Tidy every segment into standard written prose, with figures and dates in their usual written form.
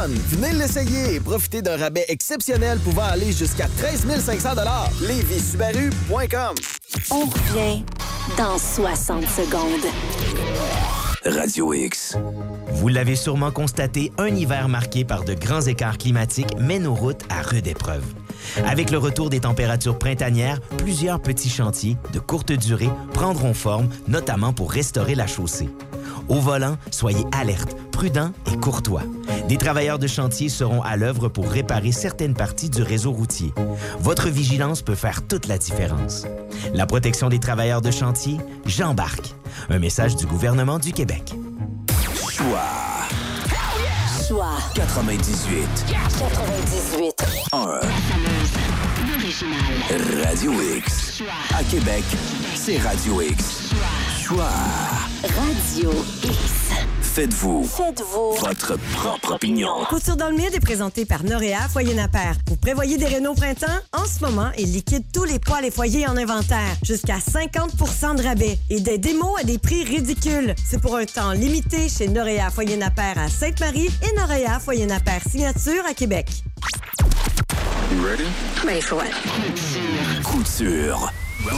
fun! Venez l'essayer et profitez d'un rabais exceptionnel pouvant aller jusqu'à 13 500 $. Lévis-Subaru.com. On revient dans 60 secondes. Radio X. Vous l'avez sûrement constaté, un hiver marqué par de grands écarts climatiques met nos routes à rude épreuve. Avec le retour des températures printanières, plusieurs petits chantiers de courte durée prendront forme, notamment pour restaurer la chaussée. Au volant, soyez alertes, prudents et courtois. Des travailleurs de chantier seront à l'œuvre pour réparer certaines parties du réseau routier. Votre vigilance peut faire toute la différence. La protection des travailleurs de chantier, j'embarque. Un message du gouvernement du Québec. Choix. Choix 98. 98. 1. Radio X. À Québec, c'est Radio X. Choix. Radio X. Faites-vous Faites-vous votre propre opinion. Couture dans le mid est présenté par Noréa Foyer Napper. Vous prévoyez des rénaux printemps? En ce moment, il liquide tous les poêles et foyers en inventaire. Jusqu'à 50 % de rabais. Et des démos à des prix ridicules. C'est pour un temps limité chez Noréa Foyer Napper à Sainte-Marie et Noréa Foyer Napper Signature à Québec. You ready? Ready for what? Couture.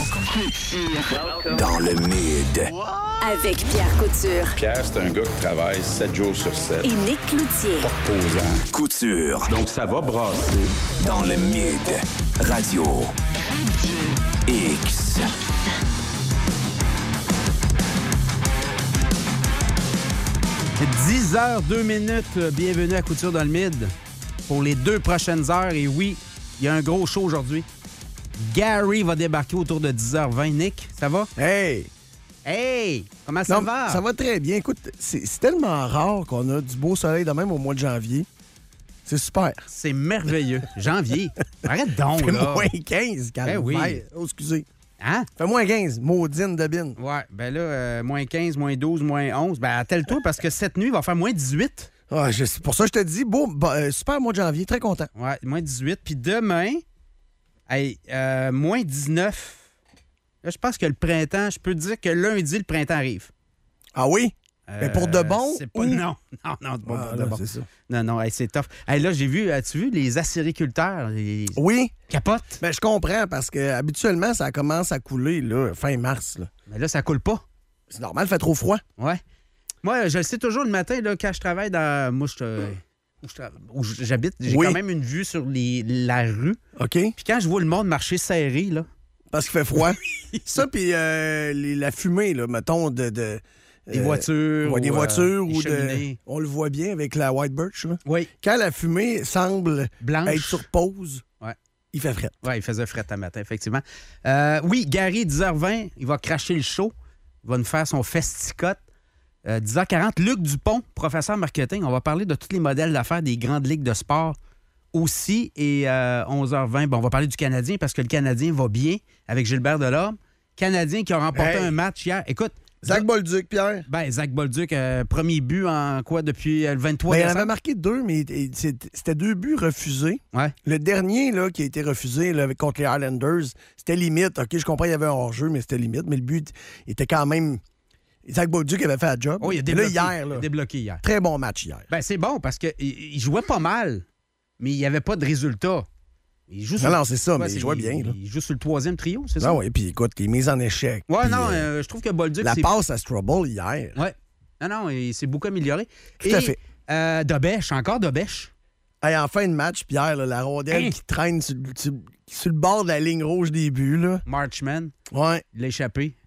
Dans le mid. Avec Pierre Couture Pierre, c'est un gars qui travaille 7 jours sur 7. et Nick Cloutier. Posant. Couture. Donc, ça va brasser. Dans le mid. Radio X. « 10h02. Bienvenue à Couture dans le Mid pour les 2 prochaines heures. Et oui, il y a un gros show aujourd'hui. Gary va débarquer autour de 10h20. Nick, ça va? Hey! Hey! Comment ça va? Ça va très bien. Écoute, c'est tellement rare qu'on a du beau soleil de même au mois de janvier. C'est super. C'est merveilleux. Janvier. Arrête donc, Fait là. moins 15, calme. oui. Oh, excusez. Hein? Fait moins 15, maudine de bine. Ouais, ben là, moins 15, moins 12, moins 11. Ben, attelle-toi parce que cette nuit, il va faire moins 18. Ah, c'est pour ça que je te dis, beau, super mois de janvier, très content. Ouais, moins 18. Puis demain, hey, moins 19. Là, je pense que le printemps, je peux te dire que lundi, le printemps arrive. Ah oui? Mais pour de bon? C'est pas... ou... Non, pas pour de là, bon. c'est ça. Non, hey, c'est tough. Hey, là, as-tu vu les acériculteurs? Oui. Capotent. Ben, je comprends parce que habituellement, ça commence à couler là, fin mars. Là. Mais là, ça coule pas. C'est normal, il fait trop froid. Ouais. Moi, je le sais toujours le matin, là, quand je travaille dans... Moi, où j'habite, j'ai quand même une vue sur la rue. OK. Puis quand je vois le monde marcher serré, là... Parce qu'il fait froid. Ça, puis la fumée, là, mettons, des voitures. Ouais, des voitures ou cheminées. On le voit bien avec la White Birch. Là. Oui. Quand la fumée semble Blanche. être sur pause, il fait fret. Oui, il faisait fret à matin, effectivement. Oui, Gary, 10h20, il va cracher le show. Il va nous faire son festicote. 10h40, Luc Dupont, professeur marketing. On va parler de tous les modèles d'affaires des grandes ligues de sport aussi. Et 11h20, on va parler du Canadien parce que le Canadien va bien avec Gilbert Delorme. Canadien qui a remporté un match hier. Écoute, Zach Bolduc, Pierre. Ben, Zach Bolduc, premier but en quoi depuis le 23 il décembre? en avait marqué 2, mais c'était 2 buts refusés. Ouais. Le dernier là, qui a été refusé là, contre les Islanders, c'était limite. OK, je comprends, il y avait un hors-jeu, mais c'était limite. Mais le but était quand même... Zach Bolduc avait fait la job. Oh, il a débloqué. débloqué, Là, débloqué hier. Très bon match hier. Ben, c'est bon parce qu'il jouait pas mal, mais il n'y avait pas de résultat. Il joue non, c'est ça, mais il jouait bien. Là. Il joue sur le 3e trio, c'est ça? Ah oui, puis écoute, les mises en échec. Ouais, puis, non, je trouve que Bolduc... La passe à Strobel hier. Ouais. Non, il s'est beaucoup amélioré. Tout à fait. Dobèche, encore Dobèche. Hey, en fin de match, Pierre, là, la rondelle qui traîne sur le bord de la ligne rouge des buts. Là. Marchman. Ouais. Il l'a échappé.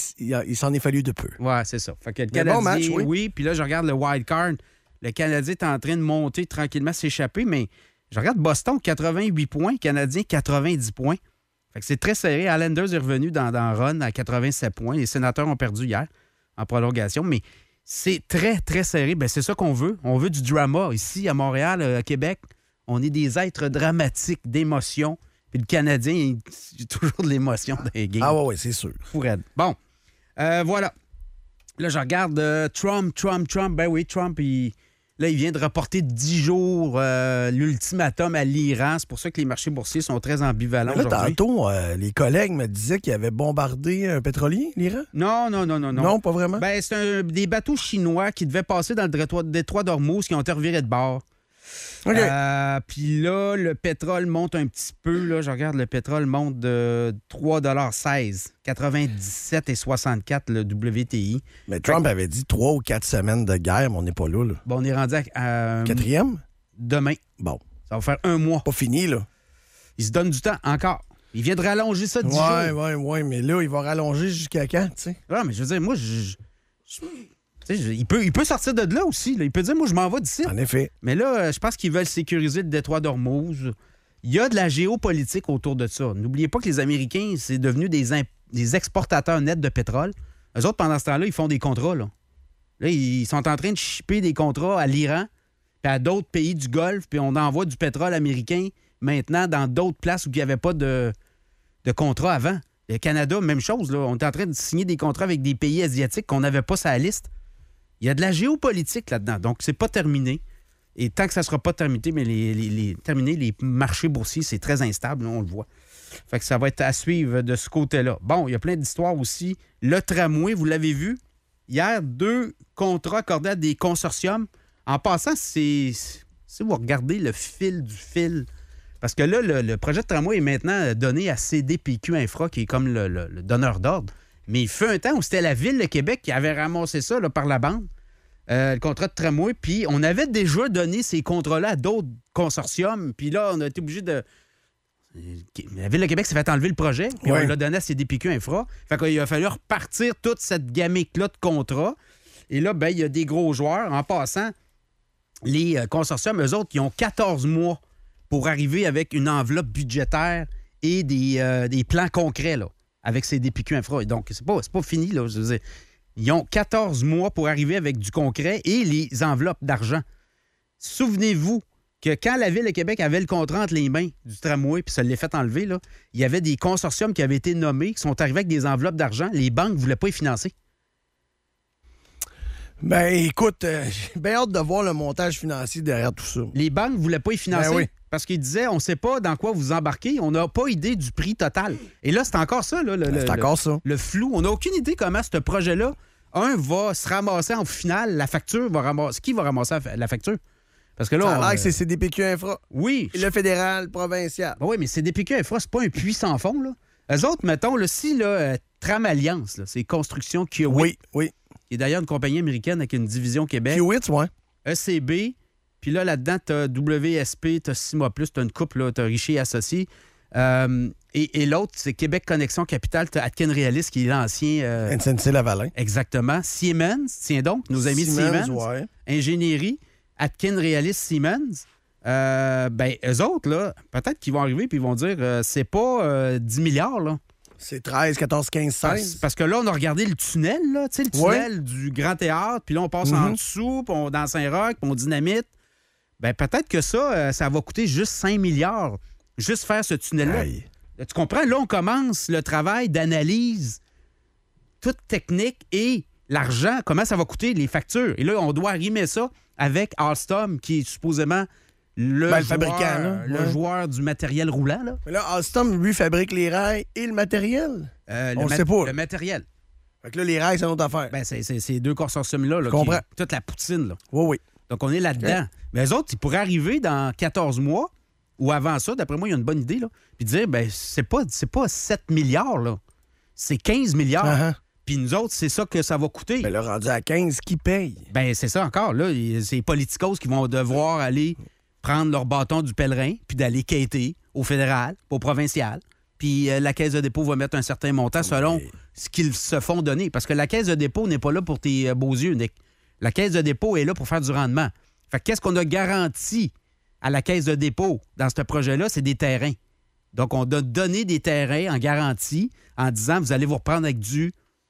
Il s'en est fallu de peu. Ouais, c'est ça. Fait que le Canadien, bon match, oui. Puis là, je regarde le wild card. Le Canadien est en train de monter tranquillement, s'échapper, mais je regarde Boston, 88 points. Canadien, 90 points. Fait que c'est très serré. Islanders est revenu dans run à 87 points. Les Sénateurs ont perdu hier en prolongation, mais c'est très, très serré. Ben, c'est ça qu'on veut. On veut du drama. Ici, à Montréal, à Québec, on est des êtres dramatiques, d'émotion. Puis le Canadien, il a toujours de l'émotion dans les games. Ah oui, c'est sûr. Fourette. Bon, voilà. Là, je regarde Trump. Ben oui, Trump, il vient de reporter 10 jours l'ultimatum à l'Iran. C'est pour ça que les marchés boursiers sont très ambivalents là, aujourd'hui. Tantôt, les collègues me disaient qu'ils avaient bombardé un pétrolier, l'Iran? Non. Non, pas vraiment? Ben, c'est des bateaux chinois qui devaient passer dans le détroit d'Ormuz qui ont été revirés de bord. OK. Puis là, le pétrole monte un petit peu. Là, je regarde, le pétrole monte de 3,16 97,64 le WTI. Mais Trump avait dit 3 ou 4 semaines de guerre, mais on n'est pas là. Bon, on est rendu à... 4e? Demain. Bon. Ça va faire 1 mois. Pas fini, là. Il se donne du temps encore. Il vient de rallonger ça de 10 jours. Ouais, mais là, il va rallonger jusqu'à quand, tu sais? Ouais, mais je veux dire, moi, il peut sortir de là aussi. Là. Il peut dire, moi, je m'en vais d'ici. En effet. Mais là, je pense qu'ils veulent sécuriser le détroit d'Ormuz. Il y a de la géopolitique autour de ça. N'oubliez pas que les Américains, c'est devenu des exportateurs nets de pétrole. Eux autres, pendant ce temps-là, ils font des contrats. Là, ils sont en train de shipper des contrats à l'Iran puis à d'autres pays du Golfe, puis on envoie du pétrole américain maintenant dans d'autres places où il n'y avait pas de contrat avant. Le Canada, même chose. Là. On est en train de signer des contrats avec des pays asiatiques qu'on n'avait pas sur la liste. Il y a de la géopolitique là-dedans. Donc, c'est pas terminé. Et tant que ça ne sera pas terminé, mais les marchés boursiers, c'est très instable, là, on le voit. Fait que ça va être à suivre de ce côté-là. Bon, il y a plein d'histoires aussi. Le tramway, vous l'avez vu. Hier, 2 contrats accordés à des consortiums. En passant, si vous regardez le fil du fil, parce que là, le projet de tramway est maintenant donné à CDPQ Infra, qui est comme le donneur d'ordre. Mais il fut un temps où c'était la Ville de Québec qui avait ramassé ça là, par la bande, le contrat de tramway. Puis on avait déjà donné ces contrats-là à d'autres consortiums. Puis là, on a été obligé de... La Ville de Québec s'est fait enlever le projet, puis on l'a donné à CDPQ Infra. Fait qu'il a fallu repartir toute cette gamique-là de contrats. Et là, ben il y a des gros joueurs. En passant, les consortiums, eux autres, ils ont 14 mois pour arriver avec une enveloppe budgétaire et des plans concrets là, avec CDPQ Infra. Donc, c'est pas fini. Là, je veux dire. Ils ont 14 mois pour arriver avec du concret et les enveloppes d'argent. Souvenez-vous que quand la Ville de Québec avait le contrat entre les mains du tramway, puis ça l'est fait enlever, là, il y avait des consortiums qui avaient été nommés, qui sont arrivés avec des enveloppes d'argent. Les banques ne voulaient pas y financer. Ben, écoute, j'ai bien hâte de voir le montage financier derrière tout ça. Les banques ne voulaient pas y financer. Ben oui. Parce qu'ils disaient, on ne sait pas dans quoi vous embarquez, on n'a pas idée du prix total. Et là, c'est encore ça, là, le flou. On n'a aucune idée comment ce projet-là, va se ramasser en finale, la facture va ramasser. Qui va ramasser la facture? Parce que là, ça a l'air que c'est CDPQ Infra. Oui. Le fédéral, provincial. Ben oui, mais CDPQ Infra, c'est pas un puits sans fond, là. Eux autres, mettons, là, si, là, Tram Alliance, là, c'est Construction Kiewit. Oui. Qui est d'ailleurs une compagnie américaine avec une division Québec. Kiewit, oui. ECB. Puis là-dedans, tu as WSP, tu as Cima Plus, tu as une couple, tu as Richer Associés. Et l'autre, c'est Québec Connexion Capital, tu as Atkin Realis, qui est l'ancien... SNC-Lavalin. Exactement. Siemens, tiens donc, nos amis de Siemens. Ouais. Ingénierie, Atkin Realis Siemens. Eux autres, là, peut-être qu'ils vont arriver puis ils vont dire c'est pas 10 milliards, là. C'est 13, 14, 15, 16. Parce que là, on a regardé le tunnel, là, tu sais, le tunnel du Grand Théâtre, puis là, on passe en dessous, puis on dans Saint-Roch, puis on dynamite. Ben peut-être que ça va coûter juste 5 milliards, juste faire ce tunnel-là. Aïe. Tu comprends? Là, on commence le travail d'analyse toute technique et l'argent, comment ça va coûter, les factures. Et là, on doit rimer ça avec Alstom, qui est supposément le fabricant, le joueur du matériel roulant. Là. Mais là, Alstom, lui, fabrique les rails et le matériel. On le sait pas. Le matériel. Fait que là, les rails, c'est une autre affaire. Ben, c'est ces deux consortiums-là. Là, comprends. Toute la poutine. Là. Oui. Donc, on est là-dedans. Okay. Mais eux autres, ils pourraient arriver dans 14 mois ou avant ça, d'après moi, il y a une bonne idée, là, puis dire, ben c'est pas 7 milliards, là. C'est 15 milliards. Uh-huh. Puis nous autres, c'est ça que ça va coûter. Ben là, rendu à 15, qui paye? Ben c'est ça encore. Là, c'est les politicos qui vont devoir aller prendre leur bâton du pèlerin puis d'aller quêter au fédéral, au provincial. Puis la Caisse de dépôt va mettre un certain montant selon ce qu'ils se font donner. Parce que la Caisse de dépôt n'est pas là pour tes beaux yeux, Nick. La Caisse de dépôt est là pour faire du rendement. Fait que qu'est-ce qu'on a garanti à la Caisse de dépôt dans ce projet-là? C'est des terrains. Donc, on a donné des terrains en garantie en disant, vous allez vous reprendre avec de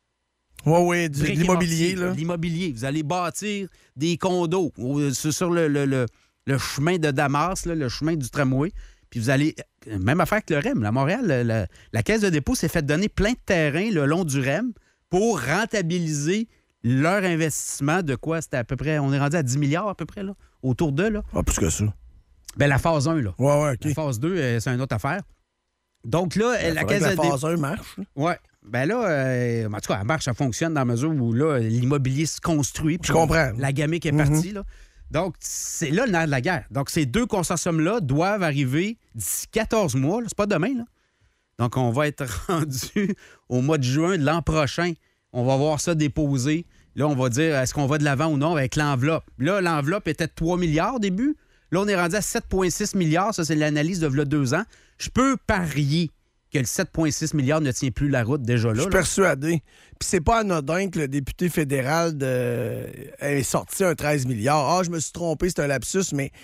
l'immobilier. Là. L'immobilier. Vous allez bâtir des condos sur le chemin de Damas, là, le chemin du tramway. Puis vous allez... Même affaire que le REM. À Montréal, la Caisse de dépôt s'est fait donner plein de terrains le long du REM pour rentabiliser leur investissement de quoi? C'était à peu près... On est rendu à 10 milliards à peu près, là, autour d'eux. Là. Ah, plus que ça. Ben la phase 1, là. Ouais, OK. La phase 2, c'est une autre affaire. Donc là, la Caisse de dépôt... La phase 1 marche. Oui. Ben là, en tout cas, elle marche, ça fonctionne dans la mesure où là, l'immobilier se construit. Je comprends. La gamique est partie, là. Donc, c'est là le nerf de la guerre. Donc, ces 2 consortiums-là doivent arriver d'ici 14 mois. Là. C'est pas demain, là. Donc, on va être rendu au mois de juin de l'an prochain. On va voir ça déposé. Là, on va dire, est-ce qu'on va de l'avant ou non avec l'enveloppe? Là, l'enveloppe était de 3 milliards au début. Là, on est rendu à 7,6 milliards. Ça, c'est l'analyse de là 2 ans. Je peux parier que le 7,6 milliards ne tient plus la route déjà là. Je suis persuadé. Puis c'est pas anodin que le député fédéral ait sorti un 13 milliards. Ah, je me suis trompé, c'est un lapsus, mais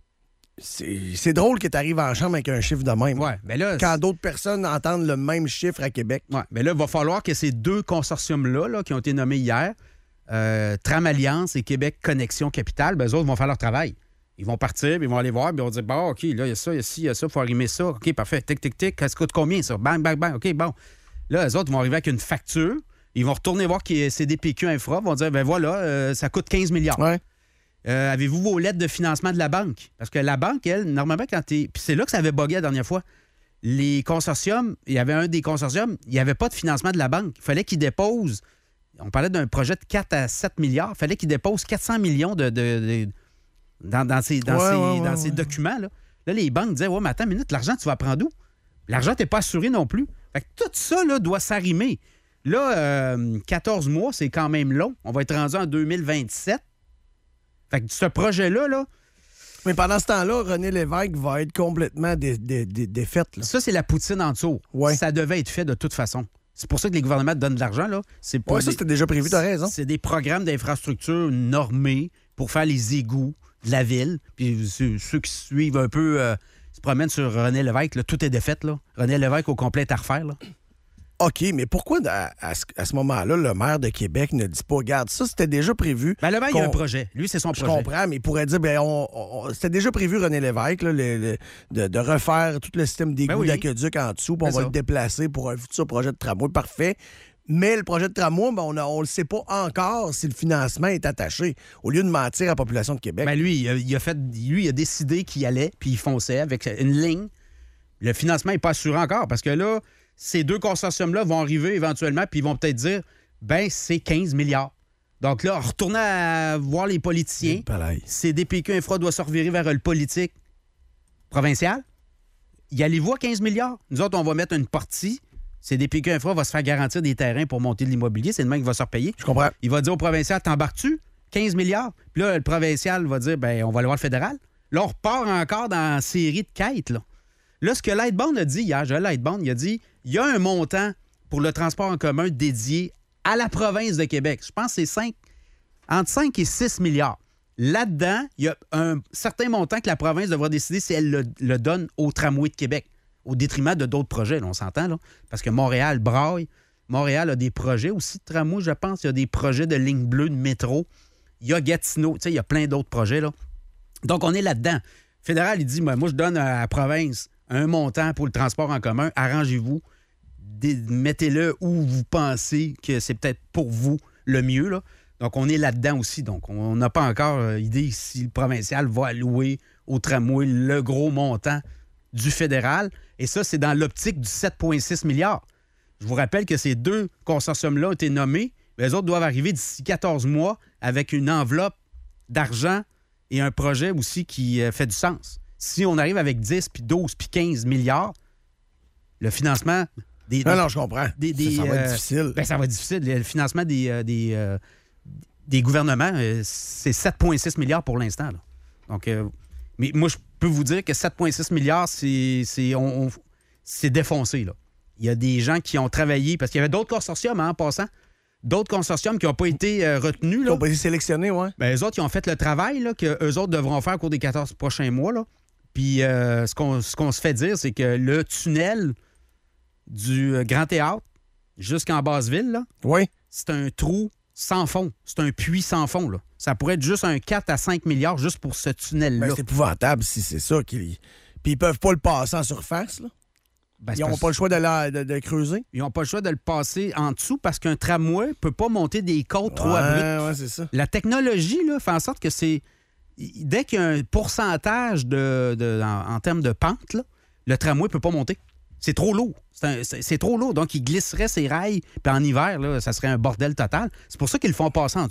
c'est drôle que tu arrives en chambre avec un chiffre de même. Ouais, mais là, quand d'autres personnes entendent le même chiffre à Québec. Ouais, mais là, il va falloir que ces 2 consortiums-là là, qui ont été nommés hier, Tram Alliance et Québec Connexion Capital, eux autres vont faire leur travail. Ils vont partir, puis ils vont aller voir, puis ils vont dire, bon, OK, là, il y a ça, il y a ci, il y a ça, il faut arrimer ça. OK, parfait, tic, tic, tic, ça coûte combien, ça? Bang, bang, bang, OK, bon. Là, eux autres vont arriver avec une facture, ils vont retourner voir que c'est des PQ Infra, vont dire, ben voilà, ça coûte 15 milliards. Ouais. Avez-vous vos lettres de financement de la banque? Parce que la banque, elle, normalement, quand t'es... Puis c'est là que ça avait bugué la dernière fois. Les consortiums, il y avait un des consortiums, il n'y avait pas de financement de la banque. Il fallait qu'ils déposent... On parlait d'un projet de 4 à 7 milliards. Il fallait qu'ils déposent 400 millions dans ces documents. Là, les banques disaient, ouais, mais attends une minute, l'argent, tu vas prendre d'où? L'argent, tu n'es pas assuré non plus. Fait que tout ça là, doit s'arrimer. Là, 14 mois, c'est quand même long. On va être rendu en 2027. Fait que ce projet-là, là... Mais pendant ce temps-là, René Lévesque va être complètement défaite. Là. Ça, c'est la poutine en dessous. Ouais. Ça devait être fait de toute façon. C'est pour ça que les gouvernements donnent de l'argent, là. Oui, ça, c'était déjà prévu, t'as raison. C'est des programmes d'infrastructure normés pour faire les égouts de la ville. Puis ceux qui suivent un peu, se promènent sur René Lévesque, là, tout est défait, là. René Lévesque au complet est à refaire, là. OK, mais pourquoi à ce moment-là, le maire de Québec ne dit pas, regarde, ça, c'était déjà prévu. Ben, le maire, il y a un projet. Lui, c'est son projet. Je comprends, mais il pourrait dire, ben, c'était déjà prévu, René Lévesque, là, de refaire tout le système d'égout d'aqueduc en dessous, puis on va le déplacer pour un futur projet de tramway. Parfait. Mais le projet de tramway, ben, on ne le sait pas encore si le financement est attaché, au lieu de mentir à la population de Québec. Ben, lui, il a décidé qu'il allait, puis il fonçait avec une ligne. Le financement n'est pas assuré encore, parce que là, ces 2 consortiums-là vont arriver éventuellement, puis ils vont peut-être dire, ben c'est 15 milliards. Donc là, retourner à voir les politiciens. CDPQ Infra doit se revirer vers le politique provincial. Y allez-vous à 15 milliards? Nous autres, on va mettre une partie. CDPQ Infra va se faire garantir des terrains pour monter de l'immobilier. C'est le même qui va se repayer. Je comprends. Il va dire au provincial, t'embarques-tu? 15 milliards. Puis là, le provincial va dire, ben on va aller voir le fédéral. Là, on repart encore dans la série de quêtes, là. Là, ce que Lightbound a dit hier, Lightbound, il a dit, il y a un montant pour le transport en commun dédié à la province de Québec. Je pense que c'est entre 5 et 6 milliards. Là-dedans, il y a un certain montant que la province devra décider si elle le donne au tramway de Québec, au détriment de d'autres projets, là, on s'entend, là, parce que Montréal braille. Montréal a des projets aussi de tramway, je pense. Il y a des projets de ligne bleue, de métro. Il y a Gatineau, tu sais, il y a plein d'autres projets, là. Donc, on est là-dedans. Le fédéral, il dit, moi, je donne à la province un montant pour le transport en commun, arrangez-vous, mettez-le où vous pensez que c'est peut-être pour vous le mieux, là. Donc, on est là-dedans aussi. Donc, on n'a pas encore idée si le provincial va allouer au tramway le gros montant du fédéral. Et ça, c'est dans l'optique du 7,6 milliards. Je vous rappelle que ces 2 consortiums-là ont été nommés. Les autres doivent arriver d'ici 14 mois avec une enveloppe d'argent et un projet aussi qui fait du sens. Si on arrive avec 10, puis 12, puis 15 milliards, le financement... Non, je comprends. Ça va être difficile. Ben, ça va être difficile. Le financement des gouvernements, c'est 7,6 milliards pour l'instant. Là. Donc, mais moi, je peux vous dire que 7,6 milliards, c'est défoncé. Là. Il y a des gens qui ont travaillé, parce qu'il y avait d'autres consortiums en passant, d'autres consortiums qui n'ont pas été retenus. Qui n'ont pas été sélectionnés, oui. Ben, eux autres, ils ont fait le travail qu'eux autres devront faire au cours des 14 prochains mois. Là. Puis ce qu'on se fait dire, c'est que le tunnel du Grand Théâtre jusqu'en Basseville, là, oui. C'est un trou sans fond. C'est un puits sans fond. Là. Ça pourrait être juste un 4 à 5 milliards juste pour ce tunnel-là. Ben, c'est épouvantable si c'est ça. Puis ils peuvent pas le passer en surface. Là. Ben, ils n'ont pas le choix de creuser. Ils n'ont pas le choix de le passer en dessous parce qu'un tramway ne peut pas monter des côtes trop abruptes. Ouais, c'est ça. La technologie là, fait en sorte que c'est... Dès qu'il y a un pourcentage en termes de pente, là, le tramway ne peut pas monter. C'est trop lourd. C'est trop lourd. Donc, il glisserait ses rails. Puis en hiver, là, ça serait un bordel total. C'est pour ça qu'ils le font passer en dessous.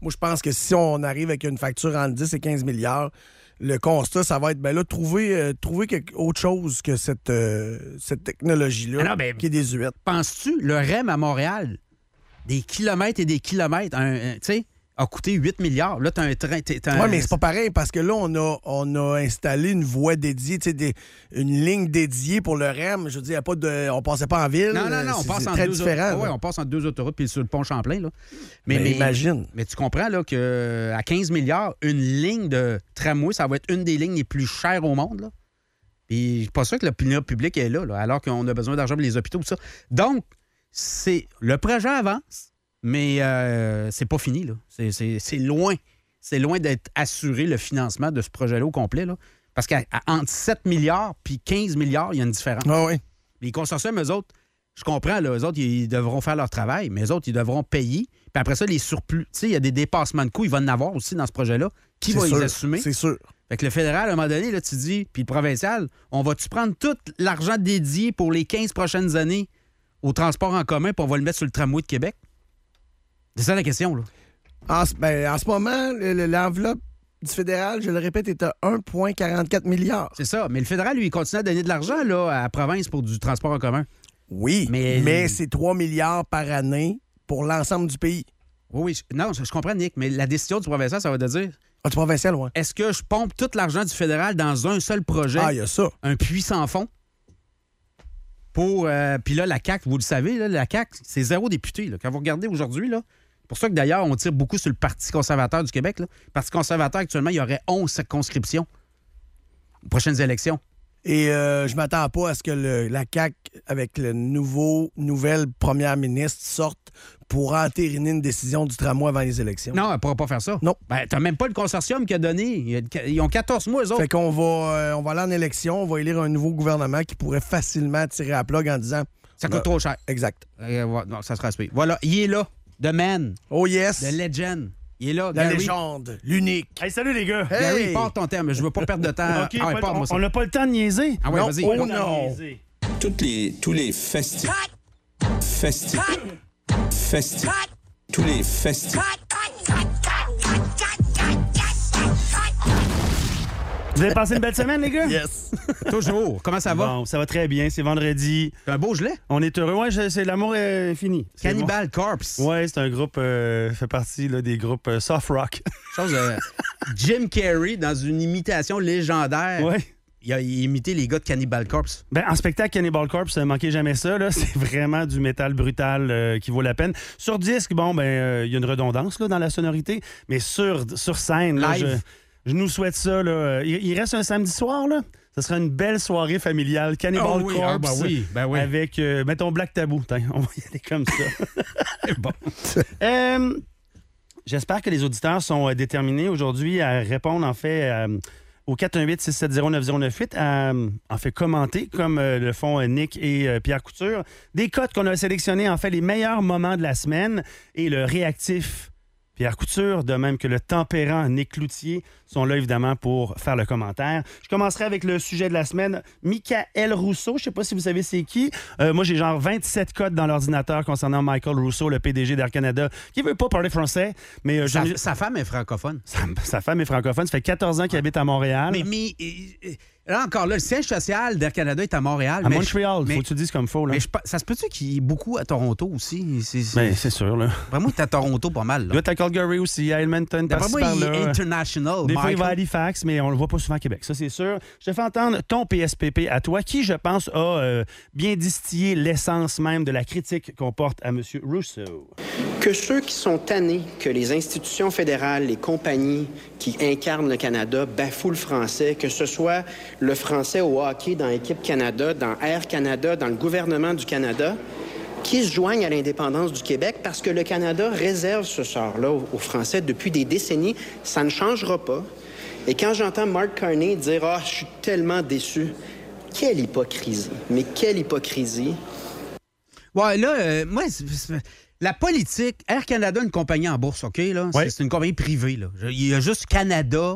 Moi, je pense que si on arrive avec une facture entre 10 et 15 milliards, le constat, ça va être, trouver autre chose que cette technologie-là qui est désuète. Penses-tu, le REM à Montréal, des kilomètres et des kilomètres, tu sais, a coûté 8 milliards. Là, t'as un train... Oui, mais c'est pas pareil, parce que là, on a installé une voie dédiée, une ligne dédiée pour le REM. Je veux dire, on passait pas en ville. Non, on passe en très différent. Oui, on passe entre 2 autoroutes puis sur le pont Champlain. Là. Mais imagine. Mais tu comprends là, qu'à 15 milliards, une ligne de tramway, ça va être une des lignes les plus chères au monde. Là. Puis je suis pas sûr que l'opinion publique est là, alors qu'on a besoin d'argent pour les hôpitaux, tout ça. Donc, le projet avance. Mais c'est pas fini, là. C'est loin. C'est loin d'être assuré le financement de ce projet-là au complet, là. Parce qu'entre 7 milliards puis 15 milliards, il y a une différence. Ah oui. Les consortiums, eux autres, je comprends, là, eux autres, ils devront faire leur travail, mais eux autres, ils devront payer. Puis après ça, les surplus. Tu sais, il y a des dépassements de coûts, il va en avoir aussi dans ce projet-là. Qui va les assumer? C'est sûr. Fait que le fédéral, à un moment donné, là, tu dis, puis le provincial, on va-tu prendre tout l'argent dédié pour les 15 prochaines années au transport en commun, puis on va le mettre sur le tramway de Québec? C'est ça la question, là. En ce moment, l'enveloppe du fédéral, je le répète, est à 1,44 milliard. C'est ça. Mais le fédéral, lui, il continue à donner de l'argent là, à la province pour du transport en commun. Oui, mais c'est 3 milliards par année pour l'ensemble du pays. Oui. Non, je comprends, Nick, mais la décision du provincial, ça va te dire... Ah, du provincial, oui. Est-ce que je pompe tout l'argent du fédéral dans un seul projet? Ah, il y a ça. Un puits sans fond? Puis là, la CAQ, vous le savez, là, la CAQ, c'est 0 député. Là. Quand vous regardez aujourd'hui, là, c'est pour ça que d'ailleurs, on tire beaucoup sur le Parti conservateur du Québec. Là. Le Parti conservateur, actuellement, il y aurait 11 circonscriptions aux prochaines élections. Et je m'attends pas à ce que la CAQ, avec le nouvelle première ministre, sorte pour entériner une décision du tramway avant les élections. Non, elle ne pourra pas faire ça. Non. Ben, t'as même pas le consortium qui a donné. Ils ont 14 mois, eux autres. Fait qu'on va, on va aller en élection, on va élire un nouveau gouvernement qui pourrait facilement tirer à la plug en disant... Ça coûte trop cher. Exact. Non, ça sera aspect. Voilà, il est là. The man. Oh yes. The legend. Il est là, la Gary. légende, l'unique. Hey, salut les gars. Gary, porte ton terme. Je veux pas perdre de temps. OK, on n'a pas le temps de niaiser. Ah ouais, vas-y. Oh non. Tous les Vous avez passé une belle semaine, les gars? Yes. Toujours. Comment ça va? Bon, ça va très bien. C'est vendredi. C'est un beau gelé. On est heureux. Ouais, c'est l'amour est fini. Cannibal Corpse. Ouais, c'est un groupe, fait partie là, des groupes soft rock. Jim Carrey, dans une imitation légendaire, ouais. il a imité les gars de Cannibal Corpse. Ben, en spectacle, Cannibal Corpse, manquez jamais ça. Là. C'est vraiment du métal brutal qui vaut la peine. Sur disque, bon, ben, il y a une redondance là, dans la sonorité, mais sur scène, là, je nous souhaite ça. Là. Il reste un samedi soir, là. Ça sera une belle soirée familiale. Cannibal Corpse. Ben oui. Avec, mettons, Black Tabou. On va y aller comme ça. Bon. J'espère que les auditeurs sont déterminés aujourd'hui à répondre, en fait, au 418-670-9098, à en fait commenter, comme le font Nick et Pierre Couture, des codes qu'on a sélectionnés, en fait, les meilleurs moments de la semaine et le réactif Pierre Couture, de même que le tempérant Nick Cloutier, sont là, évidemment, pour faire le commentaire. Je commencerai avec le sujet de la semaine. Michael Rousseau, je ne sais pas si vous savez c'est qui. Moi, j'ai genre 27 codes dans l'ordinateur concernant Michael Rousseau, le PDG d'Air Canada, qui ne veut pas parler français. Mais sa femme est francophone. Sa femme est francophone. Ça fait 14 ans qu'il habite à Montréal. Mais là, encore là, le siège social d'Air Canada est à Montréal. À Montréal, il faut que tu dises comme il faut. Là. Mais ça se peut-tu qu'il y ait beaucoup à Toronto aussi? C'est sûr. Là. Vraiment, il est à Toronto pas mal. Là. Il est à Calgary aussi, à Edmonton. D'après moi, il est international. Des fois, il va à Halifax, mais on le voit pas souvent à Québec. Ça, c'est sûr. Je te fais entendre ton PSPP à toi, qui, je pense, a bien distillé l'essence même de la critique qu'on porte à M. Rousseau. Que ceux qui sont tannés que les institutions fédérales, les compagnies qui incarnent le Canada bafouent le français, que ce soit le français au hockey dans Équipe Canada, dans Air Canada, dans le gouvernement du Canada, qui se joignent à l'indépendance du Québec parce que le Canada réserve ce sort-là aux Français depuis des décennies. Ça ne changera pas. Et quand j'entends Mark Carney dire « Ah, je suis tellement déçu », quelle hypocrisie. Mais quelle hypocrisie. Ouais, là, moi, la politique, Air Canada, une compagnie en bourse, OK? Là? Ouais. C'est une compagnie privée. Là. Il y a juste Canada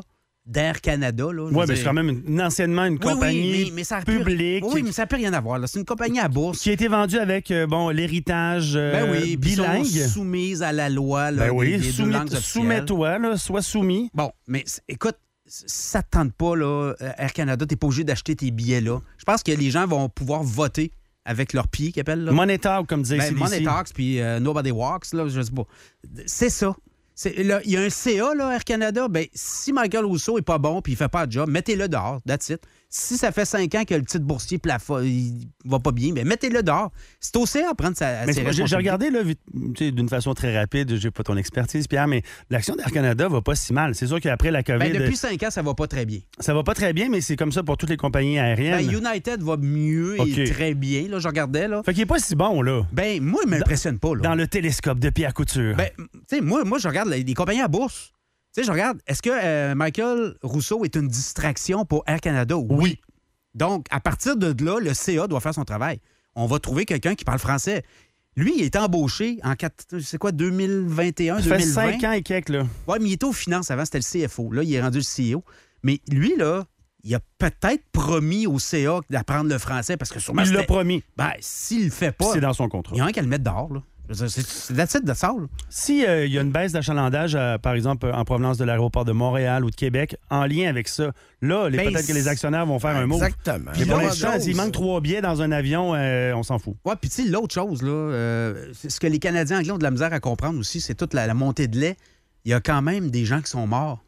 d'Air Canada. Oui, mais c'est quand même anciennement une compagnie mais ça publique. Oui, mais ça n'a plus rien à voir. Là. C'est une compagnie à bourse. Qui a été vendue avec l'héritage bilingue. Soumise à la loi des deux langues officielles. Soumets-toi, là, sois soumis. Bon, mais écoute, ça ne te tente pas, là, Air Canada, tu n'es pas obligé d'acheter tes billets là. Je pense que les gens vont pouvoir voter avec leurs pieds, qu'ils appellent. Là. Money Talks, comme disait CDC. Money Talks, puis Nobody Walks, là, je sais pas. C'est ça. Il y a un CA, là, Air Canada. Ben, si Michael Rousseau n'est pas bon puis il ne fait pas de job, mettez-le dehors. That's it. Si ça fait 5 ans que le titre boursier il va pas bien, bien, mettez-le dehors. C'est au CA à prendre ses responsabilités. J'ai regardé là, d'une façon très rapide, j'ai pas ton expertise, Pierre, mais l'action d'Air Canada va pas si mal. C'est sûr qu'après la COVID... depuis 5 ans, ça va pas très bien. Ça va pas très bien, mais c'est comme ça pour toutes les compagnies aériennes. United va mieux et très bien. Là, je regardais. Là. Fait qu'il est pas si bon, là. Moi, il m'impressionne pas. Là. Dans le télescope de Pierre Couture. Moi, je regarde les compagnies à bourse. Je regarde, est-ce que Michael Rousseau est une distraction pour Air Canada? Oui. Donc, à partir de là, le CA doit faire son travail. On va trouver quelqu'un qui parle français. Lui, il est embauché en 2021, 2020. Ça fait 5 ans et quelques, là. Oui, mais il était aux finances avant, c'était le CFO. Là, il est rendu le CEO. Mais lui, là, il a peut-être promis au CA d'apprendre le français parce que sûrement... Il l'a promis. S'il le fait pas... C'est dans son contrat. Il y a un qui le met dehors, là. C'est la titre de ça. S'il y a une baisse d'achalandage, par exemple, en provenance de l'aéroport de Montréal ou de Québec, en lien avec ça, là, peut-être que les actionnaires vont faire un mot. Exactement. Mais pour l'instant, s'il manque 3 billets dans un avion, on s'en fout. Oui, puis tu sais, l'autre chose, là, c'est ce que les Canadiens anglais ont de la misère à comprendre aussi, c'est toute la montée de lait. Il y a quand même des gens qui sont morts.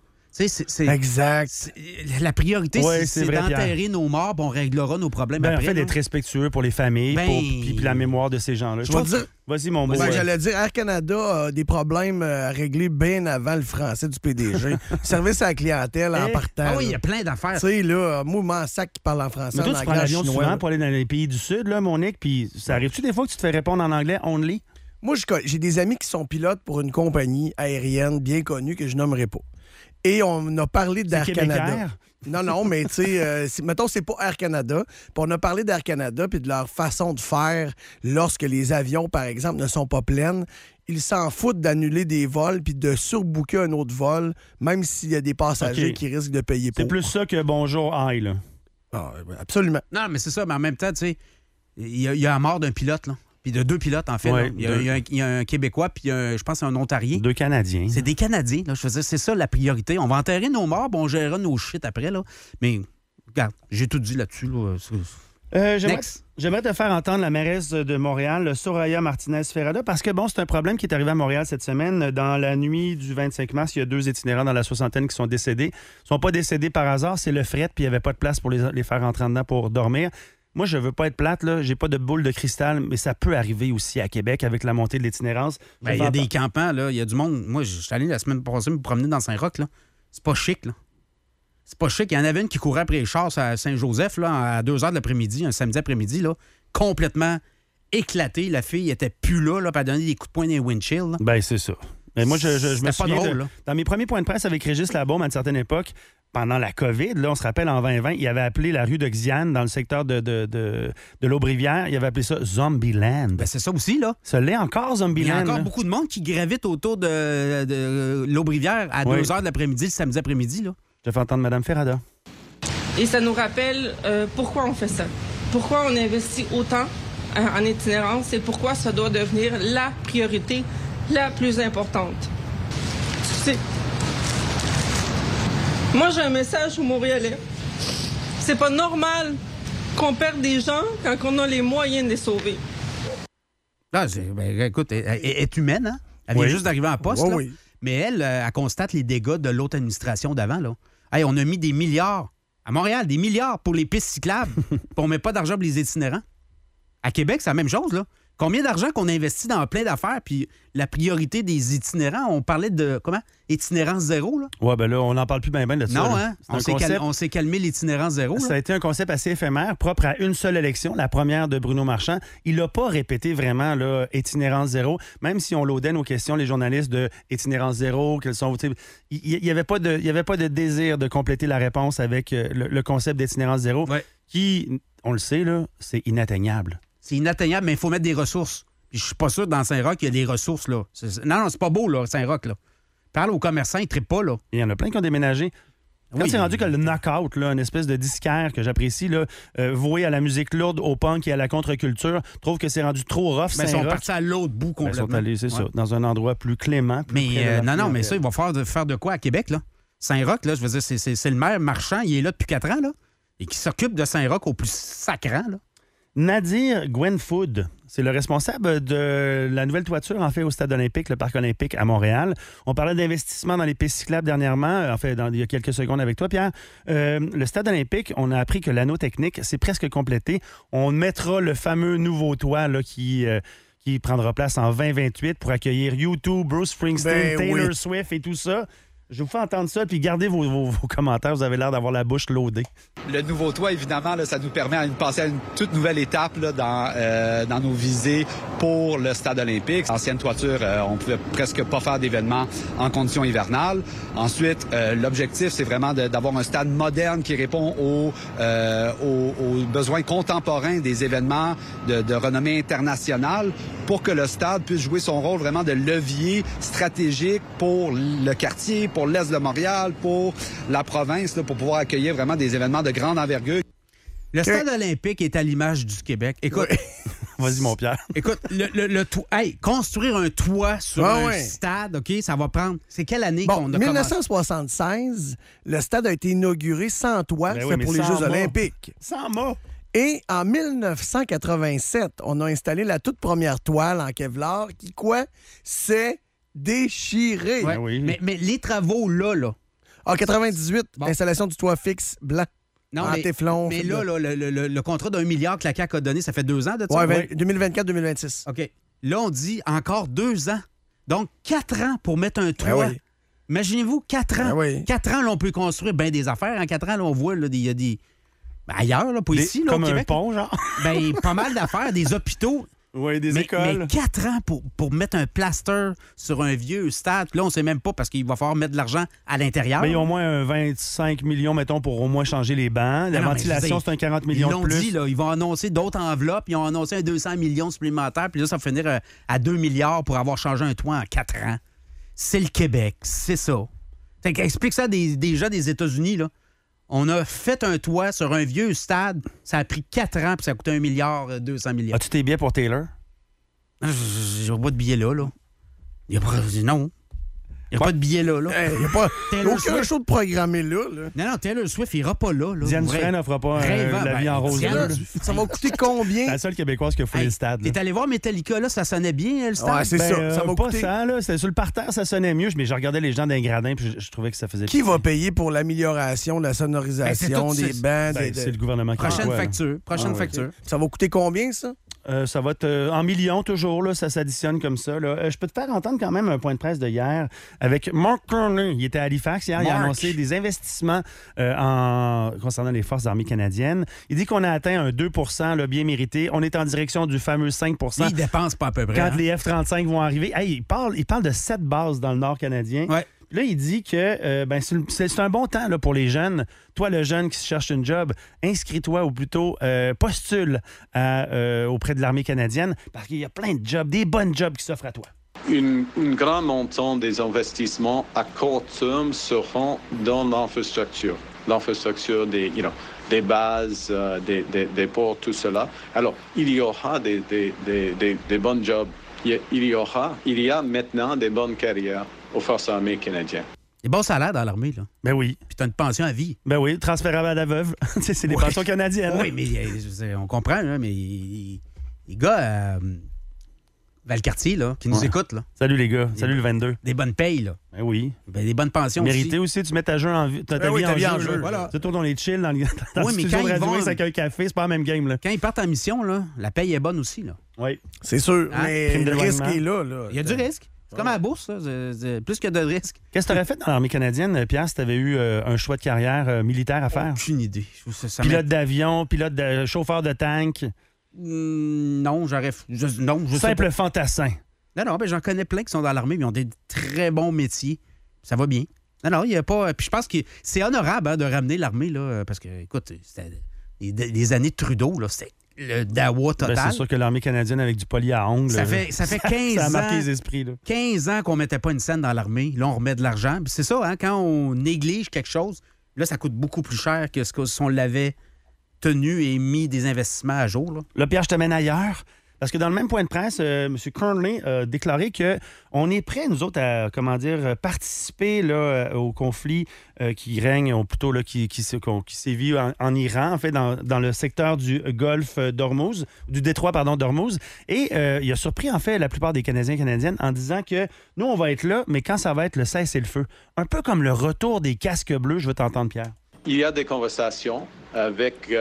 Exact. La priorité, c'est vrai, d'enterrer Pierre. nos morts, puis on réglera nos problèmes après. En fait, d'être respectueux pour les familles, puis la mémoire de ces gens-là. Vas-y, mon beau. J'allais dire, Air Canada a des problèmes à régler bien avant le français du PDG. Service à la clientèle en partant. Ah oui, il y a plein d'affaires. Tu sais, là, moi, mon sac qui parle en français, mais toi, en tu anglais, prends l'avion chinois, souvent pour aller dans les pays du Sud, là, Monique, puis ça arrive-tu des fois que tu te fais répondre en anglais only? Moi, j'ai des amis qui sont pilotes pour une compagnie aérienne bien connue que je nommerai pas. Et on a parlé d'Air Canada. Non, mais tu sais, mettons, c'est pas Air Canada. Puis on a parlé d'Air Canada puis de leur façon de faire lorsque les avions, par exemple, ne sont pas pleins. Ils s'en foutent d'annuler des vols puis de surbooker un autre vol, même s'il y a des passagers qui risquent de payer pour. C'est plus ça que bonjour, aïe, là. Ah, absolument. Non, mais c'est ça. Mais en même temps, tu sais, il y a la mort d'un pilote, là. Puis de 2 pilotes, en fait. Ouais, il y a un Québécois, puis je pense un Ontarien. 2 Canadiens. C'est des Canadiens. Là. Je veux dire, c'est ça la priorité. On va enterrer nos morts, puis on gérera nos shit après. Là. Mais, regarde, j'ai tout dit là-dessus. Là. J'aimerais te faire entendre la mairesse de Montréal, Soraya Martinez-Ferrada, parce que, c'est un problème qui est arrivé à Montréal cette semaine. Dans la nuit du 25 mars, il y a 2 itinérants dans la soixantaine qui sont décédés. Ils ne sont pas décédés par hasard, c'est le fret, puis il n'y avait pas de place pour les faire rentrer dedans pour dormir. Moi, je veux pas être plate, là. J'ai pas de boule de cristal, mais ça peut arriver aussi à Québec avec la montée de l'itinérance. Il y a des campements, là. Il y a du monde. Moi, je suis allé la semaine passée me promener dans Saint-Roch, là. C'est pas chic, là. C'est pas chic. Il y en avait une qui courait après les chars à Saint-Joseph, là, à 2 h de l'après-midi, un samedi après-midi, là. Complètement éclatée. La fille était plus là, puis elle donnait des coups de poing dans les windshields. C'est ça. Mais moi, je me souviens, drôle, dans mes premiers points de presse avec Régis Labaume à une certaine époque, pendant la COVID, là, on se rappelle, en 2020, il avait appelé la rue de Xiane, dans le secteur de l'Aubrivière, il avait appelé ça Zombieland. C'est ça aussi, là. Ça l'est encore, Zombieland. Il y a encore beaucoup de monde qui gravite autour de l'Aubrivière à 2 h de l'après-midi, le samedi après-midi, là. Je fais entendre Mme Ferrada. Et ça nous rappelle pourquoi on fait ça. Pourquoi on investit autant en itinérance et pourquoi ça doit devenir la priorité la plus importante. Moi, j'ai un message aux Montréalais. C'est pas normal qu'on perde des gens quand on a les moyens de les sauver. Écoute, elle est humaine, hein? Elle vient juste d'arriver en poste, là. Oui. Mais elle constate les dégâts de l'autre administration d'avant, là. Hey, on a mis des milliards à Montréal, des milliards pour les pistes cyclables, puis on met pas d'argent pour les itinérants. À Québec, c'est la même chose, là. Combien d'argent qu'on investit dans plein d'affaires, puis la priorité des itinérants, on parlait de, comment? Itinérance zéro, là? Ouais, là, on n'en parle plus bien de ça. Non, hein? On s'est calmé l'itinérance zéro, là. Ça a été un concept assez éphémère, propre à une seule élection, la première de Bruno Marchand. Il n'a pas répété vraiment, là, itinérance zéro, même si on laudait nos questions, les journalistes, de itinérance zéro, quels sont... Il n'y avait pas de désir de compléter la réponse avec le concept d'itinérance zéro, qui, on le sait, là, c'est inatteignable. C'est inatteignable, mais il faut mettre des ressources. Puis je suis pas sûr que dans Saint-Roch, il y a des ressources, là. Non, c'est pas beau, là, Saint-Roch, là. Parle aux commerçants, ils ne trippent pas, là. Il y en a plein qui ont déménagé. Quand c'est rendu que le knockout, là, une espèce de disquaire que j'apprécie, là, voué à la musique lourde, au punk et à la contre-culture, trouve que c'est rendu trop rough. Mais ils sont partis à l'autre bout complètement. Ils sont allés, c'est ça, dans un endroit plus clément. Mais mais ça, il va faire de quoi à Québec, là? Saint-Roch, là, je veux dire, c'est le maire Marchand, il est là depuis 4 ans, là, et qui s'occupe de Saint-Roch au plus sacrant, là. Nadir Gwenfood, c'est le responsable de la nouvelle toiture, en fait, au Stade olympique, le Parc olympique à Montréal. On parlait d'investissement dans les pistes cyclables dernièrement, en fait, il y a quelques secondes avec toi, Pierre. Le Stade olympique, on a appris que l'anneau technique, c'est presque complété. On mettra le fameux nouveau toit là, qui prendra place en 2028 pour accueillir U2, Bruce Springsteen, Taylor Swift et tout ça. Je vous fais entendre ça, puis gardez vos commentaires. Vous avez l'air d'avoir la bouche loadée. Le nouveau toit, évidemment, là, ça nous permet de passer à une toute nouvelle étape là, dans nos visées pour le Stade olympique. L'ancienne toiture, on pouvait presque pas faire d'événements en conditions hivernales. Ensuite, l'objectif, c'est vraiment d'avoir un stade moderne qui répond aux besoins contemporains des événements de renommée internationale pour que le stade puisse jouer son rôle vraiment de levier stratégique pour le quartier, pour l'Est de Montréal, pour la province, là, pour pouvoir accueillir vraiment des événements de grande envergure. Le Stade olympique est à l'image du Québec. Écoute, vas-y, mon Pierre. Écoute, construire un toit sur un stade, OK, ça va prendre... C'est quelle année qu'on a 1976, le stade a été inauguré sans toit, pour les Jeux olympiques. Sans mât. Et en 1987, on a installé la toute première toile en Kevlar qui, s'est déchirée. Ouais. Oui. Mais les travaux, là... En 98, installation du toit fixe blanc. Non, en téflon. Mais là, le contrat d'1 milliard que la CAQ a donné, ça fait 2 ans de ça? Oui, 2024-2026. OK. Là, on dit encore 2 ans. Donc, 4 ans pour mettre un toit. Imaginez-vous, 4 ans. 4 ans, là, on peut construire bien des affaires. En 4 ans, là, on voit, il y a des... ailleurs, là, pas ici, là, comme au Québec. Comme un pont, genre? Pas mal d'affaires, des hôpitaux. Oui, des écoles. Mais 4 ans pour mettre un plaster sur un vieux stade. Puis là, on ne sait même pas parce qu'il va falloir mettre de l'argent à l'intérieur. Mais il y a au moins 25 millions, mettons, pour au moins changer les bancs. La ventilation, c'est un 40 millions de plus. Ils l'ont dit, là, ils vont annoncer d'autres enveloppes. Ils ont annoncé un 200 millions supplémentaires. Puis là, ça va finir à 2 milliards pour avoir changé un toit en 4 ans. C'est le Québec, c'est ça. Explique ça des gens des États-Unis, là. On a fait un toit sur un vieux stade. Ça a pris 4 ans puis ça a coûté 1 milliard 200 millions. As-tu tes billets pour Taylor? J'ai pas de billets là. Il y a pas... Non. Il n'y a pas de billets là. Il n'y a pas aucun show de programmé là. Non, Taylor Swift, il n'ira pas là. Diane Dufresne n'offre pas la vie en rose. Ça va coûter combien? C'est la seule Québécoise qui a fait le stade. T'es allé voir Metallica, là, ça sonnait bien, le stade? Ouais, c'est ça. Ça va pas coûter... ça, là. C'était sur le parterre, ça sonnait mieux. Mais je regardais les gens d'un gradin puis je trouvais que ça faisait... Qui va payer pour l'amélioration de la sonorisation des bancs? C'est le gouvernement qui Prochaine facture. Ça va coûter combien, ça? Ça va être en millions toujours, là, ça s'additionne comme ça. Là. Je peux te faire entendre quand même un point de presse de hier avec Mark Carney. Il était à Halifax hier, il a annoncé des investissements concernant les forces armées canadiennes. Il dit qu'on a atteint un 2 là, bien mérité. On est en direction du fameux 5 Il dépense pas à peu près. Quand les F-35 vont arriver. Il parle de 7 bases dans le Nord canadien. Ouais. Là, il dit que c'est un bon temps là, pour les jeunes. Toi, le jeune qui se cherche une job, inscris-toi ou plutôt postule auprès de l'armée canadienne parce qu'il y a plein de jobs, des bonnes jobs qui s'offrent à toi. Un grand montant des investissements à court terme seront dans l'infrastructure. L'infrastructure des bases, des ports, tout cela. Alors, il y aura des bons jobs. Il y a maintenant des bonnes carrières aux forces armées canadiennes. Des bons salaires dans l'armée, là. Ben oui. Puis t'as une pension à vie. Ben oui, transférable à la veuve. C'est des pensions canadiennes. Oui, mais on comprend, hein, mais les gars Valcartier, là, qui nous écoutent, là. Salut les gars. Salut le 22. Des bonnes payes, là. Ben oui. Ben, des bonnes pensions Mérité aussi, tu mets ta vie en jeu. Voilà. C'est toujours dans les chill, dans le studio de Radio X avec un café, c'est pas la même game, là. Quand ils partent en mission, là, la paye est bonne aussi, là. Oui. C'est sûr, mais le risque est là. Il y a du risque. C'est comme à la bourse, là. C'est plus que de risque. Qu'est-ce que tu aurais fait dans l'armée canadienne, Pierre, si tu avais eu un choix de carrière militaire à faire? Aucune idée. Pilote d'avion, chauffeur de tank? Non, Simple fantassin. Non, ben j'en connais plein qui sont dans l'armée, mais ils ont des très bons métiers. Ça va bien. Non, il n'y a pas... Puis je pense que c'est honorable de ramener l'armée, là, parce que, écoute, c'était les années de Trudeau, là, c'était le dawa total. Ben, c'est sûr que l'armée canadienne avec du poli à ongles... Ça fait 15 ans... Ça a marqué les esprits, là. 15 ans qu'on ne mettait pas une scène dans l'armée. Là, on remet de l'argent. Puis c'est ça, hein, quand on néglige quelque chose, Là, ça coûte beaucoup plus cher que ce qu'on l'avait tenu et mis des investissements à jour. Là, Pierre, je te mène ailleurs. Parce que dans le même point de presse, M. Connolly a déclaré qu'on est prêts, nous autres, à participer là, au conflit qui règne, ou plutôt là, qui sévit en Iran, en fait, dans le secteur du golfe d'Ormuz, du détroit, d'Ormuz. Et il a surpris, en fait, la plupart des Canadiens et Canadiennes en disant que nous, on va être là, mais quand ça va être le cessez-le-feu. Un peu comme le retour des casques bleus. Je veux t'entendre, Pierre. Il y a des conversations avec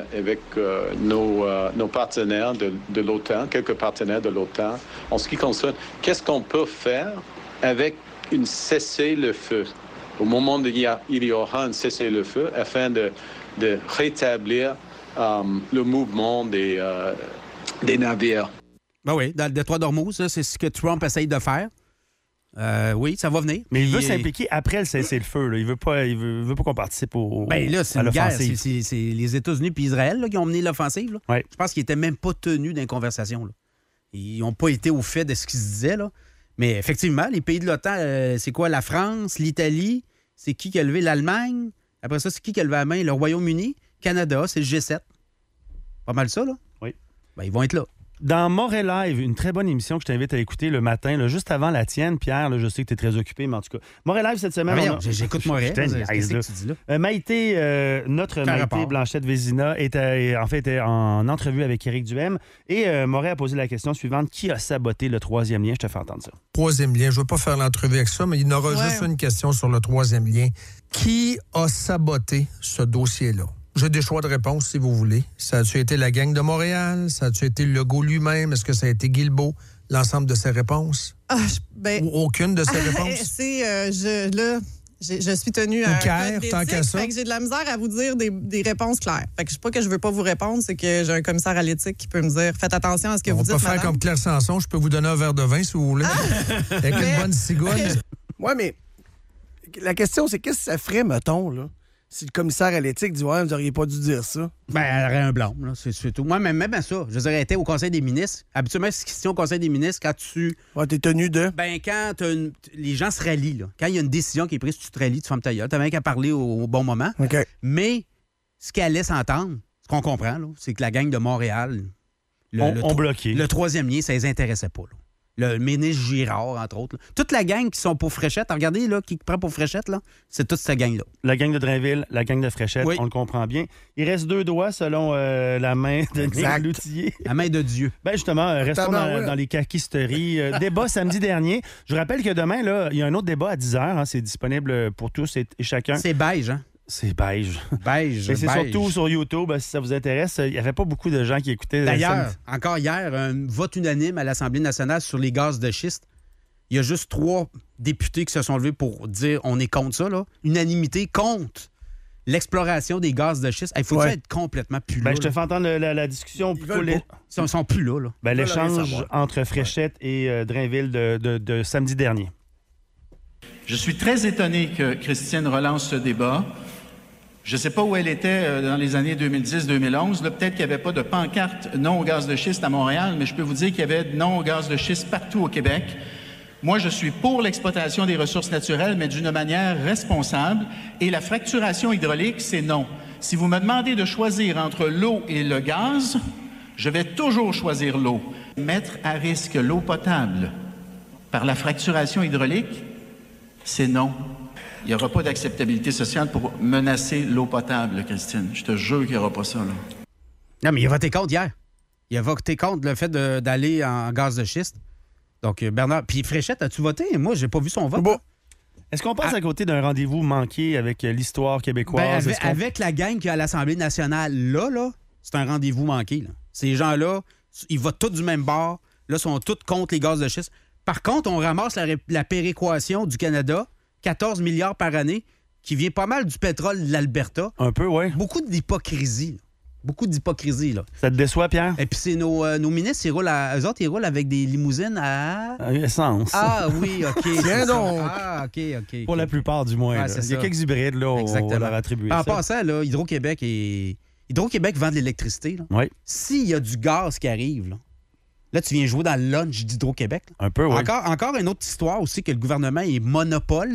nos partenaires de l'OTAN, quelques partenaires de l'OTAN, en ce qui concerne qu'est-ce qu'on peut faire avec une cessez-le-feu. Au moment où il y aura un cessez-le-feu, afin de rétablir le mouvement des navires. Ben oui, dans le détroit d'Ormuz, c'est ce que Trump essaye de faire. Oui, ça va venir. Mais il veut s'impliquer après le cessez-le-feu. Là. Il veut pas qu'on participe c'est une guerre. C'est les États-Unis et Israël là, qui ont mené l'offensive. Ouais. Je pense qu'ils n'étaient même pas tenus d'une conversation. Là. Ils n'ont pas été au fait de ce qui se disait. Là. Mais effectivement, les pays de l'OTAN, c'est quoi? La France, l'Italie, c'est qui a levé l'Allemagne? Après ça, c'est qui a levé la main? Le Royaume-Uni, Canada, c'est le G7. Pas mal ça, là? Oui. Ben, ils vont être là. Dans Montréal Live, une très bonne émission que je t'invite à écouter le matin, là, juste avant la tienne, Pierre, là, je sais que tu es très occupé, mais en tout cas, Montréal Live cette semaine... J'écoute Montréal. Qu'est-ce que tu dis là? Maïté, notre Maïté Blanchette-Vézina était en entrevue avec Éric Duhem et Montréal a posé la question suivante. Qui a saboté le troisième lien? Je te fais entendre ça. Troisième lien, je ne veux pas faire l'entrevue avec ça, mais il y aura juste une question sur le troisième lien. Qui a saboté ce dossier-là? J'ai des choix de réponse, si vous voulez. Ça a-tu été la gang de Montréal? Ça a-tu été Legault lui-même? Est-ce que ça a été Guilbeault? L'ensemble de ses réponses? Ou aucune de ses réponses? Je suis tenue à Claire, tant qu'à ça. Fait que j'ai de la misère à vous dire des réponses claires. Fait que je sais pas que je veux pas vous répondre, c'est que j'ai un commissaire à l'éthique qui peut me dire faites attention à ce que vous dites, On peut faire madame. comme Claire Sanson, je peux vous donner un verre de vin si vous voulez. Avec une bonne cigogne. Oui, mais la question, c'est qu'est-ce que ça ferait, mettons, là? Si le commissaire à l'éthique dit « Ouais, vous n'auriez pas dû dire ça. » Ben, elle aurait un blanc, là, c'est tout. Moi, même à ça, je dirais, été au Conseil des ministres. Habituellement, c'est question au Conseil des ministres quand tu... Ouais, t'es tenu de... Ben, quand les gens se rallient, là. Quand il y a une décision qui est prise, tu te rallies, tu fermes ta gueule. T'as même qu'à parler au bon moment. OK. Mais ce qu'elle laisse entendre, ce qu'on comprend, là, c'est que la gang de Montréal... ont bloqué. Le troisième lien, ça les intéressait pas, là. Le ministre Girard, entre autres. Là. Toute la gang qui sont pour Fréchette, regardez, là, qui prend pour Fréchette, là, c'est toute cette gang-là. La gang de Drainville, la gang de Fréchette, oui. On le comprend bien. Il reste 2 doigts selon la main de Nick Loutier. La main de Dieu. Ben justement, restons dans les caquisteries. Débat samedi dernier. Je vous rappelle que demain, là, il y a un autre débat à 10h. Hein, c'est disponible pour tous et chacun. C'est beige, hein? C'est beige. Beige. Et c'est surtout sur YouTube, si ça vous intéresse. Il n'y avait pas beaucoup de gens qui écoutaient. D'ailleurs, encore hier, un vote unanime à l'Assemblée nationale sur les gaz de schiste. Il y a juste 3 députés qui se sont levés pour dire on est contre ça. Là. Unanimité contre l'exploration des gaz de schiste. Il faut être complètement plus là. Ben, je te fais entendre la discussion. Ils sont plus là. Ben, l'échange entre Fréchette et Drainville de samedi dernier. Je suis très étonné que Christine relance ce débat. Je ne sais pas où elle était dans les années 2010-2011. Peut-être qu'il n'y avait pas de pancarte non au gaz de schiste à Montréal, mais je peux vous dire qu'il y avait non au gaz de schiste partout au Québec. Moi, je suis pour l'exploitation des ressources naturelles, mais d'une manière responsable. Et la fracturation hydraulique, c'est non. Si vous me demandez de choisir entre l'eau et le gaz, je vais toujours choisir l'eau. Mettre à risque l'eau potable par la fracturation hydraulique, c'est non. Il n'y aura pas d'acceptabilité sociale pour menacer l'eau potable, Christine. Je te jure qu'il n'y aura pas ça, là. Non, mais il a voté contre hier. Il a voté contre le fait d'aller en gaz de schiste. Donc, Bernard... Puis Fréchette, as-tu voté? Moi, j'ai pas vu son vote. Bon. Est-ce qu'on passe à côté d'un rendez-vous manqué avec l'histoire québécoise? Ben, avec la gang qui est à l'Assemblée nationale, là, c'est un rendez-vous manqué. Là. Ces gens-là, ils votent tous du même bord. Là, sont tous contre les gaz de schiste. Par contre, on ramasse la péréquation du Canada, 14 milliards par année, qui vient pas mal du pétrole de l'Alberta. Un peu, oui. Beaucoup d'hypocrisie. Là. Ça te déçoit, Pierre? Et puis, c'est nos ministres, eux autres, ils roulent avec des limousines à... essence. Ah oui, OK. Tiens donc. Ah, OK. Pour la plupart, du moins. Il y a quelques hybrides, là, on leur attribue ça. En passant, là, Hydro-Québec vend de l'électricité. Là. Oui. S'il y a du gaz qui arrive, là, tu viens jouer dans le lunch d'Hydro-Québec. Là. Un peu, oui. Encore une autre histoire aussi que le gouvernement est monopole. Là.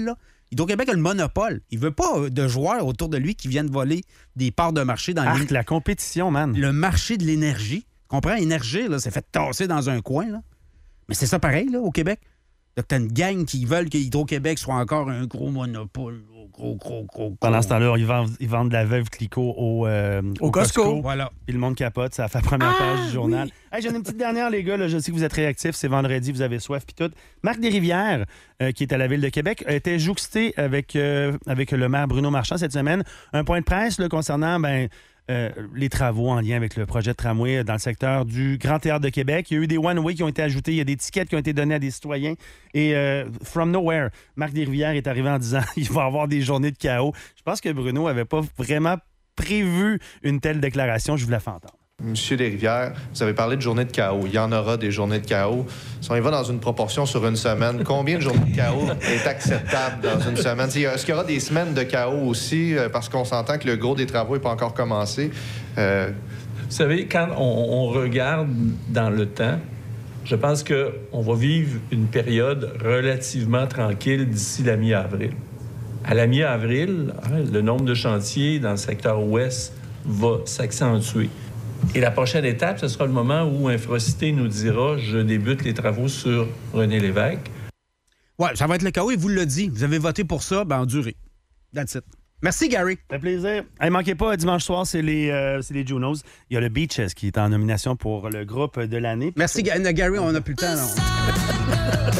Hydro-Québec a le monopole. Il veut pas de joueurs autour de lui qui viennent voler des parts de marché dans la compétition, man. Le marché de l'énergie. Comprends? Énergie, là, c'est fait tasser dans un coin, là. Mais c'est ça pareil, là, au Québec. Donc, t'as une gang qui veulent que Hydro-Québec soit encore un gros monopole. Gros. Pendant ce temps-là, ils vendent de la Veuve Clicquot au Costco. Voilà. Puis le monde capote, ça fait la première page du journal. Oui. Hey, j'en ai une petite dernière, les gars. Là, je sais que vous êtes réactifs. C'est vendredi, vous avez soif, puis tout. Marc Desrivières, qui est à la Ville de Québec, était jouxté avec le maire Bruno Marchand cette semaine. Un point de presse là, concernant les travaux en lien avec le projet de tramway dans le secteur du Grand Théâtre de Québec. Il y a eu des one-way qui ont été ajoutés, il y a des tickets qui ont été donnés à des citoyens. Et from nowhere, Marc Desrivières est arrivé en disant il va y avoir des journées de chaos. Je pense que Bruno n'avait pas vraiment prévu une telle déclaration. Je vous la fais entendre. Monsieur Desrivières, vous avez parlé de journées de chaos. Il y en aura des journées de chaos. Si on y va dans une proportion sur une semaine, combien de journées de chaos est acceptable dans une semaine? Est-ce qu'il y aura des semaines de chaos aussi? Parce qu'on s'entend que le gros des travaux n'est pas encore commencé. Vous savez, quand on regarde dans le temps, je pense qu'on va vivre une période relativement tranquille d'ici la mi-avril. À la mi-avril, le nombre de chantiers dans le secteur ouest va s'accentuer. Et la prochaine étape, ce sera le moment où Infracité nous dira « Je débute les travaux sur René Lévesque ». Ouais, ça va être le chaos et vous le dit. Vous avez voté pour ça, en durée. That's it. Merci, Gary. Ça fait plaisir. Hey, manquez pas, dimanche soir, c'est les Junos. Il y a le Beaches qui est en nomination pour le groupe de l'année. Merci, Gary. On n'a plus le temps, non?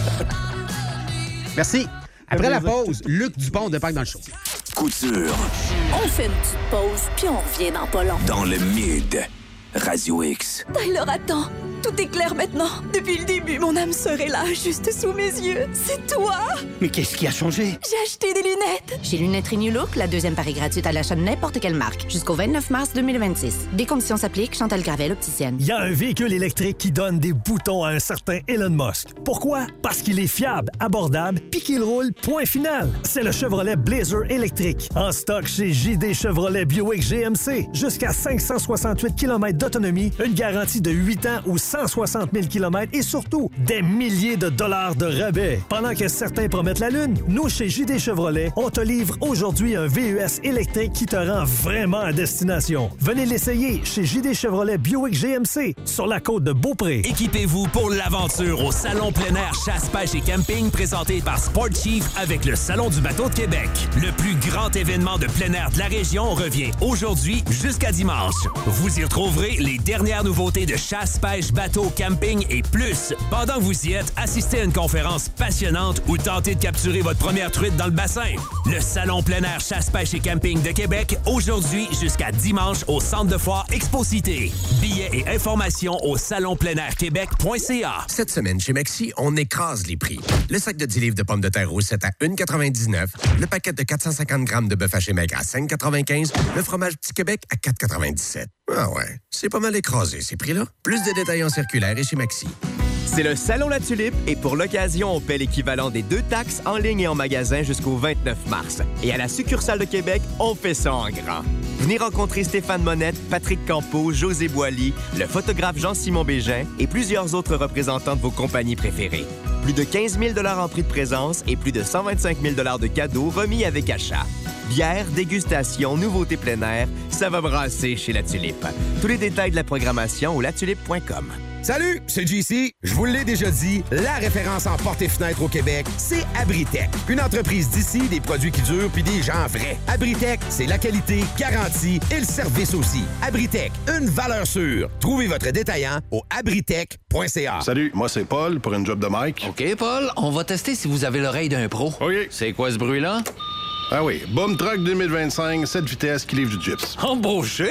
Merci. Après la pause, Luc Dupont débarque dans le show. Couture. On fait une petite pause, puis on revient dans pas long. Dans le Mid. Radio X. Tyler, attends. Tout est clair maintenant. Depuis le début, mon âme sœur est là, juste sous mes yeux. C'est toi! Mais qu'est-ce qui a changé? J'ai acheté des lunettes. Chez Lunetterie New Look, la deuxième parie gratuite à l'achat de n'importe quelle marque. Jusqu'au 29 mars 2026. Des conditions s'appliquent. Chantal Gravel, opticienne. Il y a un véhicule électrique qui donne des boutons à un certain Elon Musk. Pourquoi? Parce qu'il est fiable, abordable, puis qu'il roule, point final. C'est le Chevrolet Blazer électrique. En stock chez JD Chevrolet Buick GMC. Jusqu'à 568 km d'autonomie, une garantie de 8 ans ou 160 000 km et surtout des milliers de dollars de rabais. Pendant que certains promettent la lune, nous, chez JD Chevrolet, on te livre aujourd'hui un VUS électrique qui te rend vraiment à destination. Venez l'essayer chez JD Chevrolet Buick GMC sur la côte de Beaupré. Équipez-vous pour l'aventure au Salon plein air chasse, pêche et camping présenté par Sport Chief avec le Salon du bateau de Québec. Le plus grand événement de plein air de la région revient aujourd'hui jusqu'à dimanche. Vous y retrouverez les dernières nouveautés de chasse, pêche, bateau, camping et plus. Pendant que vous y êtes, assistez à une conférence passionnante ou tentez de capturer votre première truite dans le bassin. Le Salon plein air chasse, pêche et camping de Québec, aujourd'hui jusqu'à dimanche au Centre de foire Expo-Cité. Billets et informations au salonpleinairquebec.ca. Cette semaine, chez Maxi, on écrase les prix. Le sac de 10 livres de pommes de terre rousse est à 1,99. Le paquet de 450 grammes de bœuf haché maigre à 5,95. Le fromage Petit Québec à 4,97. Ah ouais, c'est pas mal écrasé, ces prix-là. Plus de détails en circulaire et chez Maxi. C'est le Salon La Tulipe et pour l'occasion, on paie l'équivalent des 2 taxes en ligne et en magasin jusqu'au 29 mars. Et à la succursale de Québec, on fait ça en grand. Venez rencontrer Stéphane Monette, Patrick Campeau, José Boilly, le photographe Jean-Simon Bégin et plusieurs autres représentants de vos compagnies préférées. Plus de 15 000 $ en prix de présence et plus de 125 000 $ de cadeaux remis avec achat. Bière, dégustation, nouveautés plein air, ça va brasser chez La Tulipe. Tous les détails de la programmation au latulipe.com. Salut, c'est JC. Je vous l'ai déjà dit, la référence en portes et fenêtres au Québec, c'est Abritech. Une entreprise d'ici, des produits qui durent puis des gens vrais. Abritech, c'est la qualité, garantie et le service aussi. Abritech, une valeur sûre. Trouvez votre détaillant au abritech.ca. Salut, moi c'est Paul pour une job de Mike. OK, Paul, on va tester si vous avez l'oreille d'un pro. OK. C'est quoi ce bruit-là? Ah oui, Boom Truck 2025, 7 vitesses qui livre du gyps. Embauché!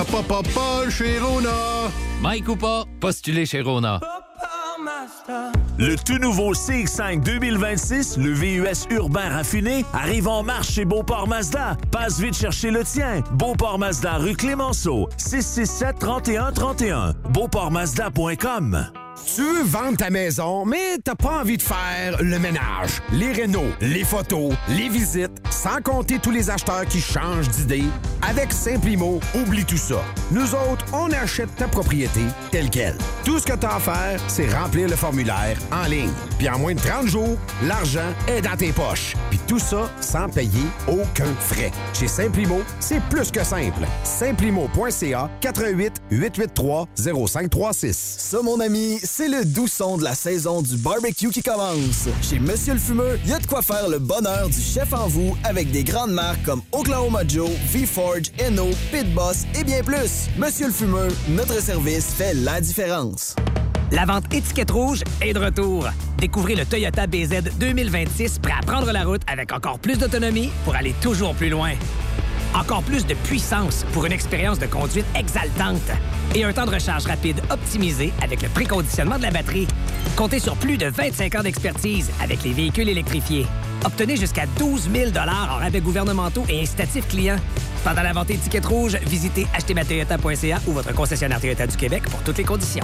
Paul chez Rona! Mike ou pas, postulez chez Rona. Le tout nouveau CX-5 2026, le VUS urbain raffiné, arrive en marche chez Beauport Mazda. Passe vite chercher le tien. Beauport Mazda, rue Clémenceau, 667-3131. BeauportMazda.com. Tu veux vendre ta maison, mais t'as pas envie de faire le ménage, les rénaux, les photos, les visites, sans compter tous les acheteurs qui changent d'idée? Avec Simplimo, oublie tout ça. Nous autres, on achète ta propriété telle quelle. Tout ce que t'as à faire, c'est remplir le formulaire en ligne. Puis en moins de 30 jours, l'argent est dans tes poches. Puis tout ça sans payer aucun frais. Chez Simplimo, c'est plus que simple. Simplimo.ca 88 883 0536. Ça, mon ami, c'est le doux son de la saison du barbecue qui commence. Chez Monsieur le Fumeux, il y a de quoi faire le bonheur du chef en vous avec des grandes marques comme Oklahoma Joe, V-Forge, Eno, Pit Boss et bien plus. Monsieur le Fumeux, notre service fait la différence. La vente étiquette rouge est de retour. Découvrez le Toyota BZ 2026 prêt à prendre la route avec encore plus d'autonomie pour aller toujours plus loin. Encore plus de puissance pour une expérience de conduite exaltante. Et un temps de recharge rapide optimisé avec le préconditionnement de la batterie. Comptez sur plus de 25 ans d'expertise avec les véhicules électrifiés. Obtenez jusqu'à 12 000 en rabais gouvernementaux et incitatifs clients. Pendant la vente étiquette rouge, visitez achetezmatoyota.ca ou votre concessionnaire Toyota du Québec pour toutes les conditions.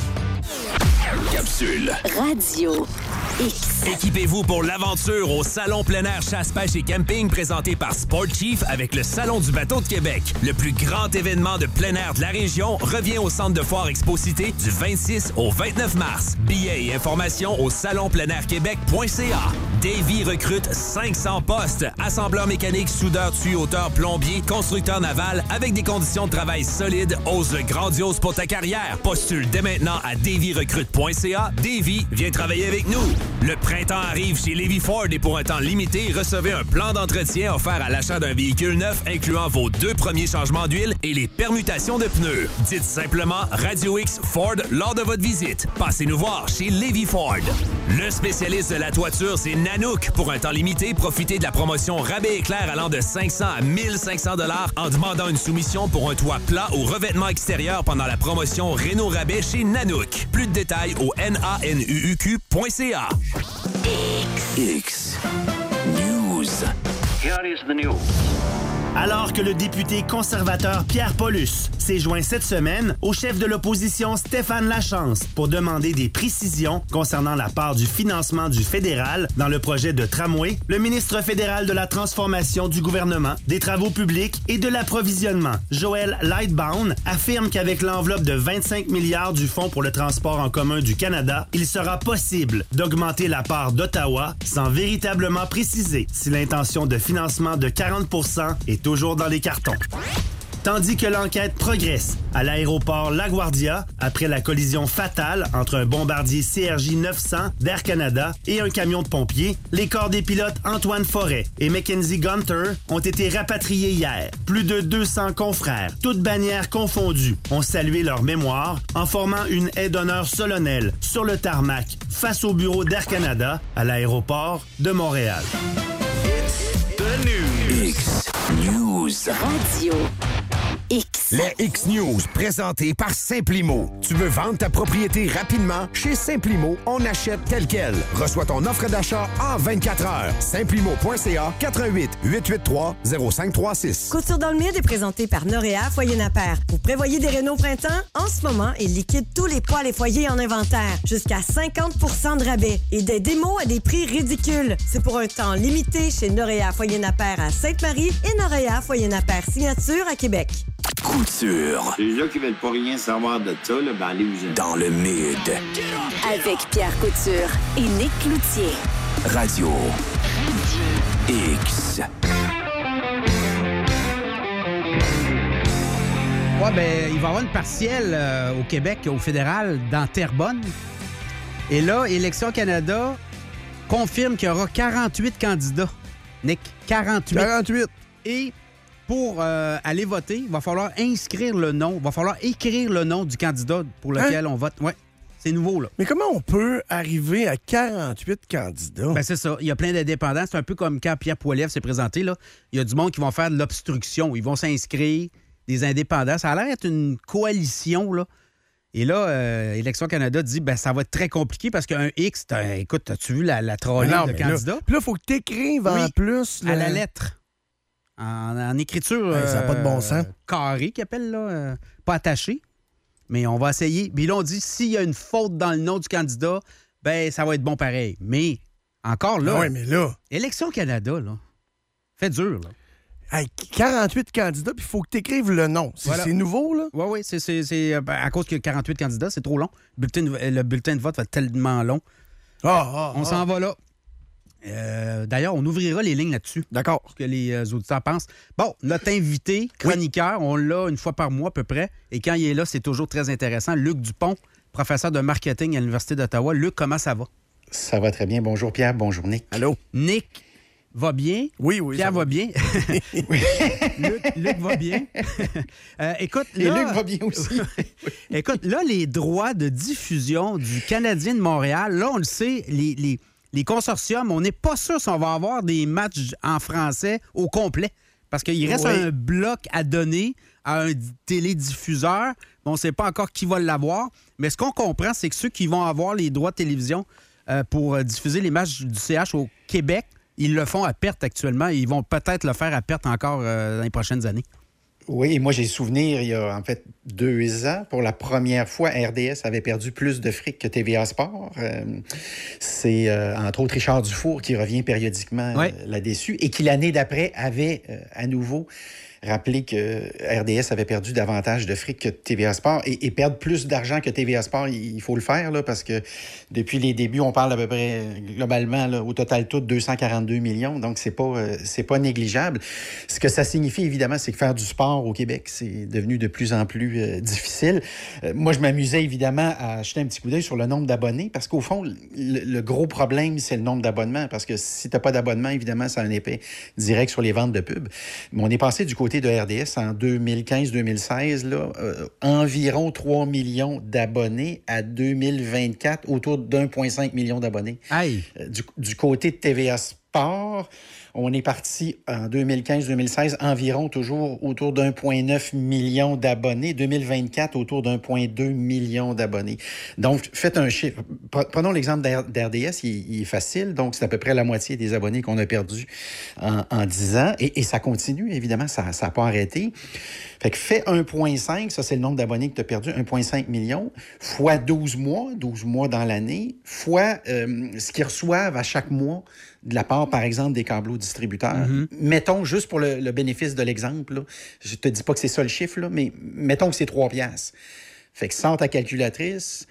Capsule. Radio X. Équipez-vous pour l'aventure au Salon plein air chasse, pêche et camping présenté par Sport Chief avec le Salon du bateau de Québec. Le plus grand événement de plein air de la région revient au Centre de foire Expo-Cité du 26 au 29 mars. Billets et informations au salonpleinairquebec.ca. Davy recrute 500 postes. Assembleur mécanique, soudeur, tuyauteur, plombier, constructeur naval avec des conditions de travail solides. Ose le grandiose pour ta carrière. Postule dès maintenant à davyrecrute.ca. Davy, viens travailler avec nous. Le printemps arrive chez Lévis Ford et pour un temps limité, recevez un plan d'entretien offert à l'achat d'un véhicule neuf incluant vos 2 premiers changements d'huile et les permutations de pneus. Dites simplement Radio X Ford lors de votre visite. Passez-nous voir chez Lévis Ford. Le spécialiste de la toiture, c'est Nanook. Pour un temps limité, profitez de la promotion rabais éclair allant de 500 à 1500 $ en demandant une soumission pour un toit plat ou revêtement extérieur pendant la promotion Réno Rabais chez Nanook. Plus de détails au nanuuq.ca. X News. Here is the news. Alors que le député conservateur Pierre Paulus s'est joint cette semaine au chef de l'opposition Stéphane Lachance pour demander des précisions concernant la part du financement du fédéral dans le projet de tramway, le ministre fédéral de la Transformation du gouvernement, des Travaux publics et de l'approvisionnement, Joël Lightbound, affirme qu'avec l'enveloppe de 25 milliards du Fonds pour le transport en commun du Canada, il sera possible d'augmenter la part d'Ottawa sans véritablement préciser si l'intention de financement de 40 % est toujours dans les cartons. Tandis que l'enquête progresse à l'aéroport LaGuardia après la collision fatale entre un bombardier CRJ 900 d'Air Canada et un camion de pompiers, les corps des pilotes Antoine Forêt et Mackenzie Gunter ont été rapatriés hier. Plus de 200 confrères, toutes bannières confondues, ont salué leur mémoire en formant une haie d'honneur solennelle sur le tarmac face au bureau d'Air Canada à l'aéroport de Montréal. X News. Radio X. Les X News, présentés par Simplimo. Tu veux vendre ta propriété rapidement? Chez Simplimo, on achète tel quel. Reçois ton offre d'achat en 24 heures. Simplimo.ca 88 883 0536. Couture dans le mid est présenté par Noréa Foyer Napper. Vous prévoyez des rénaux printemps? En ce moment, il liquide tous les poêles et foyers en inventaire. Jusqu'à 50 % de rabais. Et des démos à des prix ridicules. C'est pour un temps limité chez Noréa Foyer Napper à Sainte-Marie et Noréa Foyer Napper Signature à Québec. Couture. Les gens qui veulent pas rien savoir de ça, là, ben allez-vous-en. Dans le mid. Avec Pierre Couture et Nick Cloutier. Radio X. Ouais, ben, il va y avoir une partielle au Québec, au fédéral, dans Terrebonne. Et là, Élections Canada confirme qu'il y aura 48 candidats. Nick, 48. 48. Et pour aller voter, il va falloir inscrire le nom. Il va falloir écrire le nom du candidat pour lequel on vote. Oui, c'est nouveau, là. Mais comment on peut arriver à 48 candidats? Ben c'est ça. Il y a plein d'indépendants. C'est un peu comme quand Pierre Poilievre s'est présenté, là. Il y a du monde qui vont faire de l'obstruction. Ils vont s'inscrire, des indépendants. Ça a l'air d'être une coalition, là. Et là, Élections Canada dit ben ça va être très compliqué parce qu'un X, écoute, as-tu vu la trolley de candidats? Puis là, il faut que tu écrives en plus. À la lettre. En écriture ça n'a pas de bon sens. Carré, qu'ils appellent, là, pas attaché. mais on va essayer. Puis là, on dit, s'il y a une faute dans le nom du candidat, ben ça va être bon pareil. Mais encore là, oui, mais là... Élection Canada, là, fait dur, là. Hey, 48 candidats, puis il faut que tu écrives le nom. C'est nouveau, là? Oui, c'est à cause qu'il y a 48 candidats, c'est trop long. Le bulletin de vote va être tellement long. On s'en va là. D'ailleurs, on ouvrira les lignes là-dessus. D'accord. Ce que les auditeurs pensent. Bon, notre invité, chroniqueur, on l'a une fois par mois à peu près. Et quand il est là, c'est toujours très intéressant. Luc Dupont, professeur de marketing à l'Université d'Ottawa. Luc, comment ça va? Ça va très bien. Bonjour Pierre, bonjour Nick. Allô? Nick va bien. Oui. Pierre va bien. Luc va bien. Écoute, là... Et Luc va bien aussi. Écoute, là, les droits de diffusion du Canadien de Montréal, là, on le sait, les consortiums, on n'est pas sûr si on va avoir des matchs en français au complet. Parce qu'il reste un bloc à donner à un télédiffuseur. On ne sait pas encore qui va l'avoir. Mais ce qu'on comprend, c'est que ceux qui vont avoir les droits de télévision pour diffuser les matchs du CH au Québec, ils le font à perte actuellement et ils vont peut-être le faire à perte encore dans les prochaines années. Oui, moi, j'ai souvenir, il y a en fait 2 ans, pour la première fois, RDS avait perdu plus de fric que TVA Sport. C'est entre autres Richard Dufour qui revient périodiquement là-dessus et qui, l'année d'après, avait à nouveau rappelé que RDS avait perdu davantage de fric que TVA Sport et perdre plus d'argent que TVA Sport, il faut le faire là, parce que depuis les débuts, on parle à peu près globalement là, au total tout de 242 millions, donc c'est pas négligeable. Ce que ça signifie évidemment, c'est que faire du sport au Québec, c'est devenu de plus en plus difficile. Moi, je m'amusais évidemment à jeter un petit coup d'œil sur le nombre d'abonnés, parce qu'au fond, le gros problème, c'est le nombre d'abonnements, parce que si tu n'as pas d'abonnement, évidemment, ça a un effet direct sur les ventes de pub. Mais on est passé du côté de RDS en 2015-2016, là, environ 3 millions d'abonnés à 2024, autour d'1,5 million d'abonnés. Du côté de TVA Sport, on est parti en 2015-2016 environ toujours autour d'1,9 million d'abonnés. 2024, autour d'1,2 million d'abonnés. Donc, faites un chiffre. Prenons l'exemple d'RDS, il est facile. Donc, c'est à peu près la moitié des abonnés qu'on a perdus en 10 ans. Et ça continue, évidemment, ça n'a pas arrêté. Fait que fais 1,5, ça c'est le nombre d'abonnés que tu as perdu, 1,5 million, fois 12 mois dans l'année, fois ce qu'ils reçoivent à chaque mois de la part, par exemple, des câbleaux distributeurs. Mm-hmm. Mettons, juste pour le bénéfice de l'exemple, là, je te dis pas que c'est ça le chiffre, là, mais mettons que c'est 3 piastres. Fait que sans ta calculatrice,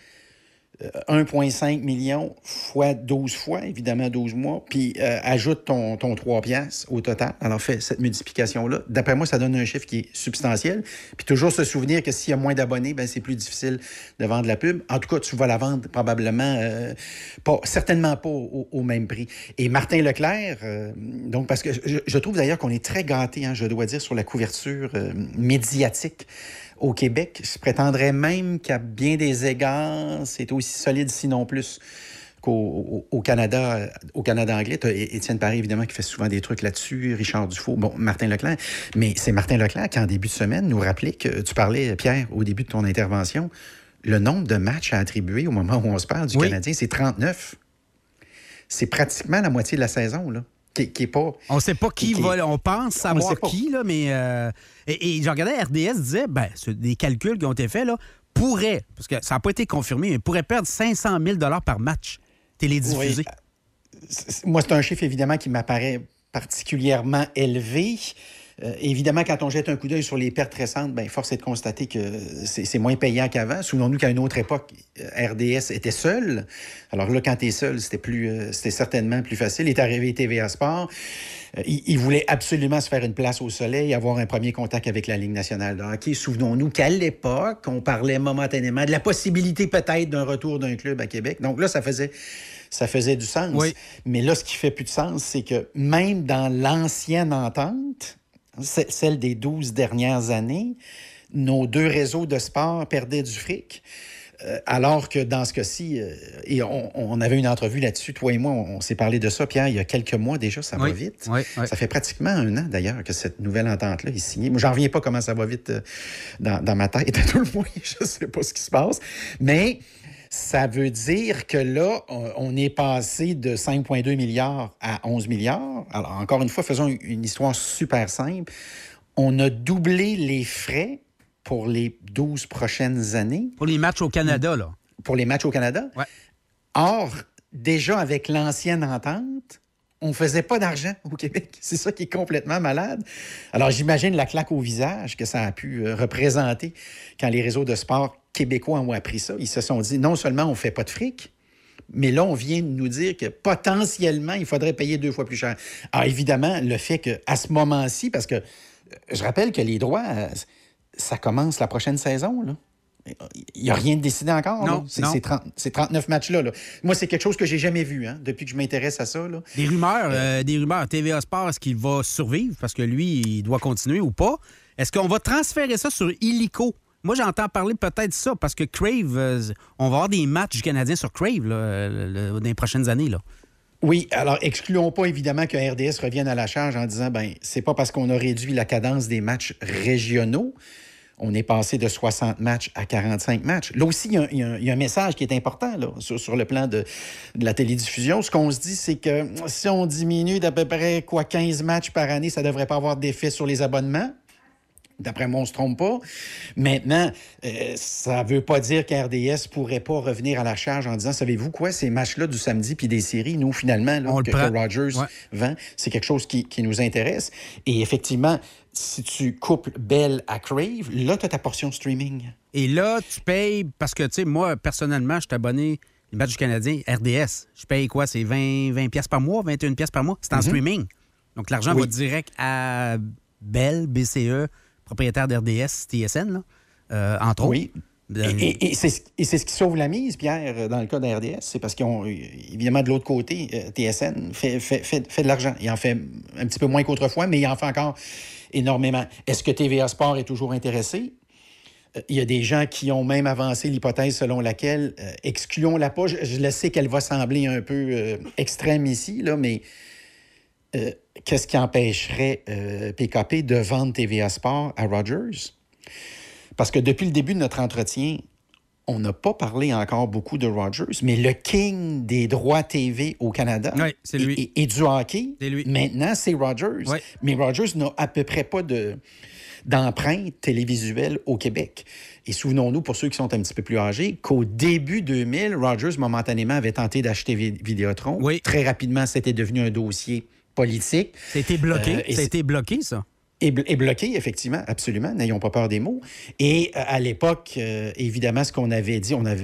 1,5 million fois 12 fois, évidemment 12 mois, puis ajoute ton 3 piastres au total. Alors, fais cette multiplication-là. D'après moi, ça donne un chiffre qui est substantiel. Puis toujours se souvenir que s'il y a moins d'abonnés, ben c'est plus difficile de vendre la pub. En tout cas, tu vas la vendre probablement, certainement pas au même prix. Et Martin Leclerc, donc parce que je trouve d'ailleurs qu'on est très gâtés, je dois dire, sur la couverture médiatique au Québec. Je prétendrais même qu'à bien des égards, c'est aussi solide, sinon plus, qu'au Canada anglais. Tu as Étienne Paré, évidemment, qui fait souvent des trucs là-dessus, Richard Dufault, Martin Leclerc. Mais c'est Martin Leclerc qui, en début de semaine, nous rappelait que tu parlais, Pierre, au début de ton intervention, le nombre de matchs à attribuer au moment où on se parle du Canadien, c'est 39. C'est pratiquement la moitié de la saison, là. Qui est pas... On ne sait pas qui va... On pense savoir qui, là, mais... Et je regardais, RDS disait, des calculs qui ont été faits, là, pourrait, parce que ça n'a pas été confirmé, mais pourrait perdre 500 000 $ par match télédiffusé. Oui. Moi, c'est un chiffre, évidemment, qui m'apparaît particulièrement élevé. Évidemment, quand on jette un coup d'œil sur les pertes récentes, force est de constater que c'est moins payant qu'avant. Souvenons-nous qu'à une autre époque, RDS était seul. Alors là, quand tu es seul, c'était certainement plus facile. Il est arrivé TVA Sport. Il voulait absolument se faire une place au soleil, avoir un premier contact avec la Ligue nationale de hockey. Souvenons-nous qu'à l'époque, on parlait momentanément de la possibilité peut-être d'un retour d'un club à Québec. Donc là, ça faisait du sens. Oui. Mais là, ce qui fait plus de sens, c'est que même dans l'ancienne entente, celle des 12 dernières années, nos 2 réseaux de sport perdaient du fric. Alors que dans ce cas-ci, et on avait une entrevue là-dessus, toi et moi, on s'est parlé de ça, Pierre, il y a quelques mois déjà, ça va vite. Oui. Ça fait pratiquement 1 an, d'ailleurs, que cette nouvelle entente-là est signée. Moi, j'en reviens pas comment ça va vite dans ma tête, à tout le moins, je sais pas ce qui se passe. Mais ça veut dire que là, on est passé de 5,2 milliards à 11 milliards. Alors, encore une fois, faisons une histoire super simple. On a doublé les frais pour les 12 prochaines années. Pour les matchs au Canada, là. Pour les matchs au Canada. Ouais. Or, déjà avec l'ancienne entente, on ne faisait pas d'argent au Québec. C'est ça qui est complètement malade. Alors, j'imagine la claque au visage que ça a pu représenter quand les réseaux de sport québécois ont appris ça. Ils se sont dit, non seulement on ne fait pas de fric, mais là, on vient de nous dire que potentiellement, il faudrait payer 2 fois plus cher. Alors, évidemment, le fait qu'à ce moment-ci, parce que je rappelle que les droits, ça commence la prochaine saison, là. Il n'y a rien de décidé encore. Non, là. Ces 39 matchs-là. Là. Moi, c'est quelque chose que j'ai jamais vu depuis que je m'intéresse à ça. Là. Des rumeurs. TVA Sport, est-ce qu'il va survivre parce que lui, il doit continuer ou pas? Est-ce qu'on va transférer ça sur Illico? Moi, j'entends parler peut-être de ça parce que Crave, on va avoir des matchs du Canadien sur Crave dans les prochaines années. Là. Oui, alors excluons pas évidemment que RDS revienne à la charge en disant c'est pas parce qu'on a réduit la cadence des matchs régionaux. On est passé de 60 matchs à 45 matchs. Là aussi, il y a un message qui est important là, sur le plan de la télédiffusion. Ce qu'on se dit, c'est que si on diminue d'à peu près 15 matchs par année, ça ne devrait pas avoir d'effet sur les abonnements. D'après moi, on ne se trompe pas. Maintenant, ça ne veut pas dire qu'RDS ne pourrait pas revenir à la charge en disant, savez-vous quoi, ces matchs-là du samedi puis des séries, nous, finalement, là, que Rogers vend, c'est quelque chose qui nous intéresse. Et effectivement, si tu couples Bell à Crave, là, tu as ta portion streaming. Et là, tu payes, parce que, tu sais, moi, personnellement, je suis abonné les matchs du Canadien, RDS. Je paye quoi? C'est 20 piastres par mois, 21 piastres par mois? C'est en streaming. Donc, l'argent va direct à Bell, BCE, propriétaire d'RDS, TSN, là, entre autres. Oui. Et c'est ce qui sauve la mise, Pierre, dans le cas d'RDS. C'est parce évidemment, de l'autre côté, TSN fait de l'argent. Il en fait un petit peu moins qu'autrefois, mais il en fait encore énormément. Est-ce que TVA Sport est toujours intéressé? Il y a des gens qui ont même avancé l'hypothèse selon laquelle, excluons-la pas, je le sais qu'elle va sembler un peu extrême ici, là, mais qu'est-ce qui empêcherait PKP de vendre TVA Sport à Rogers? Parce que depuis le début de notre entretien, on n'a pas parlé encore beaucoup de Rogers, mais le king des droits TV au Canada c'est lui. Et du hockey, c'est lui. Maintenant, c'est Rogers. Oui. Mais Rogers n'a à peu près pas d'empreinte télévisuelle au Québec. Et souvenons-nous, pour ceux qui sont un petit peu plus âgés, qu'au début 2000, Rogers, momentanément, avait tenté d'acheter Vidéotron. Oui. Très rapidement, c'était devenu un dossier politique. C'était bloqué. Ça a été bloqué, ça. Et bloqué, effectivement, absolument. N'ayons pas peur des mots. Et à l'époque, évidemment, ce qu'on avait dit, on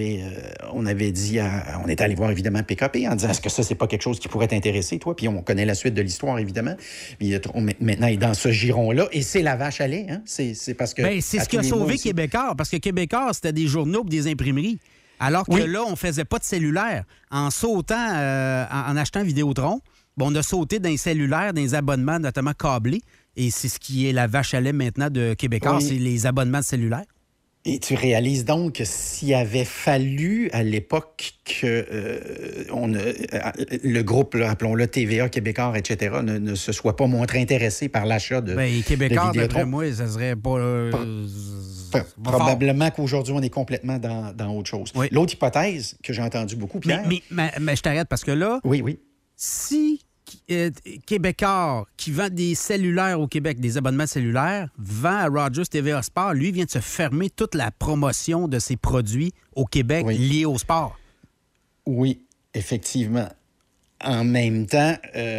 était allé voir, évidemment, PKP en disant, est-ce que ça, c'est pas quelque chose qui pourrait t'intéresser, toi? Puis on connaît la suite de l'histoire, évidemment. Puis maintenant, il est dans ce giron-là. Et c'est la vache à lait, hein? C'est parce que... c'est ce qui a sauvé Québécois. Parce que Québécois, c'était des journaux et des imprimeries. Alors que là, on faisait pas de cellulaire. En sautant, en achetant Vidéotron, on a sauté dans les cellulaires, dans les abonnements, notamment câblés. Et c'est ce qui est la vache à lait maintenant de Québécois, c'est les abonnements de cellulaire. Et tu réalises donc que s'il avait fallu à l'époque que le groupe, là, appelons-le TVA, Québécois, etc., ne se soit pas montré intéressé par l'achat de Québécois, de d'après moi, ça serait pas... Probablement qu'aujourd'hui, on est complètement dans autre chose. Oui. L'autre hypothèse que j'ai entendue beaucoup, Pierre... Mais je t'arrête parce que là... Oui. Si... Québécois qui vend des cellulaires au Québec, des abonnements cellulaires, vend à Rogers TVA Sport, lui vient de se fermer toute la promotion de ses produits au Québec liés au sport. Oui, effectivement. En même temps,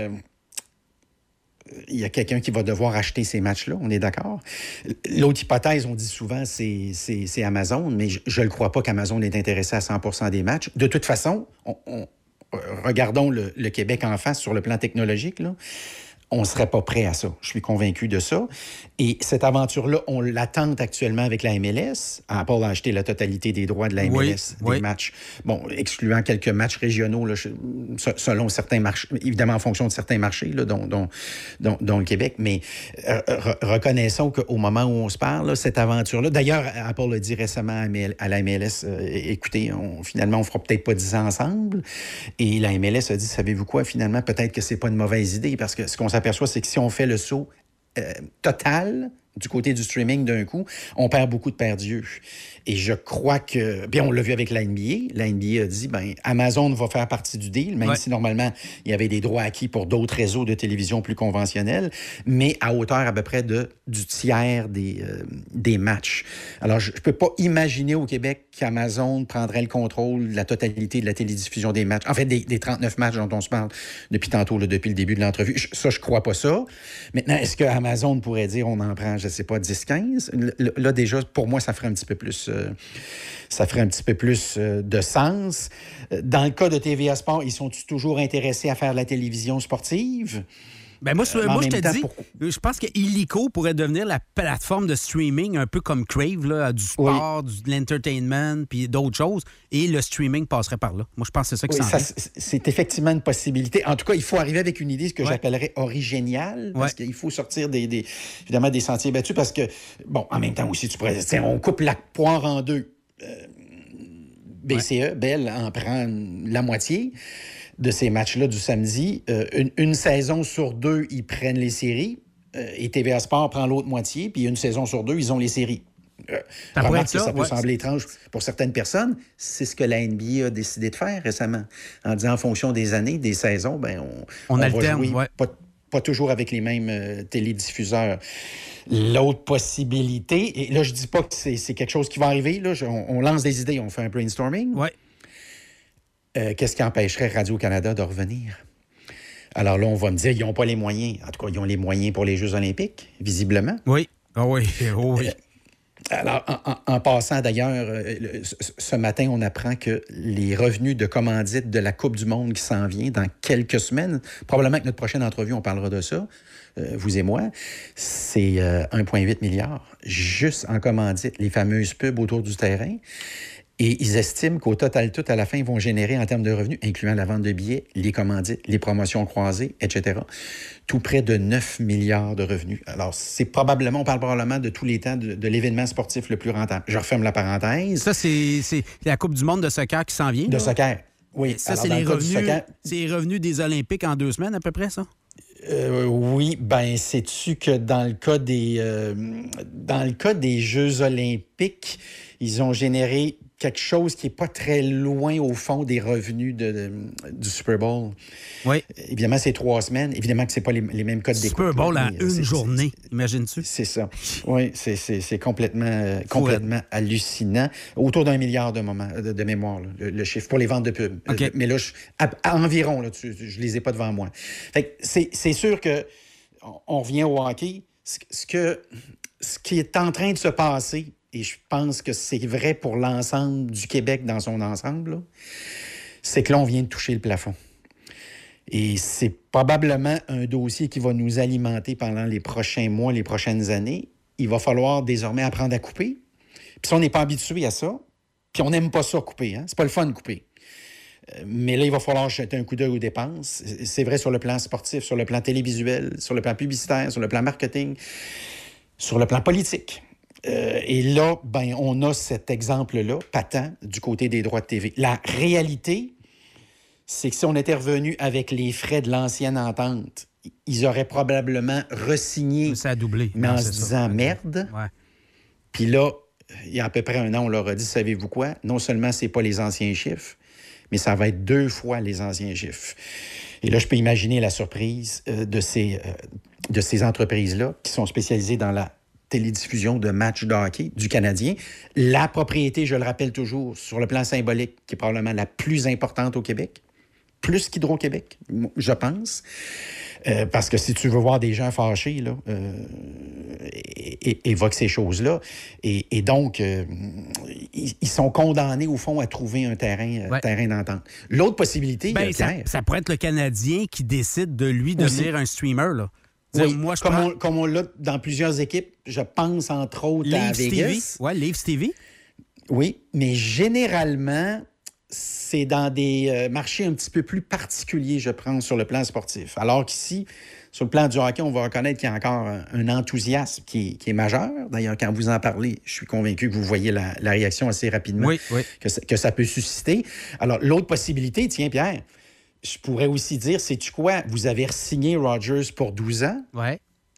il y a quelqu'un qui va devoir acheter ces matchs-là, on est d'accord? L'autre hypothèse, on dit souvent, c'est Amazon, mais je ne crois pas qu'Amazon est intéressé à 100% des matchs. De toute façon, regardons le Québec en face sur le plan technologique, là. On ne serait pas prêt à ça. Je suis convaincu de ça. Et cette aventure-là, on l'attend actuellement avec la MLS. Apple a acheté la totalité des droits de la MLS, des matchs. Bon, excluant quelques matchs régionaux, là, selon certains marchés, évidemment en fonction de certains marchés, là, dont le Québec. Mais reconnaissons qu'au moment où on se parle, là, cette aventure-là... D'ailleurs, Apple a dit récemment à la MLS, écoutez, finalement, on ne fera peut-être pas 10 ans ensemble. Et la MLS a dit, savez-vous quoi, finalement, peut-être que c'est pas une mauvaise idée, parce que ce qu'on s'aperçoit, c'est que si on fait le saut total du côté du streaming d'un coup, on perd beaucoup de perdus. Et je crois que... Bien, on l'a vu avec la NBA. La NBA a dit, Amazon va faire partie du deal, même si normalement, il y avait des droits acquis pour d'autres réseaux de télévision plus conventionnels, mais à hauteur à peu près du tiers des matchs. Alors, je ne peux pas imaginer au Québec qu'Amazon prendrait le contrôle de la totalité de la télédiffusion des matchs. En fait, des 39 matchs dont on se parle depuis tantôt, depuis le début de l'entrevue. Ça, je ne crois pas ça. Maintenant, est-ce que Amazon pourrait dire on en prend, je ne sais pas, 10-15? Là, déjà, pour moi, ça ferait un petit peu plus... de sens. Dans le cas de TVA Sport, ils sont toujours intéressés à faire de la télévision sportive? Moi, je te dis, je pense que Illico pourrait devenir la plateforme de streaming un peu comme Crave, là, du sport, de l'entertainment, puis d'autres choses, et le streaming passerait par là. Moi, je pense que c'est ça qui s'en vient. C'est effectivement une possibilité. En tout cas, il faut arriver avec une idée, ce que j'appellerais origéniale, parce qu'il faut sortir évidemment des sentiers battus, parce que, en même temps aussi, tu pourrais dire, on coupe la poire en deux. BCE, Bell, en prend la moitié de ces matchs-là du samedi. Une saison sur 2, ils prennent les séries et TVA Sport prend l'autre moitié, puis une saison sur 2, ils ont les séries. Remarque que ça peut sembler étrange pour certaines personnes. C'est ce que la NBA a décidé de faire récemment, en disant en fonction des années, des saisons, on alterne, va jouer pas toujours avec les mêmes télédiffuseurs. L'autre possibilité, et là, je dis pas que c'est quelque chose qui va arriver, là, on lance des idées, on fait un brainstorming. Oui. Qu'est-ce qui empêcherait Radio-Canada de revenir? Alors là, on va me dire, ils n'ont pas les moyens. En tout cas, ils ont les moyens pour les Jeux olympiques, visiblement. Oui. Ah oui. Oh oui. Alors, en passant d'ailleurs, ce matin, on apprend que les revenus de commandite de la Coupe du monde qui s'en vient dans quelques semaines, probablement que notre prochaine entrevue, on parlera de ça, vous et moi, c'est 1,8 milliard, juste en commandite, les fameuses pubs autour du terrain. Et ils estiment qu'au total, tout à la fin, ils vont générer en termes de revenus, incluant la vente de billets, les commandites, les promotions croisées, etc., tout près de 9 milliards de revenus. Alors, on parle probablement de tous les temps de l'événement sportif le plus rentable. Je referme la parenthèse. Ça, c'est la Coupe du monde de soccer qui s'en vient? De soccer, oui. Ça, c'est les revenus des Olympiques en 2 semaines, à peu près, ça? Oui, sais-tu que dans le cas des Jeux olympiques, ils ont généré quelque chose qui n'est pas très loin, au fond, des revenus du Super Bowl. Oui. Évidemment, c'est 3 semaines. Évidemment que ce n'est pas les mêmes codes d'écoute. Super Bowl en une journée, imagines-tu? C'est ça. Oui, c'est complètement hallucinant. Autour d'1 milliard de mémoire, là, le chiffre, pour les ventes de pubs. Okay. Mais là, environ, là, je ne les ai pas devant moi. Fait que c'est sûr que on revient au hockey. Ce qui est en train de se passer, et je pense que c'est vrai pour l'ensemble du Québec dans son ensemble, là, c'est que là, on vient de toucher le plafond. Et c'est probablement un dossier qui va nous alimenter pendant les prochains mois, les prochaines années. Il va falloir désormais apprendre à couper. Puis si on n'est pas habitué à ça, puis on n'aime pas ça couper, c'est pas le fun de couper. Mais là, il va falloir jeter un coup d'œil aux dépenses. C'est vrai sur le plan sportif, sur le plan télévisuel, sur le plan publicitaire, sur le plan marketing, sur le plan politique. Et là, on a cet exemple-là, patent, du côté des droits de TV. La réalité, c'est que si on était revenu avec les frais de l'ancienne entente, ils auraient probablement re-signé. Ça a doublé. Mais en se disant merde. Ouais. Puis là, il y a à peu près 1 an, on leur a dit, savez-vous quoi? Non seulement c'est pas les anciens chiffres, mais ça va être 2 fois les anciens chiffres. Et là, je peux imaginer la surprise de ces entreprises-là qui sont spécialisées dans la télédiffusion de matchs de hockey du Canadien. La propriété, je le rappelle toujours, sur le plan symbolique, qui est probablement la plus importante au Québec, plus qu'Hydro-Québec, je pense. Parce que si tu veux voir des gens fâchés, là, évoque ces choses-là. Et donc, ils sont condamnés, au fond, à trouver un terrain d'entente. L'autre possibilité, ça pourrait être le Canadien qui décide de lui devenir un streamer, là. Oui, moi, comme on l'a dans plusieurs équipes, je pense entre autres à Vegas. Oui, Leafs TV. Oui, mais généralement, c'est dans des marchés un petit peu plus particuliers, je pense, sur le plan sportif. Alors qu'ici, sur le plan du hockey, on va reconnaître qu'il y a encore un enthousiasme qui est majeur. D'ailleurs, quand vous en parlez, je suis convaincu que vous voyez la réaction assez rapidement que ça peut susciter. Alors, l'autre possibilité, tiens, Pierre, je pourrais aussi dire, sais-tu quoi? Vous avez re-signé Rogers pour 12 ans. Ouais.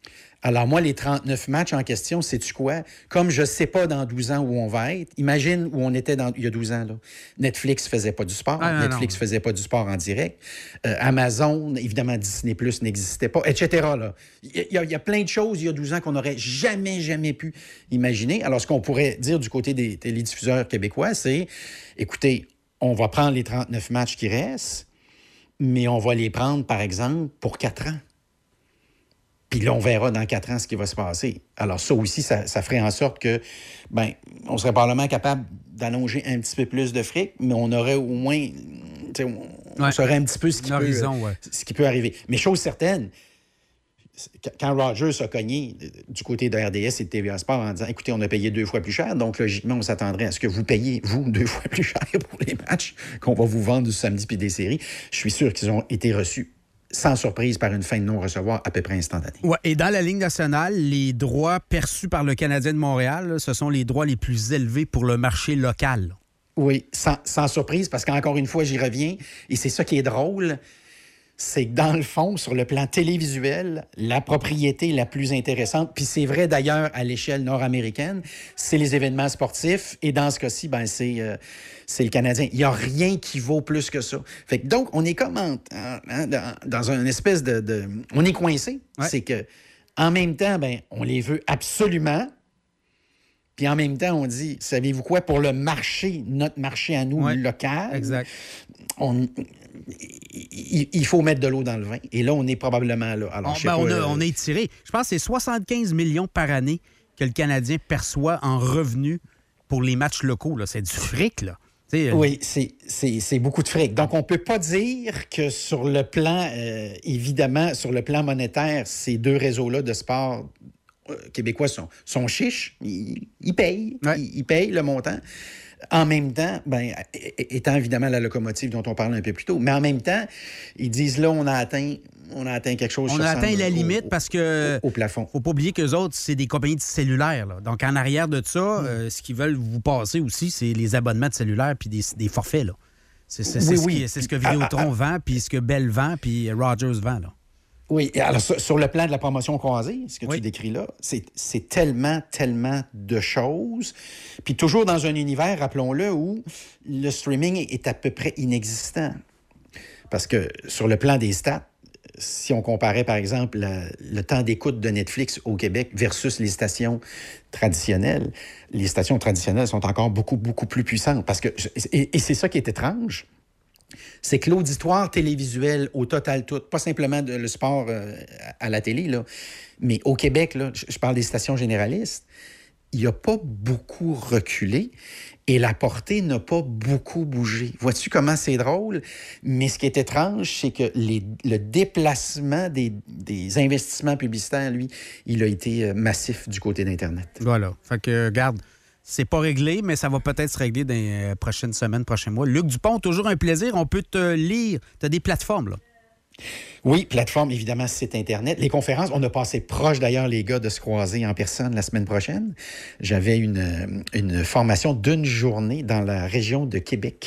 Alors moi, les 39 matchs en question, sais-tu quoi? Comme je ne sais pas dans 12 ans où on va être, imagine où on était il y a 12 ans. Là. Netflix ne faisait pas du sport. Netflix ne faisait pas du sport en direct. Amazon, évidemment, Disney Plus n'existait pas, etc. Là. Il y a plein de choses il y a 12 ans qu'on n'aurait jamais pu imaginer. Alors, ce qu'on pourrait dire du côté des télédiffuseurs québécois, c'est, écoutez, on va prendre les 39 matchs qui restent, mais on va les prendre, par exemple, pour 4 ans. Puis là, on verra dans 4 ans ce qui va se passer. Alors ça aussi, ça ferait en sorte que, on serait probablement capable d'allonger un petit peu plus de fric, mais on aurait au moins, on saurait un petit peu ce qui peut arriver. Mais chose certaine, quand Rogers a cogné du côté de RDS et de TVA Sport en disant, écoutez, on a payé 2 fois plus cher, donc logiquement, on s'attendrait à ce que vous payiez, vous, 2 fois plus cher pour les matchs qu'on va vous vendre du samedi puis des séries. Je suis sûr qu'ils ont été reçus sans surprise par une fin de non-recevoir à peu près instantanée. Ouais, et dans la Ligue nationale, les droits perçus par le Canadien de Montréal, là, ce sont les droits les plus élevés pour le marché local. Là. Oui, sans surprise, parce qu'encore une fois, j'y reviens, et c'est ça qui est drôle, c'est que dans le fond, sur le plan télévisuel, la propriété la plus intéressante, puis c'est vrai d'ailleurs à l'échelle nord-américaine, c'est les événements sportifs, et dans ce cas-ci, c'est le Canadien. Il n'y a rien qui vaut plus que ça. Fait que donc, on est comme dans une espèce de... On est coincé. Ouais. C'est que en même temps, on les veut absolument, puis en même temps, on dit, savez-vous quoi, pour le marché, notre marché à nous, local, exact. Il faut mettre de l'eau dans le vin. Et là, on est probablement là. Alors, on est étiré. Je pense que c'est 75 millions par année que le Canadien perçoit en revenus pour les matchs locaux. Là. C'est du fric, là. Oui, c'est beaucoup de fric. Donc, on ne peut pas dire que sur le plan, évidemment, sur le plan monétaire, ces 2 réseaux-là de sport québécois sont chiches. Ils payent. Ouais. Ils payent le montant. En même temps, étant évidemment la locomotive dont on parlait un peu plus tôt, mais en même temps, ils disent là, on a atteint quelque chose. On a atteint la limite parce que au plafond. Faut pas oublier qu'eux autres, c'est des compagnies de cellulaire. Là. Donc, en arrière de ça, ce qu'ils veulent vous passer aussi, c'est les abonnements de cellulaire puis des forfaits. Là. C'est ce que Vidéotron vend, puis ce que Bell vend, puis Rogers vend. Là. Oui, alors sur le plan de la promotion croisée, ce que tu décris là, c'est tellement de choses. Puis toujours dans un univers, rappelons-le, où le streaming est à peu près inexistant. Parce que sur le plan des stats, si on comparait, par exemple, le temps d'écoute de Netflix au Québec versus les stations traditionnelles, les stations traditionnelles sont encore beaucoup plus puissantes. Parce que, et c'est ça qui est étrange, c'est que l'auditoire télévisuel au total tout, pas simplement le sport à la télé, là, mais au Québec, là, je parle des stations généralistes, il n'a pas beaucoup reculé et la portée n'a pas beaucoup bougé. Vois-tu comment c'est drôle? Mais ce qui est étrange, c'est que le déplacement des investissements publicitaires, lui, il a été massif du côté d'Internet. Voilà. Fait que, regarde, c'est pas réglé, mais ça va peut-être se régler dans les prochaines semaines, prochains mois. Luc Dupont, toujours un plaisir. On peut te lire. Tu as des plateformes, là. Oui, plateforme, évidemment, site Internet. Les conférences, on a passé proche, d'ailleurs, les gars, de se croiser en personne la semaine prochaine. J'avais une formation d'une journée dans la région de Québec,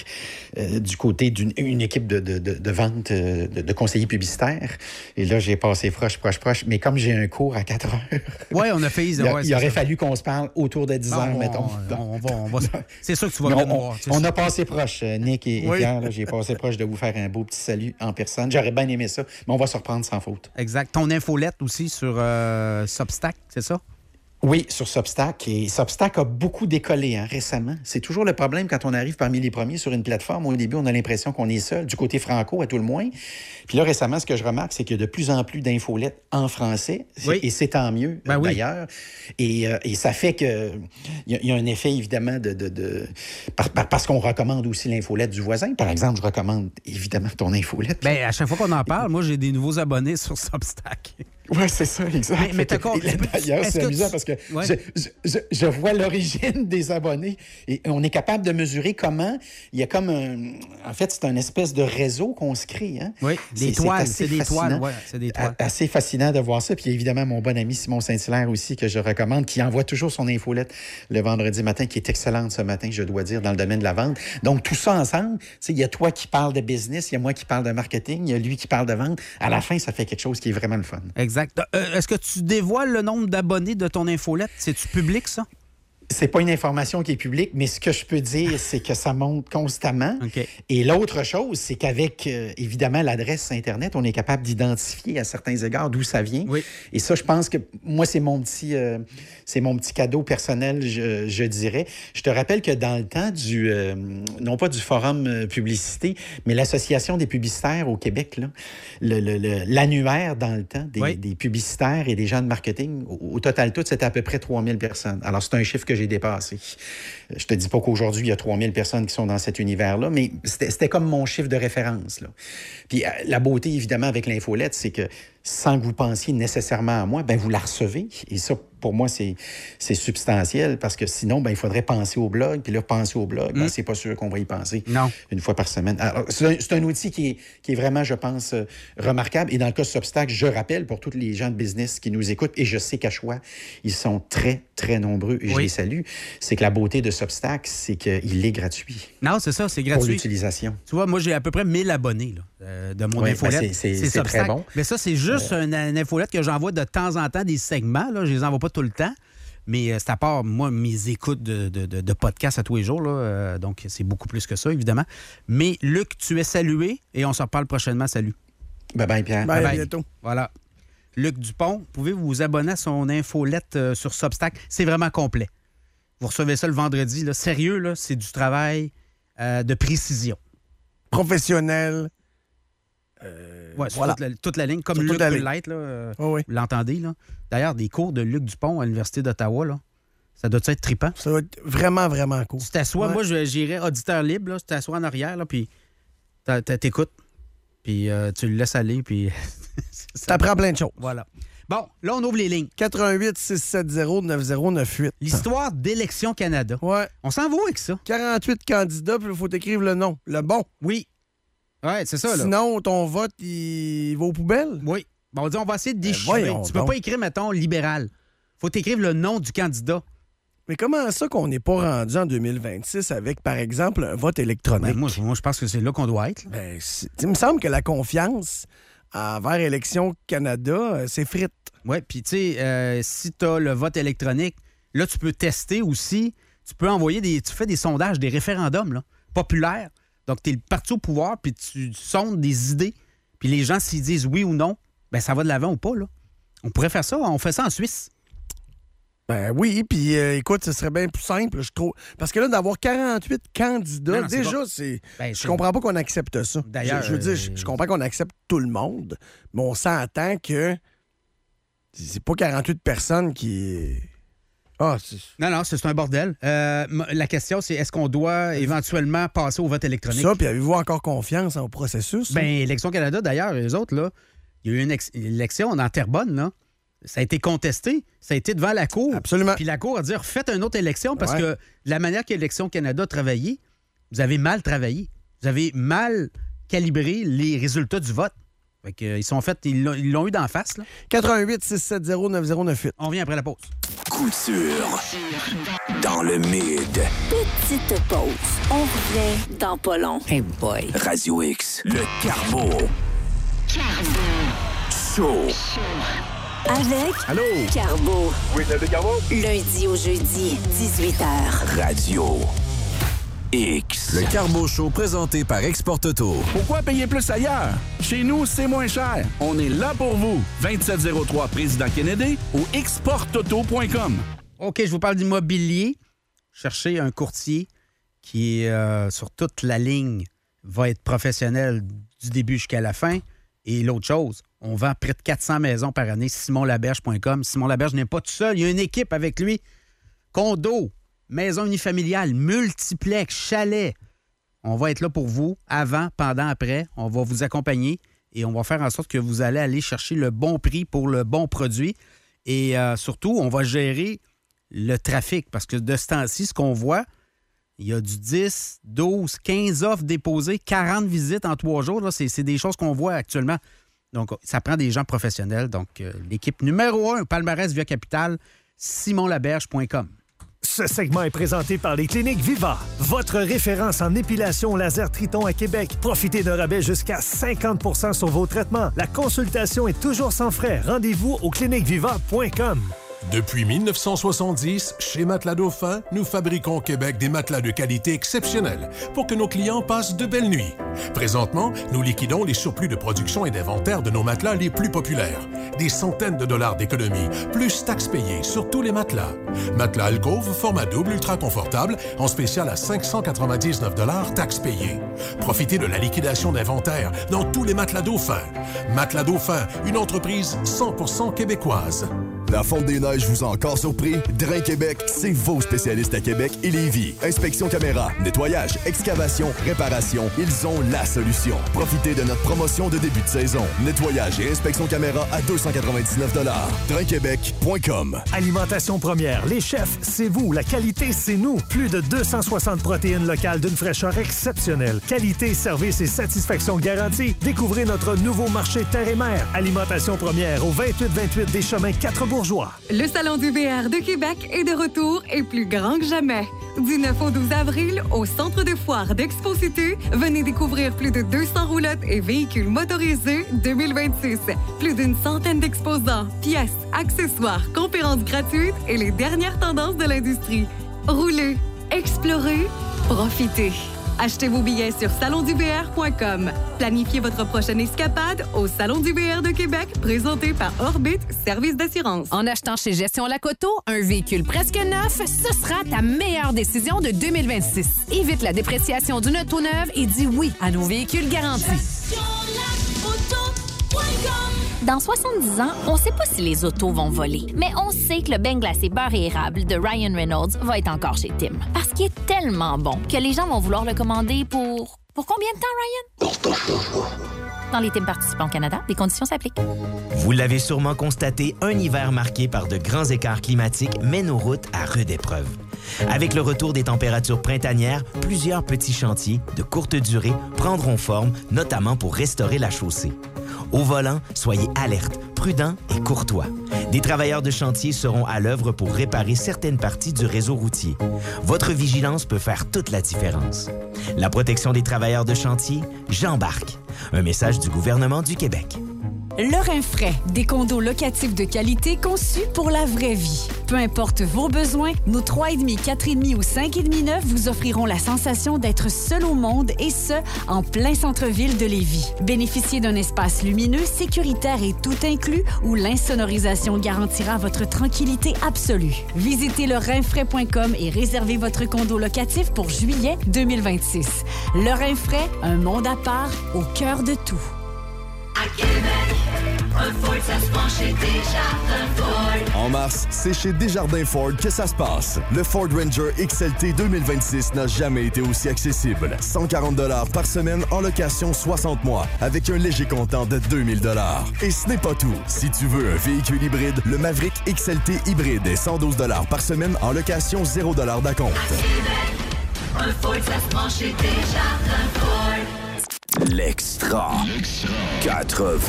du côté d'une équipe de vente de conseillers publicitaires. Et là, j'ai passé proche. Mais comme j'ai un cours à 4 heures... Oui, on a fait... il aurait fallu qu'on se parle autour de 10 heures, mettons. On va c'est sûr que tu vas venir nous voir. On a passé proche, Nick et Pierre. Là, j'ai passé proche de vous faire un beau petit salut en personne. J'aurais bien aimé ça, mais on va se reprendre sans faute. Exact. Ton infolette aussi sur Substack, c'est ça? Oui, sur Substack. Et Substack a beaucoup décollé récemment. C'est toujours le problème quand on arrive parmi les premiers sur une plateforme où au début, on a l'impression qu'on est seul, du côté franco à tout le moins. Puis là, récemment, ce que je remarque, c'est qu'il y a de plus en plus d'infolettes en français. Et c'est tant mieux, d'ailleurs. Et ça fait qu'il y a un effet, évidemment, parce qu'on recommande aussi l'infolette du voisin. Par exemple, je recommande évidemment ton infolette. Bien, à chaque fois qu'on en parle, moi, j'ai des nouveaux abonnés sur Substack. Oui, c'est ça, exact. Mais d'accord. D'ailleurs, c'est amusant parce que je vois l'origine des abonnés et on est capable de mesurer comment il y a comme en fait, c'est un espèce de réseau qu'on se crée. Hein? Oui, c'est des toiles. Assez fascinant de voir ça. Puis évidemment, mon bon ami Simon Saint-Hilaire aussi, que je recommande, qui envoie toujours son infolette le vendredi matin, qui est excellente ce matin, je dois dire, dans le domaine de la vente. Donc, tout ça ensemble, il y a toi qui parles de business, il y a moi qui parle de marketing, il y a lui qui parle de vente. À la fin, ça fait quelque chose qui est vraiment le fun. Exact. Exact. Est-ce que tu dévoiles le nombre d'abonnés de ton infolette? C'est-tu public, ça? C'est pas une information qui est publique, mais ce que je peux dire, c'est que ça monte constamment. OK. Et l'autre chose, c'est qu'avec, évidemment, l'adresse Internet, on est capable d'identifier à certains égards d'où ça vient. Oui. Et ça, je pense que moi, c'est mon petit cadeau personnel, je dirais. Je te rappelle que dans le temps non pas du forum publicité, mais l'Association des publicitaires au Québec, là, l'annuaire dans le temps des publicitaires et des gens de marketing, au total tout, c'était à peu près 3000 personnes. Alors, c'est un chiffre que j'ai dépassé. Je te dis pas qu'aujourd'hui, il y a 3000 personnes qui sont dans cet univers-là, mais c'était comme mon chiffre de référence, là. Puis la beauté, évidemment, avec l'infolette, c'est que sans que vous pensiez nécessairement à moi, ben vous la recevez. Et ça, pour moi, c'est substantiel parce que sinon, ben il faudrait penser au blog. Puis là, penser au blog, ben, c'est pas sûr qu'on va y penser une fois par semaine. Alors, c'est un outil qui est vraiment, je pense, remarquable. Et dans le cas de Substack, je rappelle pour tous les gens de business qui nous écoutent, et je sais qu'à Choix, ils sont très, très nombreux, et je les salue, c'est que la beauté de Substack, c'est qu'il est gratuit. Non, c'est ça, c'est gratuit. Pour l'utilisation. Tu vois, moi, j'ai à peu près 1000 abonnés là, de mon infolette. Ben c'est très bon. Mais ça, c'est juste une infolette que j'envoie de temps en temps, des segments. Là. Je les envoie pas tout le temps. Mais c'est à part, moi, mes écoutes de podcasts à tous les jours. Là, donc, c'est beaucoup plus que ça, évidemment. Mais Luc, tu es salué et on se reparle prochainement. Salut. Bye-bye, Pierre. Bye, à bientôt. Voilà. Luc Dupont, pouvez-vous vous abonner à son infolette sur Substack? C'est vraiment complet. Vous recevez ça le vendredi. Là. Sérieux, là, c'est du travail de précision. Professionnel. Ouais, voilà. toute la ligne, comme Luc peut l'être, là, vous l'entendez. Là. D'ailleurs, des cours de Luc Dupont à l'Université d'Ottawa, là, ça doit être trippant. Ça doit être vraiment, vraiment cool. Tu t'assois, moi, j'irais auditeur libre, là, tu t'assois en arrière, là, puis t'écoutes, puis tu le laisses aller, puis... T'apprends plein de choses. Voilà. Bon, là, on ouvre les lignes. 88-670-9098. L'histoire d'Élections Canada. Ouais. On s'en va avec ça. 48 candidats, puis il faut écrire le nom. Le bon. Oui. Ouais, c'est ça, là. Sinon, ton vote, il va aux poubelles. Oui. Bon, on dit, on va essayer de déchiffrer. Tu peux pas écrire, mettons, libéral. Faut t'écrire le nom du candidat. Mais comment ça qu'on n'est pas rendu en 2026 avec, par exemple, un vote électronique? Ben, moi, je pense que c'est là qu'on doit être. Ben, il me semble que la confiance envers Élections Canada, c'est frite. Oui, puis tu sais, si tu as le vote électronique, là, tu peux tester aussi. Tu peux envoyer tu fais des sondages, des référendums là, populaires. Donc, tu es le parti au pouvoir, puis tu sondes des idées. Puis les gens, s'ils disent oui ou non, ben ça va de l'avant ou pas, là. On pourrait faire ça. On fait ça en Suisse. Ben oui, puis écoute, ce serait bien plus simple, je trouve. Parce que là, d'avoir 48 candidats, non, déjà, c'est... je comprends pas qu'on accepte ça. D'ailleurs... Je veux dire, je comprends qu'on accepte tout le monde, mais on s'entend que c'est pas 48 personnes qui... Non, c'est un bordel. La question, c'est est-ce qu'on doit éventuellement passer au vote électronique? Ça, puis avez-vous encore confiance au processus? Bien, Élections Canada, d'ailleurs, eux autres, là, il y a eu une élection en Terrebonne, là. Ça a été contesté. Ça a été devant la Cour. Absolument. Puis la Cour a dit refaites une autre élection parce que la manière qu'Élections Canada a travaillé, vous avez mal travaillé. Vous avez mal calibré les résultats du vote. Fait que, ils l'ont eu d'en face. Là. 88-670-9098. On revient après la pause. Couture dans le mid. Petite pause. On revient dans pas long. Hey boy. Radio X. Le Carbo. Show. Avec Allô? Carbo. Oui, c'est Carbo. Lundi au jeudi, 18h. Radio X. Le Carbo Show présenté par Export Auto. Pourquoi payer plus ailleurs? Chez nous, c'est moins cher. On est là pour vous. 2703 Président Kennedy ou exportauto.com. OK, je vous parle d'immobilier. Cherchez un courtier qui est sur toute la ligne, va être professionnel du début jusqu'à la fin. Et l'autre chose, on vend près de 400 maisons par année. SimonLaberge.com. Simon Laberge n'est pas tout seul. Il y a une équipe avec lui. Condo, maison unifamiliale, multiplex, chalet. On va être là pour vous avant, pendant, après. On va vous accompagner et on va faire en sorte que vous allez aller chercher le bon prix pour le bon produit. Et surtout, on va gérer le trafic parce que de ce temps-ci, ce qu'on voit, il y a du 10, 12, 15 offres déposées, 40 visites en 3 jours. Là, c'est des choses qu'on voit actuellement. Donc, ça prend des gens professionnels. Donc, l'équipe numéro 1, palmarès via Capital, SimonLaberge.com. Ce segment est présenté par les cliniques Viva, votre référence en épilation laser Triton à Québec. Profitez d'un rabais jusqu'à 50 % sur vos traitements. La consultation est toujours sans frais. Rendez-vous au cliniqueviva.com. Depuis 1970, chez Matelas Dauphin, nous fabriquons au Québec des matelas de qualité exceptionnelle pour que nos clients passent de belles nuits. Présentement, nous liquidons les surplus de production et d'inventaire de nos matelas les plus populaires. Des centaines de dollars d'économie, plus taxes payées sur tous les matelas. Matelas Alcove, format double, ultra confortable, en spécial à 599 $, taxes payées. Profitez de la liquidation d'inventaire dans tous les Matelas Dauphin. Matelas Dauphin, une entreprise 100% québécoise. La fonte des neiges vous a encore surpris? Drain Québec, c'est vos spécialistes à Québec et Lévis. Inspection caméra, nettoyage, excavation, réparation, ils ont la solution. Profitez de notre promotion de début de saison. Nettoyage et inspection caméra à 299 $. Drainquebec.com. Alimentation première, les chefs, c'est vous. La qualité, c'est nous. Plus de 260 protéines locales d'une fraîcheur exceptionnelle. Qualité, service et satisfaction garantie. Découvrez notre nouveau marché terre et mer. Alimentation première au 2828 des Chemins 4 Bourgeois. Le Salon du VR de Québec est de retour et plus grand que jamais. Du 9 au 12 avril, au Centre de foire d'Expo-Cité, venez découvrir plus de 200 roulottes et véhicules motorisés 2026. Plus d'une centaine d'exposants, pièces, accessoires, conférences gratuites et les dernières tendances de l'industrie. Roulez, explorez, profitez. Achetez vos billets sur salonduvr.com. Planifiez votre prochaine escapade au Salon du VR de Québec, présenté par Orbit Service d'assurance. En achetant chez Gestion Lacoto, un véhicule presque neuf, ce sera ta meilleure décision de 2026. Évite la dépréciation d'une auto neuve et dis oui à nos véhicules garantis. Dans 70 ans, on ne sait pas si les autos vont voler, mais on sait que le beignet glacé beurre et érable de Ryan Reynolds va être encore chez Tim. Parce qu'il est tellement bon que les gens vont vouloir le commander pour... Pour combien de temps, Ryan? Dans les Tim participants au Canada, des conditions s'appliquent. Vous l'avez sûrement constaté, un hiver marqué par de grands écarts climatiques met nos routes à rude épreuve. Avec le retour des températures printanières, plusieurs petits chantiers de courte durée prendront forme, notamment pour restaurer la chaussée. Au volant, soyez alertes, prudents et courtois. Des travailleurs de chantier seront à l'œuvre pour réparer certaines parties du réseau routier. Votre vigilance peut faire toute la différence. La protection des travailleurs de chantier, j'embarque. Un message du gouvernement du Québec. Le Rinfraie, des condos locatifs de qualité conçus pour la vraie vie. Peu importe vos besoins, nos 3,5, 4,5 ou 5,5 neufs vous offriront la sensation d'être seul au monde et ce, en plein centre-ville de Lévis. Bénéficiez d'un espace lumineux, sécuritaire et tout inclus où l'insonorisation garantira votre tranquillité absolue. Visitez le Rinfraie.com et réservez votre condo locatif pour juillet 2026. Le Rinfraie, un monde à part au cœur de tout. À Québec, un Ford, ça se passe chez Desjardins Ford. En mars, c'est chez Desjardins Ford que ça se passe. Le Ford Ranger XLT 2026 n'a jamais été aussi accessible. 140 $ par semaine en location 60 mois, avec un léger comptant de 2000 $. Et ce n'est pas tout. Si tu veux un véhicule hybride, le Maverick XLT hybride est 112 $ par semaine en location 0 $ d'acompte. À Québec, un Ford, ça se passe chez Desjardins Ford. L'Extra 80.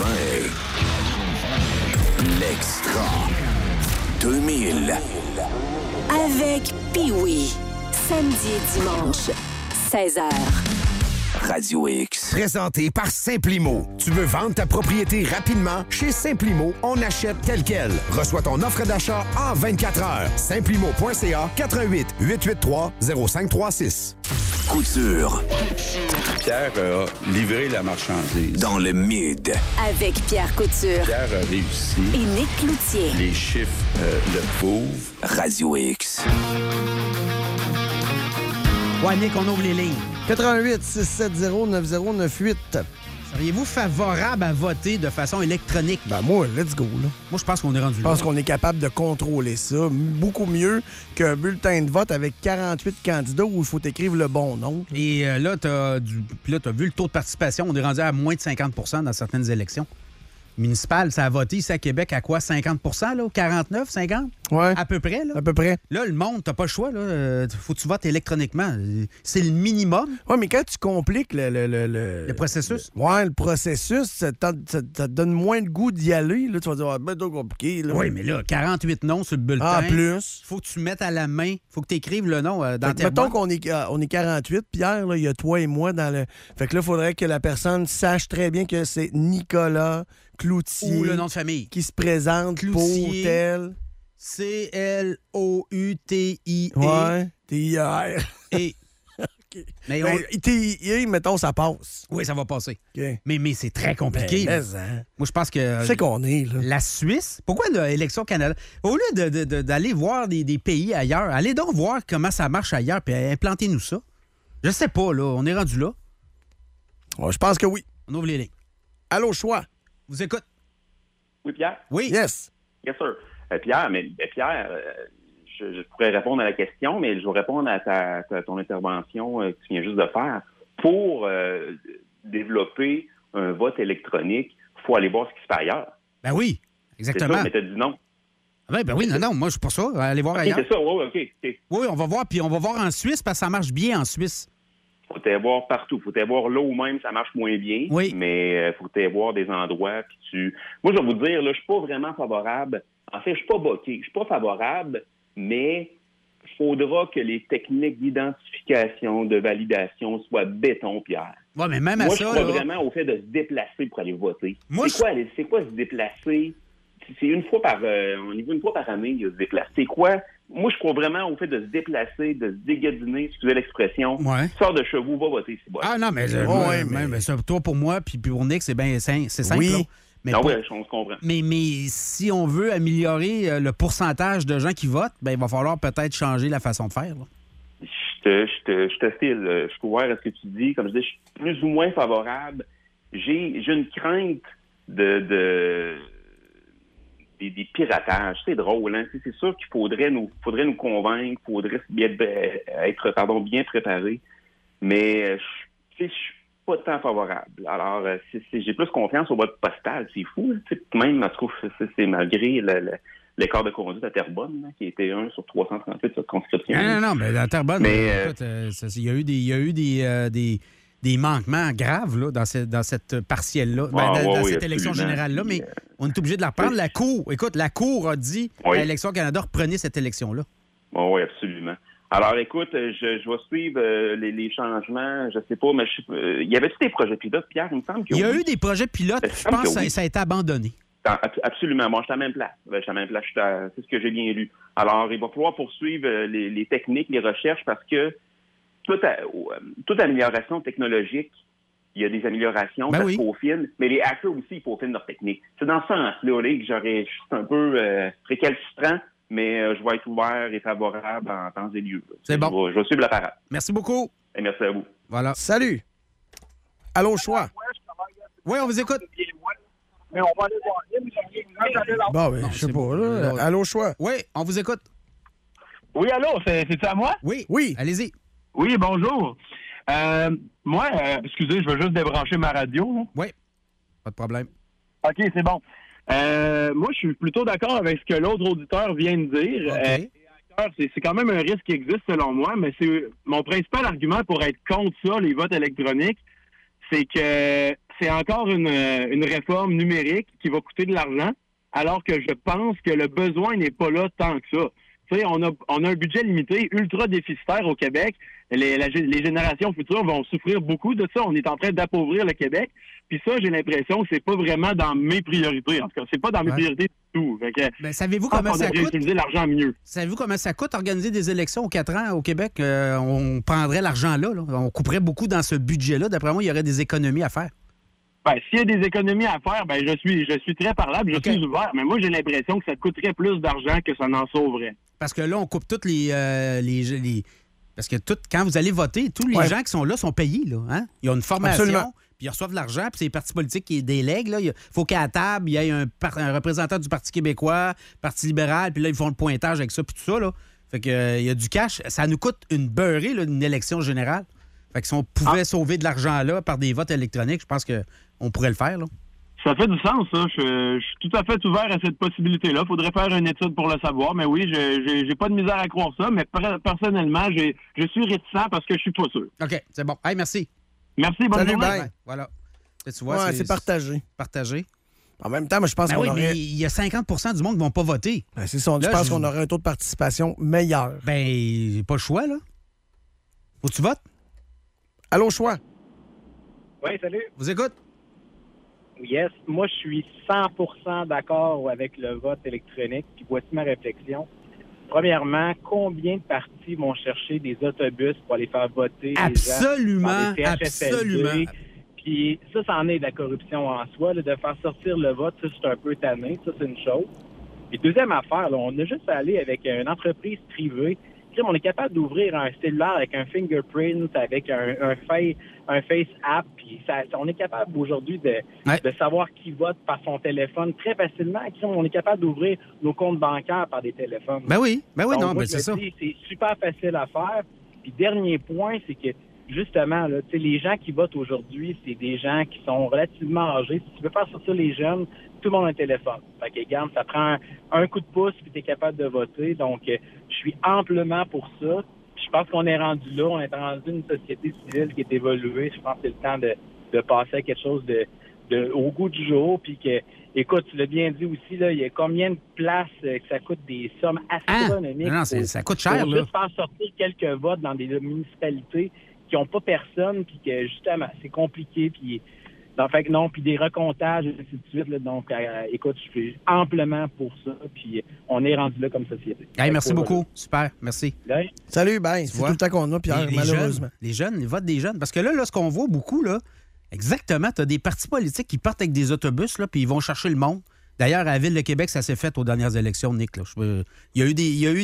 L'Extra 2000. Avec Pee-Wee. Samedi et dimanche, 16h. Radio X. Présenté par Simplimo. Tu veux vendre ta propriété rapidement? Chez Simplimo, on achète tel quel. Reçois ton offre d'achat en 24 heures. Simplimo.ca 88 883 0536. Couture. Pierre a livré la marchandise. Dans le mid. Avec Pierre Couture. Pierre a réussi. Et Nick Cloutier. Les chiffres le prouvent. Radio X. Ouais, Nick, on ouvre les lignes. 88 670 9098. Seriez-vous favorable à voter de façon électronique? Ben moi, let's go, là. Moi, je pense qu'on est rendu là. Je pense qu'on est capable de contrôler ça beaucoup mieux qu'un bulletin de vote avec 48 candidats où il faut écrire le bon nom. Et là, t'as vu le taux de participation. On est rendu à moins de 50 % dans certaines élections municipales. Ça a voté ici à Québec à quoi? 50 % là? 49, 50? Ouais. À peu près, là. À peu près. Là, le monde, t'as pas le choix, là. Faut que tu votes électroniquement. C'est le minimum. Oui, mais quand tu compliques le processus. Le processus, ça te donne moins de goût d'y aller. Là, tu vas dire, ben, c'est compliqué. Là. Oui, mais là, 48 noms sur le bulletin. En plus. Faut que tu mettes à la main. Faut que tu écrives le nom dans tes mettons qu'on est 48, Pierre, là, il y a toi et moi dans le. Fait que là, il faudrait que la personne sache très bien que c'est Nicolas Cloutier. Ou le nom de famille. Qui se présente Cloutier. pour tel. C-L-O-U-T-I-E. Ouais, T-I-R. Et. Okay. Mais T-I-E, mettons, ça passe. Oui, ça va passer. Okay. Mais c'est très compliqué. Hein? Moi, je pense que. C'est qu'on est, là. La Suisse. Pourquoi l'élection Canada? Au lieu d'aller voir des pays ailleurs, allez donc voir comment ça marche ailleurs puis implantez-nous ça. Je sais pas, là. On est rendu là. Ouais, je pense que oui. On ouvre les lignes. Allô, choix. Vous écoute. Oui, Pierre? Oui. Yes. Yes, sir. Pierre, je pourrais répondre à la question, mais je vais répondre à ton intervention que tu viens juste de faire. Pour développer un vote électronique, il faut aller voir ce qui se fait ailleurs. Ben oui, exactement. C'est ça, mais tu as dit non. Ben oui, non, moi, je suis pour ça. Aller voir ailleurs. C'est ça, oui, OK. Oui, on va voir, puis on va voir en Suisse, parce que ça marche bien en Suisse. Faut t'aller voir partout. Faut t'aller voir là où même ça marche moins bien. Oui. Mais faut t'aller voir des endroits. Moi, je vais vous dire, là, je suis pas vraiment favorable. En fait, je suis pas boqué. Je suis pas favorable, mais il faudra que les techniques d'identification, de validation soient béton, Pierre. Oui, mais même moi, à ça, je crois vraiment au fait de se déplacer pour aller voter. C'est quoi se déplacer? C'est une fois par année, il y a se déplacer. C'est quoi? Moi, je crois vraiment au fait de se déplacer, de se dégadiner, excusez l'expression. Ouais. Sors de chez vous, va voter. C'est bon. Ah non, mais toi pour moi, puis pour Nick, c'est bien c'est simple. Oui. Là. Mais non, oui, on se comprend. Mais si on veut améliorer le pourcentage de gens qui votent, ben il va falloir peut-être changer la façon de faire. Là. Je te file. Je suis ouvert à ce que tu dis. Comme je dis, je suis plus ou moins favorable. J'ai une crainte des piratages. C'est drôle, hein? C'est sûr qu'il faudrait nous convaincre, il faudrait être bien préparé. Mais je suis pas tant favorable. Alors, j'ai plus confiance au vote postal. C'est fou. Même, en tout cas, c'est malgré l'écart de conduite à Terrebonne, là, qui était 1 sur 338 circonscriptions. Non, mais à Terrebonne, écoute, il y a eu des manquements graves là, dans cette partielle-là, dans cette élection générale-là, mais on est obligé de la reprendre. La Cour a dit à l'Élection Canada, reprenez cette élection-là. Oui, absolument. Alors, écoute, je vais suivre les changements. Je sais pas, mais y avait-tu des projets pilotes, Pierre? Il me semble qu'il y a eu des projets pilotes. Je pense que ça a été abandonné. Absolument. Moi, je suis à la même place. C'est ce que j'ai bien lu. Alors, il va falloir poursuivre les techniques, les recherches, parce que toute amélioration technologique, il y a des améliorations, ça se peaufine, mais les hackers aussi, ils peaufinent leur technique. C'est dans ce sens-là que je suis un peu récalcitrant, mais je vais être ouvert et favorable en temps et lieu. C'est bon. Je vais suivre la parade. Merci beaucoup. Et merci à vous. Voilà. Salut. Allô, choix. Oui, on vous écoute. Mais on va aller voir. Bon, ben, je sais pas, là. Allô, choix. Oui, on vous écoute. Oui, allô, c'est-tu à moi? Oui. Allez-y. Oui, bonjour. Moi, excusez, je veux juste débrancher ma radio. Là. Oui, pas de problème. OK, c'est bon. Moi, je suis plutôt d'accord avec ce que l'autre auditeur vient de dire. Okay. C'est quand même un risque qui existe selon moi, mais c'est mon principal argument pour être contre ça, les votes électroniques, c'est que c'est encore une réforme numérique qui va coûter de l'argent, alors que je pense que le besoin n'est pas là tant que ça. Tu sais, on a un budget limité, ultra déficitaire au Québec. Les générations futures vont souffrir beaucoup de ça. On est en train d'appauvrir le Québec. Puis ça, j'ai l'impression que c'est pas vraiment dans mes priorités. En tout cas, c'est pas dans mes priorités du tout. Ben, savez-vous comment ça coûte? Utiliser l'argent mieux. Savez-vous comment ça coûte organiser des élections aux 4 ans au Québec? On prendrait l'argent là. On couperait beaucoup dans ce budget-là. D'après moi, il y aurait des économies à faire. Ben, s'il y a des économies à faire, ben je suis très parlable, je suis ouvert. Mais moi, j'ai l'impression que ça coûterait plus d'argent que ça n'en sauverait. Parce que là, on coupe toutes les parce que quand vous allez voter, tous les gens qui sont là sont payés. Là, hein? Ils ont une formation, puis ils reçoivent de l'argent, puis c'est les partis politiques qui délèguent. Là. Il faut qu'à la table, il y ait un représentant du Parti québécois, Parti libéral, puis là, ils font le pointage avec ça, puis tout ça. Là. Fait que il y a du cash. Ça nous coûte une beurrée, là, une élection générale. Fait que si on pouvait sauver de l'argent là par des votes électroniques, je pense qu'on pourrait le faire. Là. Ça fait du sens, ça. Je suis tout à fait ouvert à cette possibilité-là. Faudrait faire une étude pour le savoir. Mais oui, j'ai pas de misère à croire ça. Mais personnellement, je suis réticent parce que je suis pas sûr. OK, c'est bon. Hey, merci. Merci, bonne journée. Bye. Voilà. Tu vois, c'est partagé. Partagé. En même temps, moi, je pense qu'on aurait... mais il y a 50 du monde qui vont pas voter. Ben, c'est ça. Je pense qu'on aurait un taux de participation meilleur. Ben, j'ai pas le choix, là. Faut que tu votes? Allô, choix. Oui, salut. Vous écoute? Yes. Moi, je suis 100% d'accord avec le vote électronique. Puis voici ma réflexion. Premièrement, combien de partis vont chercher des autobus pour aller faire voter absolument, les gens dans des CHSLD? Absolument. Puis ça en est de la corruption en soi. Là, de faire sortir le vote, ça, c'est un peu tanné. Ça, c'est une chose. Puis deuxième affaire, là, on a juste à aller avec une entreprise privée. On est capable d'ouvrir un cellulaire avec un fingerprint, avec un face app. Puis on est capable aujourd'hui de savoir qui vote par son téléphone très facilement. On est capable d'ouvrir nos comptes bancaires par des téléphones. Ben oui, donc, non, mais c'est ça. C'est super facile à faire. Puis dernier point, c'est que justement, là, les gens qui votent aujourd'hui, c'est des gens qui sont relativement âgés. Si tu veux faire sortir les jeunes, tout le monde a un téléphone. Fait que, regarde, ça prend un coup de pouce puis tu es capable de voter. Donc, je suis amplement pour ça. Je pense qu'on est rendu là. On est rendu une société civile qui est évoluée. Je pense que c'est le temps de passer à quelque chose de au goût du jour. Puis que, écoute, tu l'as bien dit aussi, là, il y a combien de places que ça coûte des sommes astronomiques. Non, ça coûte cher, pour là. juste faire sortir quelques votes dans des municipalités qui n'ont pas personne, puis que justement, c'est compliqué, puis puis des recomptages, et ainsi de suite. Là, donc, écoute, je suis amplement pour ça, puis on est rendu là comme société. Hey, merci beaucoup. Super, merci. Ouais. Salut, ben, c'est tout le temps qu'on a, Pierre, malheureusement. Les jeunes, les votes des jeunes. Parce que là, ce qu'on voit beaucoup, là, exactement, tu as des partis politiques qui partent avec des autobus, là, puis ils vont chercher le monde. D'ailleurs, à la Ville de Québec, ça s'est fait aux dernières élections, Nick. Là. Il y a eu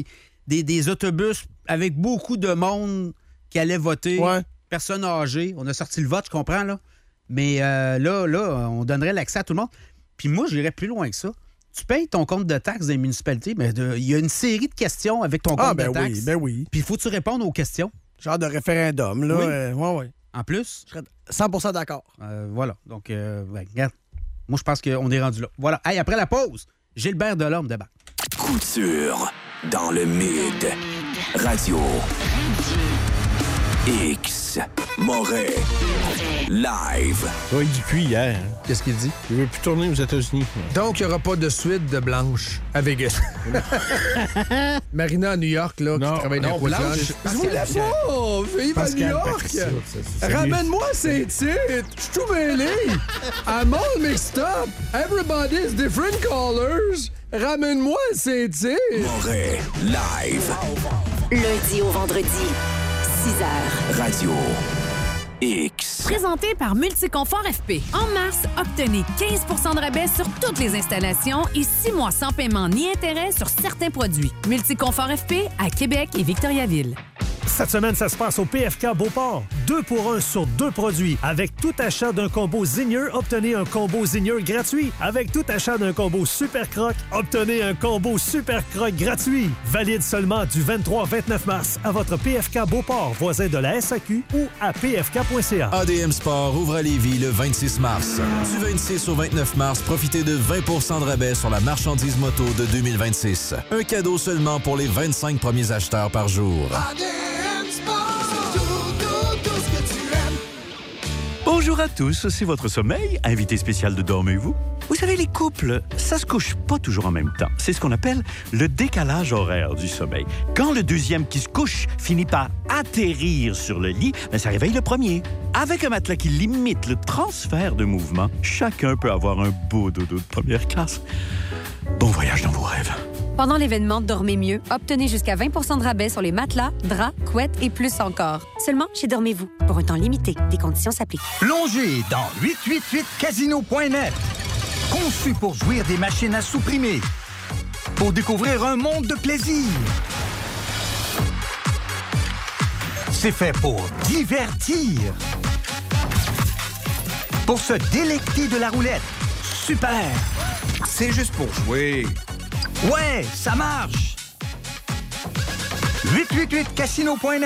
des autobus avec beaucoup de monde qui allait voter, personnes âgées. On a sorti le vote, je comprends, là. Mais là, on donnerait l'accès à tout le monde. Puis moi, j'irais plus loin que ça. Tu payes ton compte de taxes des municipalités, mais il y a une série de questions avec ton compte de taxes. Oui. Puis il faut que tu répondes aux questions. Genre de référendum, là. Oui. En plus? Je serais 100% d'accord. Voilà. Donc, regarde. Moi, je pense qu'on est rendu là. Voilà. Hey, après la pause, Gilbert Delorme débat. Couture dans le mid. Radio X. Moret. Live. Oui, il dit plus hier. Qu'est-ce qu'il dit? Il veut plus tourner aux États-Unis. Donc, il n'y aura pas de suite de Blanche à Vegas. Marina à New York, là, qui travaille dans le Blanche. Je voulais pas! Vive à New York! Ramène-moi ces titres! Je suis tout mêlé! I'm all mixed up! Everybody's different colors! Ramène-moi ces titres! Moret. Live. Lundi au vendredi, 6h. Radio X. Présenté par Multiconfort FP. En mars, obtenez 15 de rabais sur toutes les installations et 6 mois sans paiement ni intérêt sur certains produits. Multiconfort FP à Québec et Victoriaville. Cette semaine, ça se passe au PFK Beauport. 2 pour 1 sur 2 produits. Avec tout achat d'un combo Zingers, obtenez un combo Zingers gratuit. Avec tout achat d'un combo Super Croc, obtenez un combo Super Croc gratuit. Valide seulement du 23 au 29 mars à votre PFK Beauport, voisin de la SAQ ou à pfk.ca. ADM Sport ouvre à Lévis le 26 mars. Du 26 au 29 mars, profitez de 20 de rabais sur la marchandise moto de 2026. Un cadeau seulement pour les 25 premiers acheteurs par jour. Bonjour à tous, c'est votre sommeil, invité spécial de Dormez-vous. Vous savez, les couples, ça se couche pas toujours en même temps. C'est ce qu'on appelle le décalage horaire du sommeil. Quand le deuxième qui se couche finit par atterrir sur le lit, ça réveille le premier. Avec un matelas qui limite le transfert de mouvement, chacun peut avoir un beau dodo de première classe. Bon voyage dans vos rêves. Pendant l'événement Dormez mieux, obtenez jusqu'à 20 de rabais sur les matelas, draps, couettes et plus encore. Seulement chez Dormez-vous. Pour un temps limité. Des conditions s'appliquent. Plongez dans 888casino.net. Conçu pour jouir des machines à sous-primer. Pour découvrir un monde de plaisir. C'est fait pour divertir. Pour se délecter de la roulette. Super! C'est juste pour jouer. Ouais, ça marche! 888casino.net.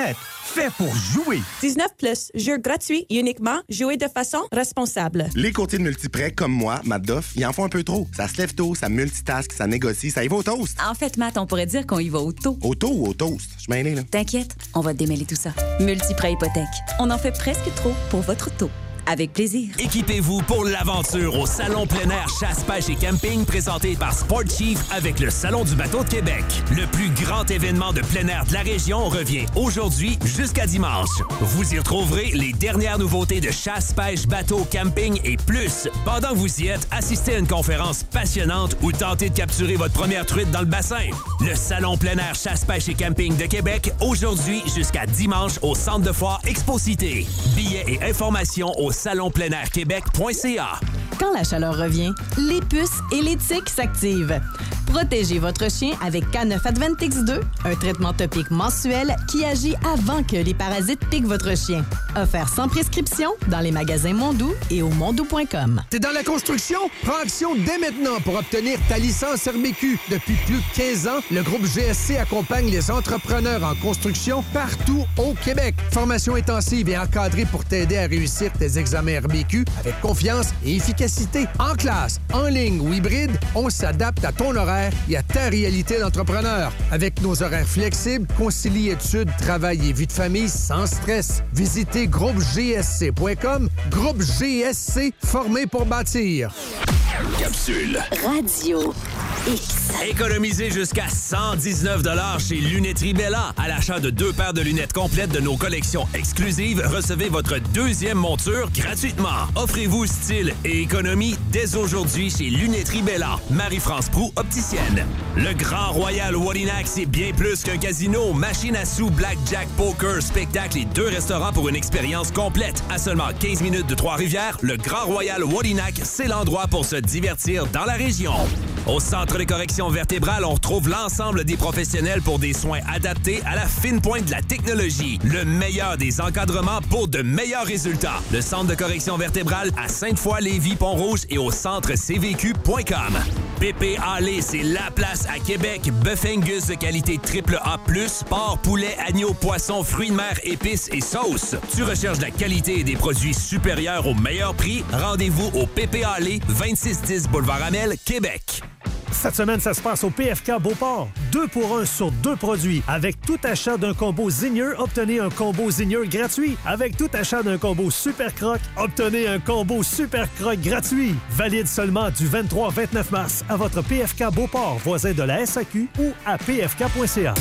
fait pour jouer. 19+, jeu gratuit, uniquement, jouer de façon responsable. Les courtiers de multiprêt, comme moi, Madoff, ils en font un peu trop. Ça se lève tôt, ça multitask, ça négocie, ça y va au toast. En fait, Matt, on pourrait dire qu'on y va au taux. Au taux ou au toast? Je suis mêlé, là. T'inquiète, on va démêler tout ça. Multiprêt hypothèque. On en fait presque trop pour votre taux. Avec plaisir. Équipez-vous pour l'aventure au Salon plein air chasse, pêche et camping présenté par Sport Chief avec le Salon du bateau de Québec. Le plus grand événement de plein air de la région revient aujourd'hui jusqu'à dimanche. Vous y retrouverez les dernières nouveautés de chasse, pêche, bateau, camping et plus. Pendant que vous y êtes, assistez à une conférence passionnante ou tentez de capturer votre première truite dans le bassin. Le Salon plein air chasse, pêche et camping de Québec aujourd'hui jusqu'à dimanche au Centre de foire Expo-Cité. Billets et informations au salonpleinairquebec.ca. Quand la chaleur revient, les puces et les tiques s'activent. Protégez votre chien avec K9 Advantix 2, un traitement topique mensuel qui agit avant que les parasites piquent votre chien. Offert sans prescription dans les magasins Mondou et au mondou.com. T'es dans la construction? Prends action dès maintenant pour obtenir ta licence RBQ. Depuis plus de 15 ans, le groupe GSC accompagne les entrepreneurs en construction partout au Québec. Formation intensive et encadrée pour t'aider à réussir tes examens RBQ avec confiance et efficacité. En classe, en ligne ou hybride, on s'adapte à ton horaire et à ta réalité d'entrepreneur. Avec nos horaires flexibles, concilie études, travail et vie de famille sans stress. Visitez groupegsc.com. Groupe GSC, formé pour bâtir. Capsule. Radio X. Économisez jusqu'à 119 $ chez Lunetterie Bella. À l'achat de 2 paires de lunettes complètes de nos collections exclusives, recevez votre 2e monture gratuitement. Offrez-vous style et économie dès aujourd'hui chez Lunetterie Bella. Marie-France Proulx, opticienne. Le Grand Royal Wallinac, c'est bien plus qu'un casino. Machine à sous, blackjack, poker, spectacle et 2 restaurants pour une expérience complète. À seulement 15 minutes de Trois-Rivières, le Grand Royal Wallinac, c'est l'endroit pour se divertir dans la région. Au Centre de correction vertébrale, on retrouve l'ensemble des professionnels pour des soins adaptés à la fine pointe de la technologie. Le meilleur des encadrements pour de meilleurs résultats. Le Centre de correction vertébrale à Sainte-Foy, Lévis, Pont-Rouge et au centrecvq.com. Pépé Allé, c'est la place à Québec. Bœuf Angus de qualité AAA+, porc, poulet, agneau, poisson, fruits de mer, épices et sauces. Tu recherches de la qualité et des produits supérieurs au meilleur prix? Rendez-vous au Pépé Allé, 2610 Boulevard Amel, Québec. Cette semaine, ça se passe au PFK Beauport. 2 pour 1 sur 2 produits. Avec tout achat d'un combo Zingers, obtenez un combo Zingers gratuit. Avec tout achat d'un combo Super Croc, obtenez un combo Super Croc gratuit. Valide seulement du 23 au 29 mars à votre PFK Beauport, voisin de la SAQ ou à pfk.ca.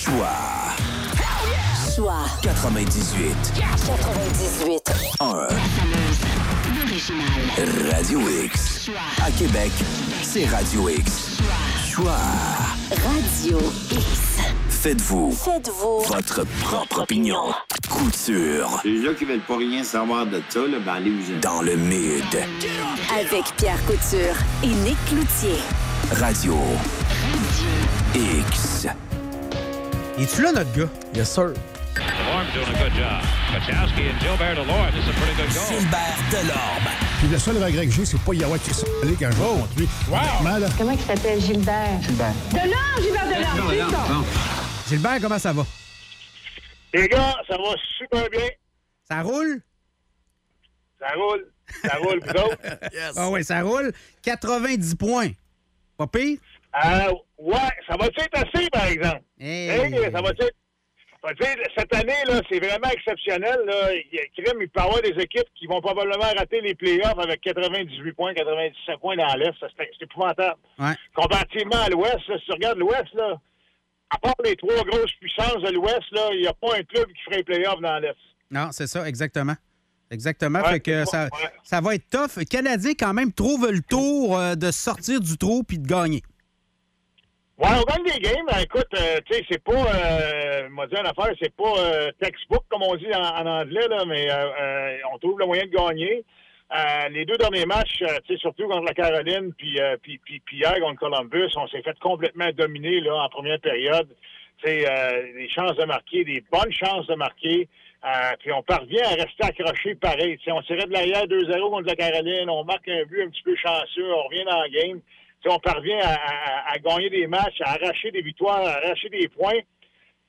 Choix 98. 98. 1. Radio X. À Québec, c'est Radio X. Choix. Radio X. Faites-vous votre propre opinion. Couture. Les gens qui veulent pas rien savoir de ça, là, ben allez-vous. Dans le mid. Avec Pierre Couture et Nick Cloutier. Radio X. Es-tu là, notre gars? Yes, sir. Delorme doing a good job. Kachowski and Gilbert Delorme. This is a pretty good goal. Gilbert Delorme. Puis le seul regret que j'ai, c'est pas y avoir Christian Pelé quand je joue contre lui. Wow! Comment il s'appelle, Gilbert? Delorme, Gilbert Delorme, c'est ça. Gilbert, comment ça va? Les gars, ça va super bien. Ça roule? Ça roule, vous autres? Yes. Ah oui, ça roule. 90 points. Pas pire? Ouais, ça va être assez, par exemple. Hey, ça va être... Cette année, là, c'est vraiment exceptionnel. Là. Il peut y avoir des équipes qui vont probablement rater les playoffs avec 98 points, 97 points dans l'Est. C'est épouvantable. Ouais. Comparativement à l'Ouest, là, si tu regardes l'Ouest, là, à part les 3 grosses puissances de l'Ouest, là, il n'y a pas un club qui ferait les playoffs dans l'Est. Non, c'est ça, exactement. Exactement. Ouais, fait que ça va être tough. Le Canadien, quand même, trouve le tour de sortir du trou puis de gagner. Ouais, on gagne des games. Écoute, tu sais, c'est pas, m'a dit une affaire, c'est pas textbook, comme on dit en anglais, là, mais on trouve le moyen de gagner. Les 2 derniers matchs, tu sais, surtout contre la Caroline, puis hier contre Columbus, on s'est fait complètement dominer là en première période. Tu sais, des chances de marquer, des bonnes chances de marquer. Puis on parvient à rester accroché pareil. Tu sais, on tirait de l'arrière 2-0 contre la Caroline, on marque un but un petit peu chanceux, on revient dans la game. T'sais, on parvient à gagner des matchs, à arracher des victoires, à arracher des points.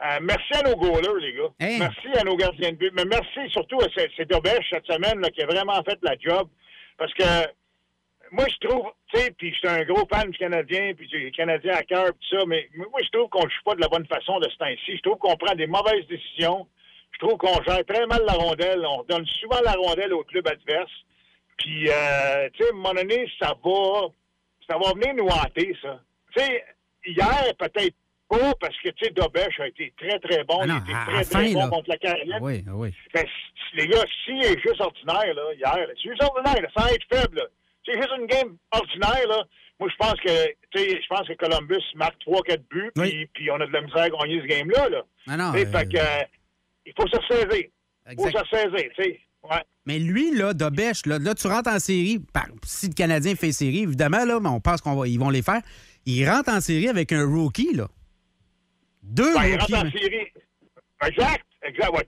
Merci à nos goalers, les gars. Hein? Merci à nos gardiens de but. Mais merci surtout à c'est Dobèche cette semaine là, qui a vraiment fait la job. Parce que moi, je trouve, tu sais, puis je suis un gros fan du Canadien, puis j'ai le Canadien à cœur, tout ça, mais moi, je trouve qu'on ne joue pas de la bonne façon de ce temps-ci. Je trouve qu'on prend des mauvaises décisions. Je trouve qu'on gère très mal la rondelle. On donne souvent la rondelle au club adverse. Puis, tu sais, à un moment donné, ça va venir nous hanter, ça. Tu sais, hier, peut-être pas, parce que, tu sais, Dobèche a été très, très bon. Il a été très bon contre la Caroline. Oui, oui. Ben, les gars, s'il est juste ordinaire, là, hier, c'est juste ordinaire, là, sans être faible, là. C'est juste une game ordinaire, là. Moi, je pense que Columbus marque 3-4 buts, puis on a de la misère à gagner ce game-là, là. Ah non, fait que, il faut se ressaisir. Il faut se ressaisir, tu sais. Ouais. Mais lui, là, Dobèche, là, tu rentres en série. Si le Canadien fait série, évidemment, là, on pense qu'ils vont les faire. Il rentre en série avec un rookie, là. Deux rookies. Il rentre en série. Exact. Ouais,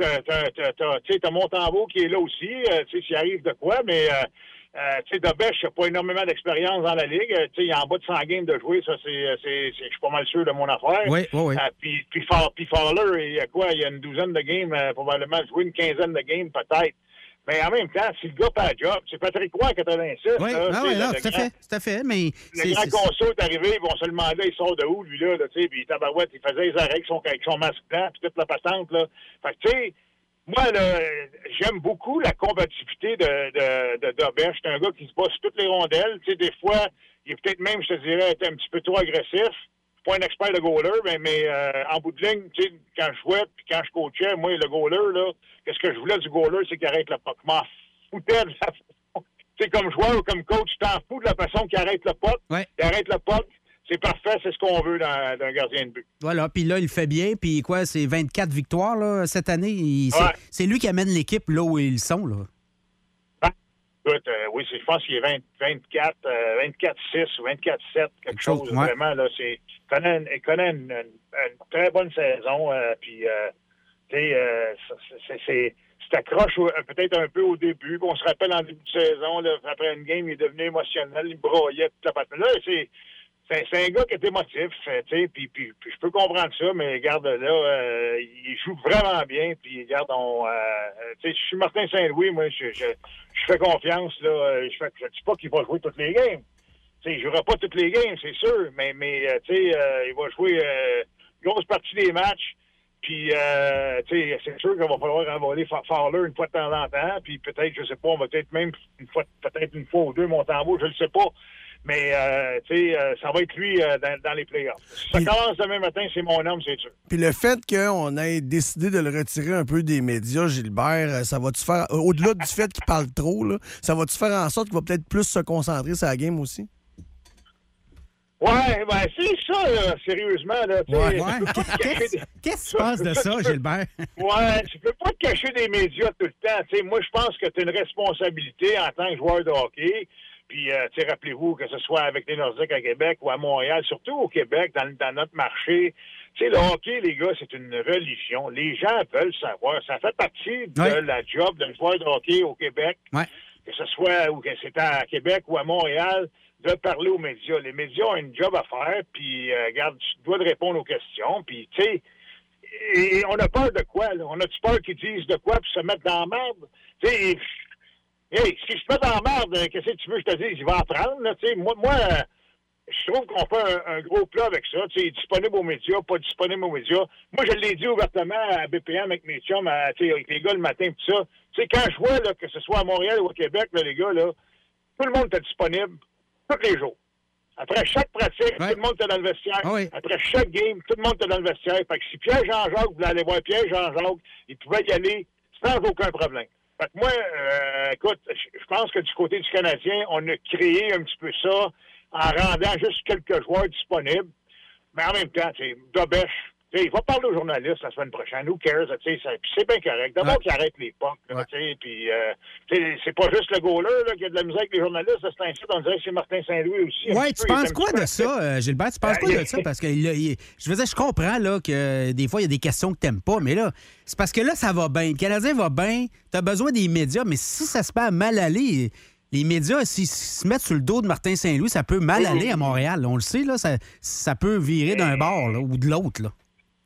t'as Montembeault qui est là aussi, tu sais, s'il arrive de quoi, mais... tu sais, Dobèche n'a pas énormément d'expérience dans la Ligue. Tu sais, il est en bas de 100 games de jouer. Ça, je suis pas mal sûr de mon affaire. Oui. Puis Fowler, il y a quoi? Il y a une douzaine de games, probablement jouer une quinzaine de games, peut-être. Mais en même temps, si le gars fait le job, c'est Patrick Roy en 86. Oui, tout à fait. Mais le grand conso est arrivé, on se demandait, il sort de où, lui, là, tu sais, puis Tabarouette, il faisait les arrêts avec son masque blanc, puis toute la patente, là. Fait que, tu sais, moi, là, j'aime beaucoup la combativité de Dobèche. C'est un gars qui se bat sur toutes les rondelles. Tu sais, des fois, il est peut-être même, je te dirais, un petit peu trop agressif. Je suis pas un expert de goaler, mais en bout de ligne, tu sais, quand je jouais puis quand je coachais, moi, le goaler, là, qu'est-ce que je voulais du goaler, c'est qu'il arrête le puck. Je m'en foutais de la façon. Tu sais, comme joueur ou comme coach, tu t'en fous de la façon qu'il arrête le puck. Ouais. Il arrête le puck. C'est parfait, c'est ce qu'on veut d'un gardien de but. Voilà, puis là, il fait bien, puis quoi, c'est 24 victoires là, cette année. C'est lui qui amène l'équipe là où ils sont, là. Écoute, oui, je pense qu'il est 24, 24-6 ou 24-7, quelque chose. Vraiment, là, il connaît une très bonne saison, puis, tu sais, c'est accroche peut-être un peu au début. On se rappelle en début de saison, là, après une game, il est devenu émotionnel, il broyait toute la patte. Là, c'est un gars qui est émotif, tu sais, puis je peux comprendre ça, mais regarde, là, il joue vraiment bien, puis regarde, tu sais, je suis Martin Saint-Louis, moi, je fais confiance, là, je dis pas qu'il va jouer toutes les games, tu sais, il jouera pas toutes les games, c'est sûr, mais tu sais, il va jouer une grosse partie des matchs, puis, tu sais, c'est sûr qu'il va falloir envoler Fowler une fois de temps en temps, puis peut-être, je sais pas, on va peut-être même une fois ou deux Montembeault, je le sais pas. Mais, tu sais, ça va être lui dans les playoffs. Ça commence demain matin, c'est mon homme, c'est sûr. Puis le fait qu'on ait décidé de le retirer un peu des médias, Gilbert, ça va-tu faire, au-delà du fait qu'il parle trop, là, ça va-tu faire en sorte qu'il va peut-être plus se concentrer sur la game aussi? Ouais, ben c'est ça, là, sérieusement. Là, Qu'est-ce que tu penses de ça, Gilbert? Ouais, tu peux pas te cacher des médias tout le temps. T'sais, moi, je pense que tu as une responsabilité en tant que joueur de hockey. Puis, tu sais, rappelez-vous que ce soit avec les Nordiques à Québec ou à Montréal, surtout au Québec, dans notre marché. Tu sais, le hockey, les gars, c'est une religion. Les gens veulent savoir. Ça fait partie de la job d'un joueur de hockey au Québec, que ce soit ou que c'est à Québec ou à Montréal, de parler aux médias. Les médias ont une job à faire, puis, regarde, tu dois de répondre aux questions. Puis, tu sais, et on a peur de quoi, là? On a-tu peur qu'ils disent de quoi puis se mettre dans la merde? Tu sais, hey, si je te mets dans la merde, qu'est-ce que tu veux que je te dise? Il va apprendre, là, tu sais. Moi, je trouve qu'on fait un gros plat avec ça. Tu sais, disponible aux médias, pas disponible aux médias. Moi, je l'ai dit ouvertement à BPM avec mes chums, tu sais, avec les gars le matin, tout ça. Tu sais, quand je vois, là, que ce soit à Montréal ou au Québec, là, les gars, là, tout le monde est disponible tous les jours. Après chaque pratique, tout le monde est dans le vestiaire. Après chaque game, tout le monde est dans le vestiaire. Fait que si Pierre Jean-Jacques voulait aller voir Pierre Jean-Jacques, il pouvait y aller sans aucun problème. Fait que moi, écoute, je pense que du côté du Canadien, on a créé un petit peu ça en rendant juste quelques joueurs disponibles. Mais en même temps, tu sais, Dobèche, il va parler aux journalistes la semaine prochaine. Who cares? C'est bien correct. D'abord qu'il arrête les pucks. Puis, c'est pas juste le goaler là, qui a de la musique avec les journalistes. C'est ainsi, on dirait que c'est Martin Saint-Louis aussi. Oui, tu penses quoi de ça, Gilbert? Tu penses quoi de ça? Parce que je veux dire, je comprends là, que des fois, il y a des questions que tu n'aimes pas, mais là, c'est parce que là, ça va bien. Le Canadien va bien. Tu as besoin des médias, mais si ça se fait mal aller, les médias, s'ils se mettent sur le dos de Martin Saint-Louis, ça peut mal aller à Montréal. On le sait, là, ça peut virer d'un bord là, ou de l'autre. Là.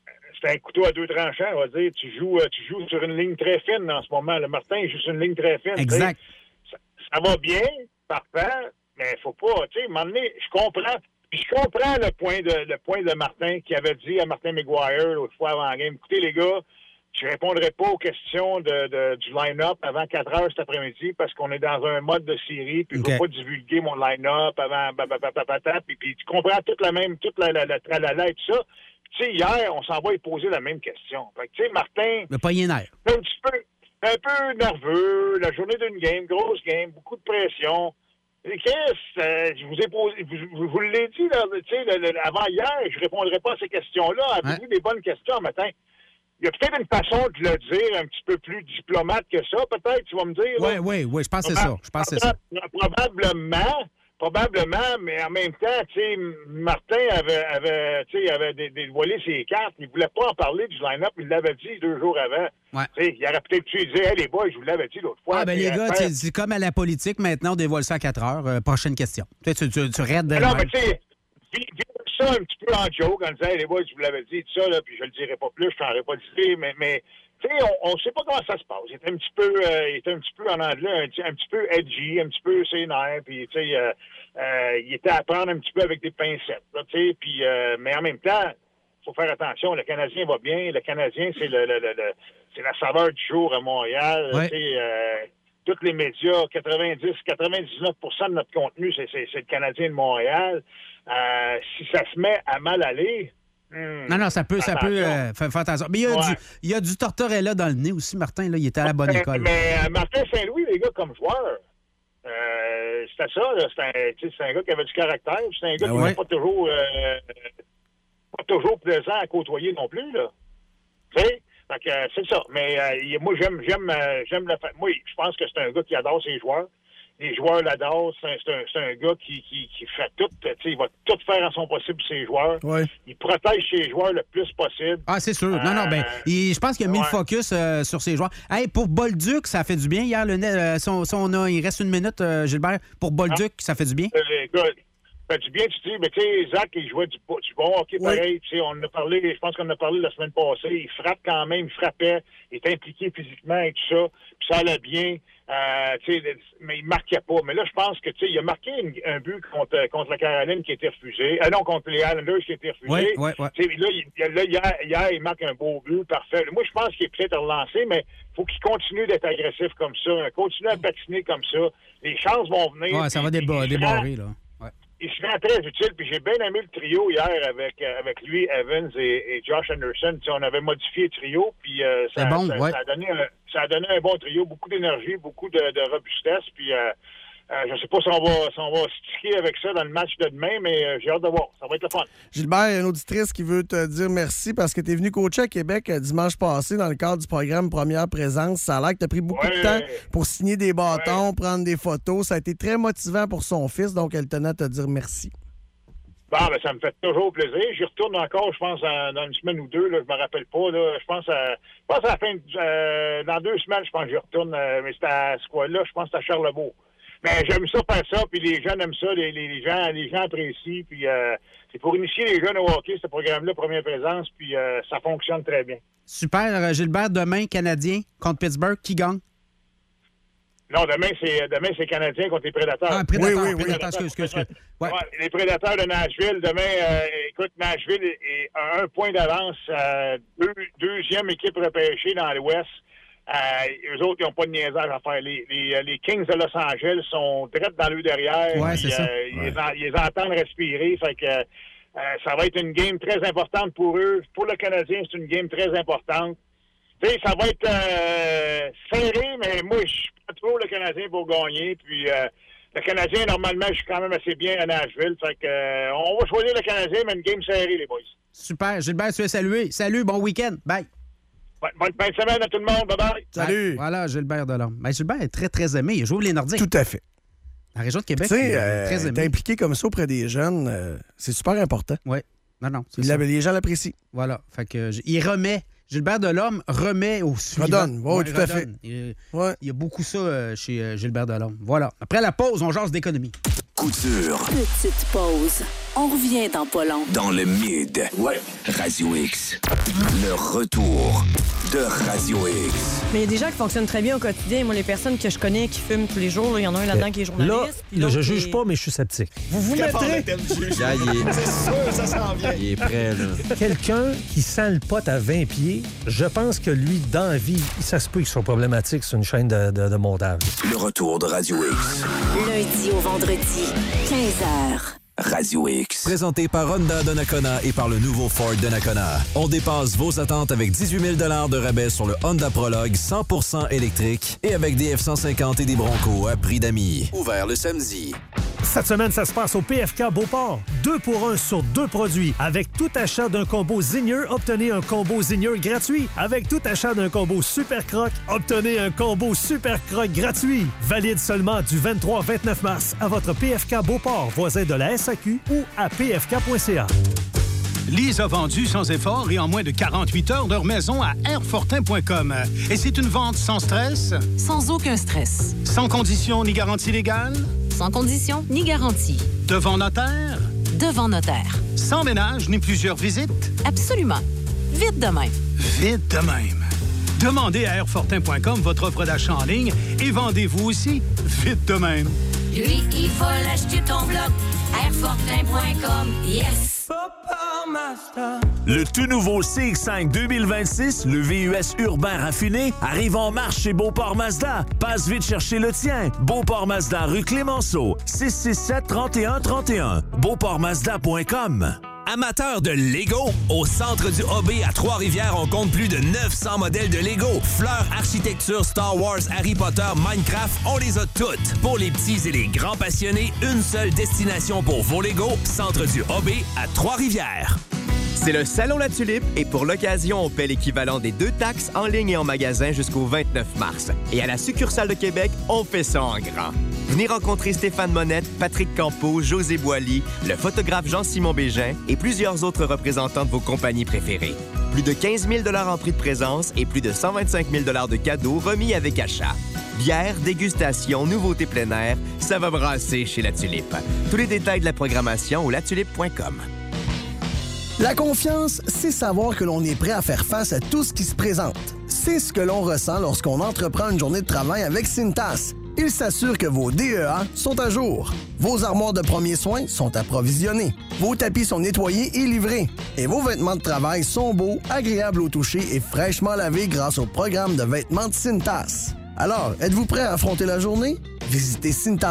c'est un couteau à deux tranchants, on va dire. Tu joues sur une ligne très fine en ce moment. Le Martin il joue sur une ligne très fine. Exact. Ça va bien, parfait, mais il faut pas, tu sais, à un moment donné, je comprends le point de Martin qui avait dit à Martin McGuire l'autre fois avant la game, écoutez les gars, je répondrai pas aux questions du line-up avant 4 heures cet après-midi parce qu'on est dans un mode de série, puis je ne veux pas divulguer mon line-up avant puis tu comprends toute la tralala et tout ça. Tu sais, hier, on s'en va y poser la même question. Fait que, tu sais, Martin... Le poignet nerf. Un peu nerveux, la journée d'une game, grosse game, beaucoup de pression. Je vous ai posé... Vous l'avez dit, là, avant hier, je ne répondrai pas à ces questions-là. Avez-vous des bonnes questions matin? Il y a peut-être une façon de le dire un petit peu plus diplomate que ça, peut-être, tu vas me dire. Oui, je pense que c'est ça. Probablement, mais en même temps, tu sais, Martin avait dévoilé ses cartes. Il ne voulait pas en parler du line-up. Il l'avait dit 2 jours avant. Ouais. Il aurait peut-être pu dire, hey, les boys, je vous l'avais dit l'autre fois. Les gars, c'est comme à la politique, maintenant, on dévoile ça à 4 heures. Prochaine question. Tu raides de non, mais tu sais, ça un petit peu en joke, en disant, hey, les boys, je vous l'avais dit, tout ça, là, puis je le dirai pas plus, je n'en aurai pas d'idée, mais tu sais, on ne sait pas comment ça se passe. Il était un petit peu en anglais, un petit peu edgy, un petit peu sénère, puis tu sais, il était à prendre un petit peu avec des pincettes, tu sais, puis mais en même temps, il faut faire attention, le Canadien va bien, le Canadien, c'est c'est la saveur du jour à Montréal, tu sais, tous les médias, 99% de notre contenu, c'est le Canadien de Montréal. Si ça se met à mal aller... Non, ça peut faire attention. Mais il y a du Tortorella dans le nez aussi, Martin. Là, il était à la bonne école. Mais Martin Saint-Louis, les gars, comme joueur, c'était ça. C'est un gars qui avait du caractère. C'est un gars qui n'était pas toujours plaisant à côtoyer non plus. Là. Tu sais? C'est ça. Mais moi, j'aime le fait. Moi, je pense que c'est un gars qui adore ses joueurs. Les joueurs l'adorent. C'est un gars qui fait tout. Il va tout faire en son possible pour ses joueurs. Ouais. Il protège ses joueurs le plus possible. Ah, c'est sûr. Je pense qu'il a mis le focus sur ses joueurs. Hey, pour Bolduc, ça fait du bien hier. Il reste 1 minute, Gilbert. Pour Bolduc, ça fait du bien? Écoute, ça fait du bien, tu dis, mais tu sais, Zach, il jouait du bon hockey pareil. Tu sais, on en a parlé, je pense qu'on en a parlé la semaine passée. Il frappe quand même, il frappait, il était impliqué physiquement et tout ça. Puis ça allait bien. Mais il marquait pas. Mais là, je pense que il a marqué un but contre la Caroline qui a été refusé. Non, contre les Islanders qui a été refusé. Là, hier, il marque un beau but, parfait. Moi, je pense qu'il est peut-être relancé, mais il faut qu'il continue d'être agressif comme ça, continue à patiner comme ça. Les chances vont venir. Ouais, ça va débarrer, là. Il se rend très utile, puis j'ai bien aimé le trio hier avec lui, Evans et Josh Anderson. On avait modifié le trio, puis ça a donné un bon trio, beaucoup d'énergie, beaucoup de robustesse, puis je ne sais pas si on va sticker avec ça dans le match de demain, mais j'ai hâte de voir. Ça va être le fun. Gilbert, il y a une auditrice qui veut te dire merci parce que tu es venu coacher à Québec dimanche passé dans le cadre du programme Première Présence. Ça a l'air que tu as pris beaucoup de temps pour signer des bâtons, prendre des photos. Ça a été très motivant pour son fils, donc elle tenait à te dire merci. Ça me fait toujours plaisir. J'y retourne encore, je pense, dans 1 semaine ou 2. Là, je me rappelle pas. Là, je pense à la fin dans 2 semaines, je pense que j'y retourne. Mais c'est à ce quoi-là, je pense que c'est à Charlebourg. Mais j'aime ça faire ça, puis les jeunes aiment ça, les gens apprécient, puis c'est pour initier les jeunes au hockey, ce programme-là, Première Présence, puis ça fonctionne très bien. Super. Gilbert, demain, Canadien contre Pittsburgh, qui gagne? Non, demain, c'est Canadien contre les Prédateurs. Ah, Prédateurs, excuse. Ouais, les Prédateurs de Nashville, demain, écoute, Nashville est à 1 point d'avance, deuxième équipe repêchée dans l'Ouest. Eux autres, ils n'ont pas de niaisage à faire. Les Kings de Los Angeles sont direct dans le derrière. Ouais, c'est ça. Ils les entendent respirer. Fait que ça va être une game très importante pour eux. Pour le Canadien, c'est une game très importante. Tu sais, ça va être serré, mais moi, je suis pas trop le Canadien pour gagner. Puis le Canadien, normalement, je suis quand même assez bien à Nashville. Fait que on va choisir le Canadien, mais une game serrée, les boys. Super. Gilbert, tu es salué. Salut, bon week-end. Bye. Bonne fin de semaine à tout le monde. Bye-bye. Salut. Voilà, Gilbert Delorme. Ben, Gilbert est très, très aimé. Il joue les Nordiques. Tout à fait. La région de Québec, tu sais, très aimé. T'es impliqué comme ça auprès des jeunes, c'est super important. Oui. Non. Les gens l'apprécient. Voilà. Fait que, il remet. Gilbert Delorme remet au suivant. Redonne. Oui, tout à fait. Il y a beaucoup ça chez Gilbert Delorme. Voilà. Après la pause, on jase d'économie. Couture. Petite pause. On revient dans pas long. Dans le mid. Ouais. Radio X. Le retour de Radio X. Mais il y a des gens qui fonctionnent très bien au quotidien. Moi, les personnes que je connais qui fument tous les jours, il y en a un là-dedans qui est journaliste. Là, je juge pas, mais je suis sceptique. Vous mettrez... Là, c'est sûr, ça s'en vient. Il est prêt, là. Quelqu'un qui sent le pot à 20 pieds, je pense que lui, dans la vie, ça se peut qu'il soit problématique sur une chaîne de montage. Le retour de Radio X. Lundi au vendredi, 15h. Radio X. Présenté par Honda Donnacona et par le nouveau Ford Donnacona. On dépasse vos attentes avec 18 000 $ de rabais sur le Honda Prologue 100% électrique et avec des F-150 et des Broncos à prix d'amis. Ouvert le samedi. Cette semaine, ça se passe au PFK Beauport. 2 pour 1 sur 2 produits. Avec tout achat d'un combo Zingers, obtenez un combo Zingers gratuit. Avec tout achat d'un combo Super Croc, obtenez un combo Super Croc gratuit. Valide seulement du 23 au 29 mars à votre PFK Beauport, voisin de la SAQ ou à pfk.ca. Lise a vendu sans effort et en moins de 48 heures leur maison à airfortin.com. Et c'est une vente sans stress? Sans aucun stress. Sans condition ni garantie légale? Sans condition ni garantie. Devant notaire? Devant notaire. Sans ménage ni plusieurs visites? Absolument. Vite de même. Vite de même. Demandez à airfortin.com votre offre d'achat en ligne et vendez-vous aussi vite de même. Lui, il faut l'acheter ton bloc. Airfortin.com. Yes! Le tout nouveau CX-5 2026, le VUS urbain raffiné, arrive en marche chez Beauport Mazda. Passe vite chercher le tien. Beauport Mazda, rue Clémenceau, 667-3131. BeauportMazda.com. Amateurs de Lego, au centre du OB à Trois-Rivières, on compte plus de 900 modèles de Lego. Fleurs, architecture, Star Wars, Harry Potter, Minecraft, on les a toutes. Pour les petits et les grands passionnés, une seule destination pour vos Lego, centre du OB à Trois-Rivières. C'est le Salon La Tulipe et pour l'occasion, on paie l'équivalent des 2 taxes en ligne et en magasin jusqu'au 29 mars. Et à la succursale de Québec, on fait ça en grand. Venez rencontrer Stéphane Monette, Patrick Campeau, José Boily, le photographe Jean-Simon Bégin et plusieurs autres représentants de vos compagnies préférées. Plus de 15 000 $ en prix de présence et plus de 125 000 $ de cadeaux remis avec achat. Bière, dégustation, nouveautés plein air, ça va brasser chez La Tulipe. Tous les détails de la programmation au latulipe.com. La confiance, c'est savoir que l'on est prêt à faire face à tout ce qui se présente. C'est ce que l'on ressent lorsqu'on entreprend une journée de travail avec Cintas. Il s'assure que vos DEA sont à jour. Vos armoires de premiers soins sont approvisionnées. Vos tapis sont nettoyés et livrés. Et vos vêtements de travail sont beaux, agréables au toucher et fraîchement lavés grâce au programme de vêtements de Cintas. Alors, êtes-vous prêt à affronter la journée? Visitez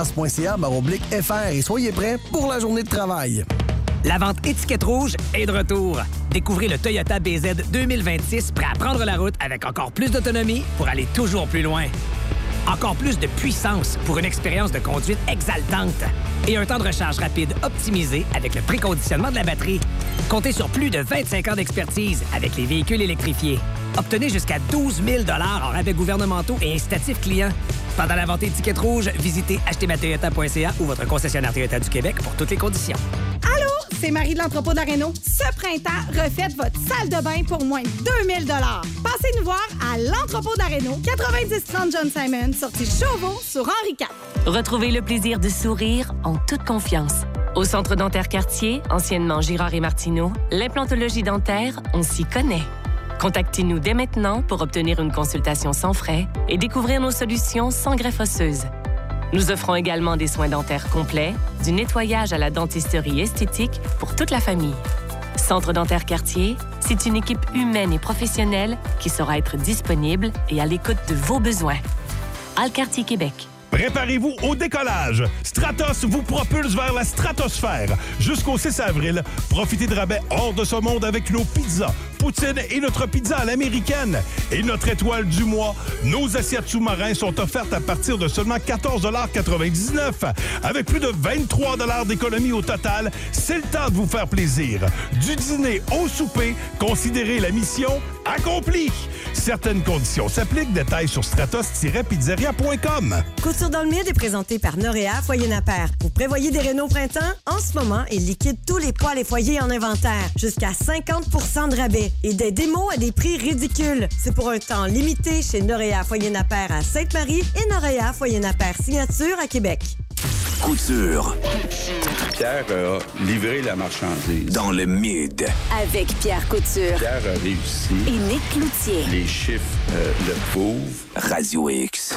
cintas.ca/fr et soyez prêts pour la journée de travail. La vente étiquette rouge est de retour. Découvrez le Toyota BZ 2026 prêt à prendre la route avec encore plus d'autonomie pour aller toujours plus loin. Encore plus de puissance pour une expérience de conduite exaltante. Et un temps de recharge rapide optimisé avec le préconditionnement de la batterie. Comptez sur plus de 25 ans d'expertise avec les véhicules électrifiés. Obtenez jusqu'à 12 000 $ en rabais gouvernementaux et incitatifs clients. Pendant la vente étiquette rouge, visitez achetezmatoyota.ca ou votre concessionnaire Toyota du Québec pour toutes les conditions. Allô, c'est Marie de l'entrepôt d'Areno. Ce printemps, refaites votre salle de bain pour moins de 2000 $. Passez nous voir à l'entrepôt d'Areno, 9030 John Simon, sortie Chauveau sur Henri IV. Retrouvez le plaisir de sourire en toute confiance. Au Centre dentaire Cartier, anciennement Girard et Martineau, l'implantologie dentaire, on s'y connaît. Contactez-nous dès maintenant pour obtenir une consultation sans frais et découvrir nos solutions sans greffe osseuse. Nous offrons également des soins dentaires complets, du nettoyage à la dentisterie esthétique pour toute la famille. Centre dentaire Cartier, c'est une équipe humaine et professionnelle qui saura être disponible et à l'écoute de vos besoins. Alcartier Québec. Préparez-vous au décollage. Stratos vous propulse vers la stratosphère. Jusqu'au 6 avril, profitez de rabais hors de ce monde avec nos pizzas, poutine et notre pizza à l'américaine. Et notre étoile du mois, nos assiettes sous-marins sont offertes à partir de seulement 14,99 $. Avec plus de 23 $ d'économie au total, c'est le temps de vous faire plaisir. Du dîner au souper, considérez la mission accomplie. Certaines conditions s'appliquent. Détails sur stratos-pizzeria.com. Couture dans le mid est présenté par Noréa Foyer Napper. Vous prévoyez des rénaux printemps? En ce moment, ils liquident tous les poêles et foyers en inventaire. Jusqu'à 50 % de rabais. Et des démos à des prix ridicules. C'est pour un temps limité chez Noréa Foyer Napper à Sainte-Marie et Noréa Foyer Napper Signature à Québec. Couture. Pierre a livré la marchandise. Dans le Mid. Avec Pierre Couture. Pierre a réussi. Et Nick Cloutier. Les chiffres le prouvent. Radio X.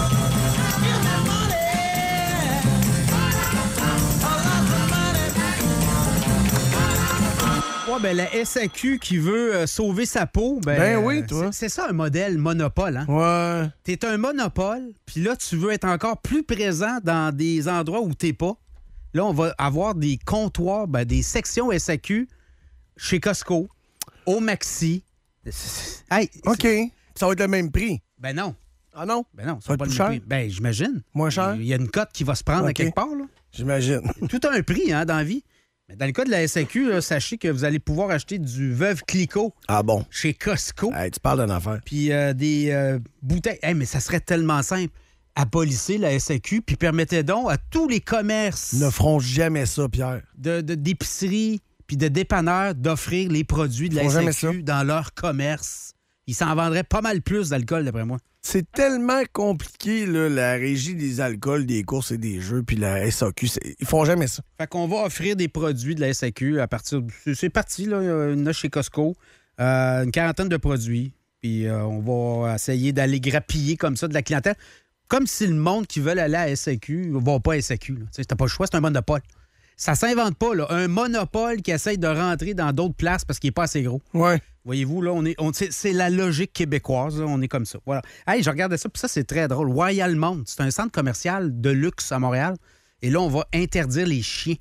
Ouais, ben, la SAQ qui veut sauver sa peau, Ben oui, toi. C'est ça un modèle monopole, hein? Ouais. T'es un monopole, puis là, tu veux être encore plus présent dans des endroits où t'es pas. Là, on va avoir des comptoirs, des sections SAQ chez Costco, au Maxi. Hey, OK. Ça va être le même prix. Ben non. Ah non? Ben non, ça va pas être le plus même cher? prix. Ben, j'imagine. Moins cher? Il y a une cote qui va se prendre à quelque part, là. J'imagine. Tout a un prix, hein, dans la vie. Mais dans le cas de la SAQ, là, sachez que vous allez pouvoir acheter du Veuve Clicquot. Ah bon? Chez Costco. Hey, tu parles d'une affaire. Puis des bouteilles. Hey, mais ça serait tellement simple. Abolissez la SAQ, puis permettez donc à tous les commerces. Ne feront jamais ça, Pierre. D'épicerie, puis de dépanneurs d'offrir les produits de la SAQ dans leur commerce. Ils s'en vendraient pas mal plus d'alcool, d'après moi. C'est tellement compliqué, là, la régie des alcools, des courses et des jeux, puis la SAQ. Ils font jamais ça. Fait qu'on va offrir des produits de la SAQ à partir... C'est parti, là. Il y en a chez Costco. Une quarantaine de produits. Puis on va essayer d'aller grappiller comme ça de la clientèle. Comme si le monde qui veut aller à la SAQ ne va pas à SAQ. Tu n'as pas le choix, c'est un monopole. Ça s'invente pas, là. Un monopole qui essaye de rentrer dans d'autres places parce qu'il n'est pas assez gros. Ouais. Voyez-vous, là, c'est la logique québécoise. Là, on est comme ça. Voilà. Hey, je regardais ça, puis ça, c'est très drôle. Royal Mount, c'est un centre commercial de luxe à Montréal. Et là, on va interdire les chiens.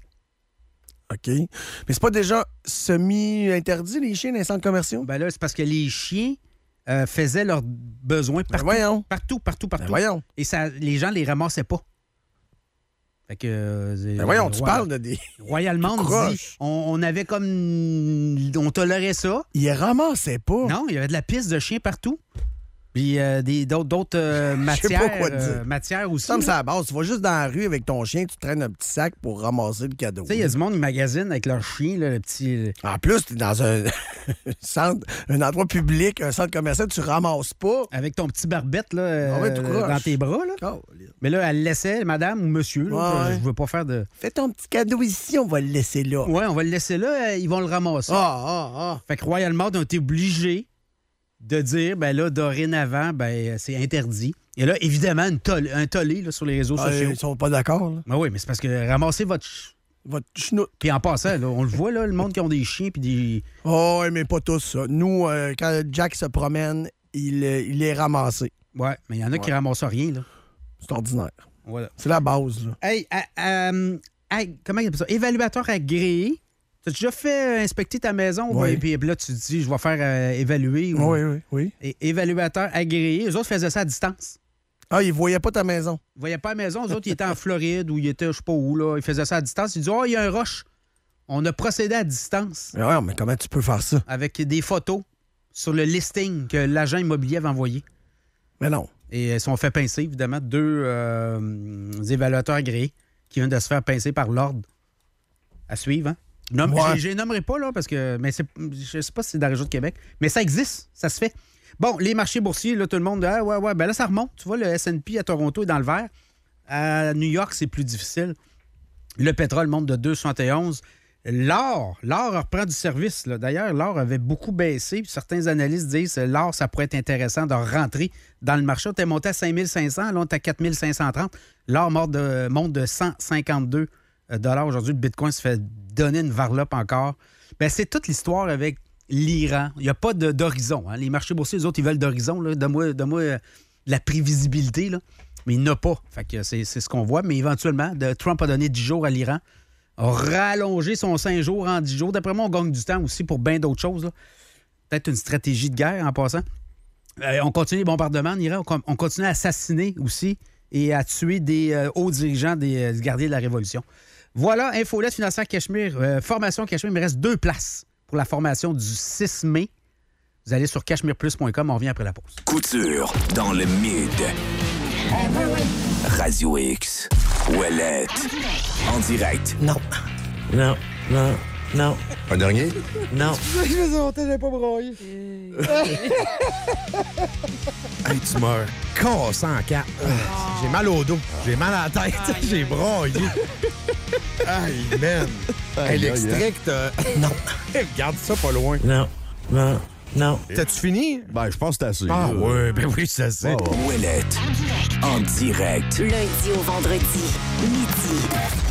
OK. Mais c'est pas déjà semi-interdit, les chiens dans les centres commerciaux? Ben là, c'est parce que les chiens faisaient leurs besoins partout. Partout. Ben voyons. Et ça, les gens les ramassaient pas. Fait que, ben voyons, tu parles de des... Royal Mount dit, on avait comme... On tolérait ça. Ils ramassaient pas. Non, il y avait de la piste de chiens partout. Puis d'autres matières aussi. Comme ça à la base, tu vas juste dans la rue avec ton chien, tu traînes un petit sac pour ramasser le cadeau. Tu sais, il y a du monde qui magasine avec leur chien, là, le petit... En plus, tu es dans un centre, un endroit public, un centre commercial, tu ramasses pas. Avec ton petit barbette là, dans tes bras. Là. Oh, mais là, elle laissait, madame ou monsieur. Là, ouais. Je veux pas faire de... Fais ton petit cadeau ici, on va le laisser là. Oui, on va le laisser là, ils vont le ramasser. Fait que Royal Mount ont été obligés de dire, ben là, dorénavant, ben c'est interdit. Et là, évidemment, un tollé là, sur les réseaux sociaux. Ils sont pas d'accord. Là. Ben oui, mais c'est parce que ramasser votre chenoute. Puis en passant, là, on le voit, là, le monde qui ont des chiens puis des... Oh, mais pas tous, ça. Nous, quand Jack se promène, il est ramassé. Ouais, mais il y en a qui ramassent rien, là. C'est ordinaire. Voilà. C'est la base, là. Hey, comment il appelle ça? Évaluateur agréé. T'as déjà fait inspecter ta maison? Oui. Et puis là, tu te dis, je vais faire évaluer. Oui. Et évaluateur agréé. Eux autres faisaient ça à distance. Ah, ils voyaient pas ta maison? Ils voyaient pas la maison. Eux autres, ils étaient en Floride ou ils étaient, je sais pas où, là. Ils faisaient ça à distance. Ils disaient, il y a un roche. On a procédé à distance. Ouais, mais comment tu peux faire ça? Avec des photos sur le listing que l'agent immobilier avait envoyé. Mais non. Et ils sont fait pincer, évidemment, 2 évaluateurs agréés qui viennent de se faire pincer par l'ordre. À suivre, hein? Je les nommerai pas, là, parce que. Mais je sais pas si c'est dans la région de Québec. Mais ça existe, ça se fait. Bon, les marchés boursiers, là, tout le monde. Ouais. Ben là, ça remonte. Tu vois, le S&P à Toronto est dans le vert. À New York, c'est plus difficile. Le pétrole monte de 2,71. L'or reprend du service. Là. D'ailleurs, l'or avait beaucoup baissé. Puis certains analystes disent que l'or, ça pourrait être intéressant de rentrer dans le marché. On était monté à 5 500, là, on est à 4 530. L'or monte de 152 $ aujourd'hui. Le Bitcoin se fait donner une varlope encore. Bien, c'est toute l'histoire avec l'Iran. Il n'y a pas d'horizon. Hein. Les marchés boursiers, les autres, ils veulent d'horizon. Donne-moi de la prévisibilité. Là. Mais il n'y en a pas. Fait que c'est ce qu'on voit. Mais éventuellement, Trump a donné 10 jours à l'Iran. A rallongé son 5 jours en 10 jours. D'après moi, on gagne du temps aussi pour bien d'autres choses. Là. Peut-être une stratégie de guerre en passant. On continue les bombardements en Iran. On continue à assassiner aussi et à tuer des hauts dirigeants des gardiens de la Révolution. Voilà, Infolette financière Cachemire, formation Cachemire. Il me reste 2 places pour la formation du 6 mai. Vous allez sur cachemireplus.com. On revient après la pause. Couture dans le Mid. Radio X. Ouellette. En direct. Non. Non. Un dernier? Non. Je faisais longtemps, j'avais pas broyé. Hey, tu meurs cassé en quatre. J'ai mal au dos. J'ai mal à la tête. J'ai broyé. Aïe, man. Hey, l'extrait que t'as... Non. Regarde ça pas loin. Non. T'as-tu fini? Ben, je pense que c'est assez. Ah ouais, ben oui, c'est assez. Ouellette, en direct. Lundi au vendredi, midi.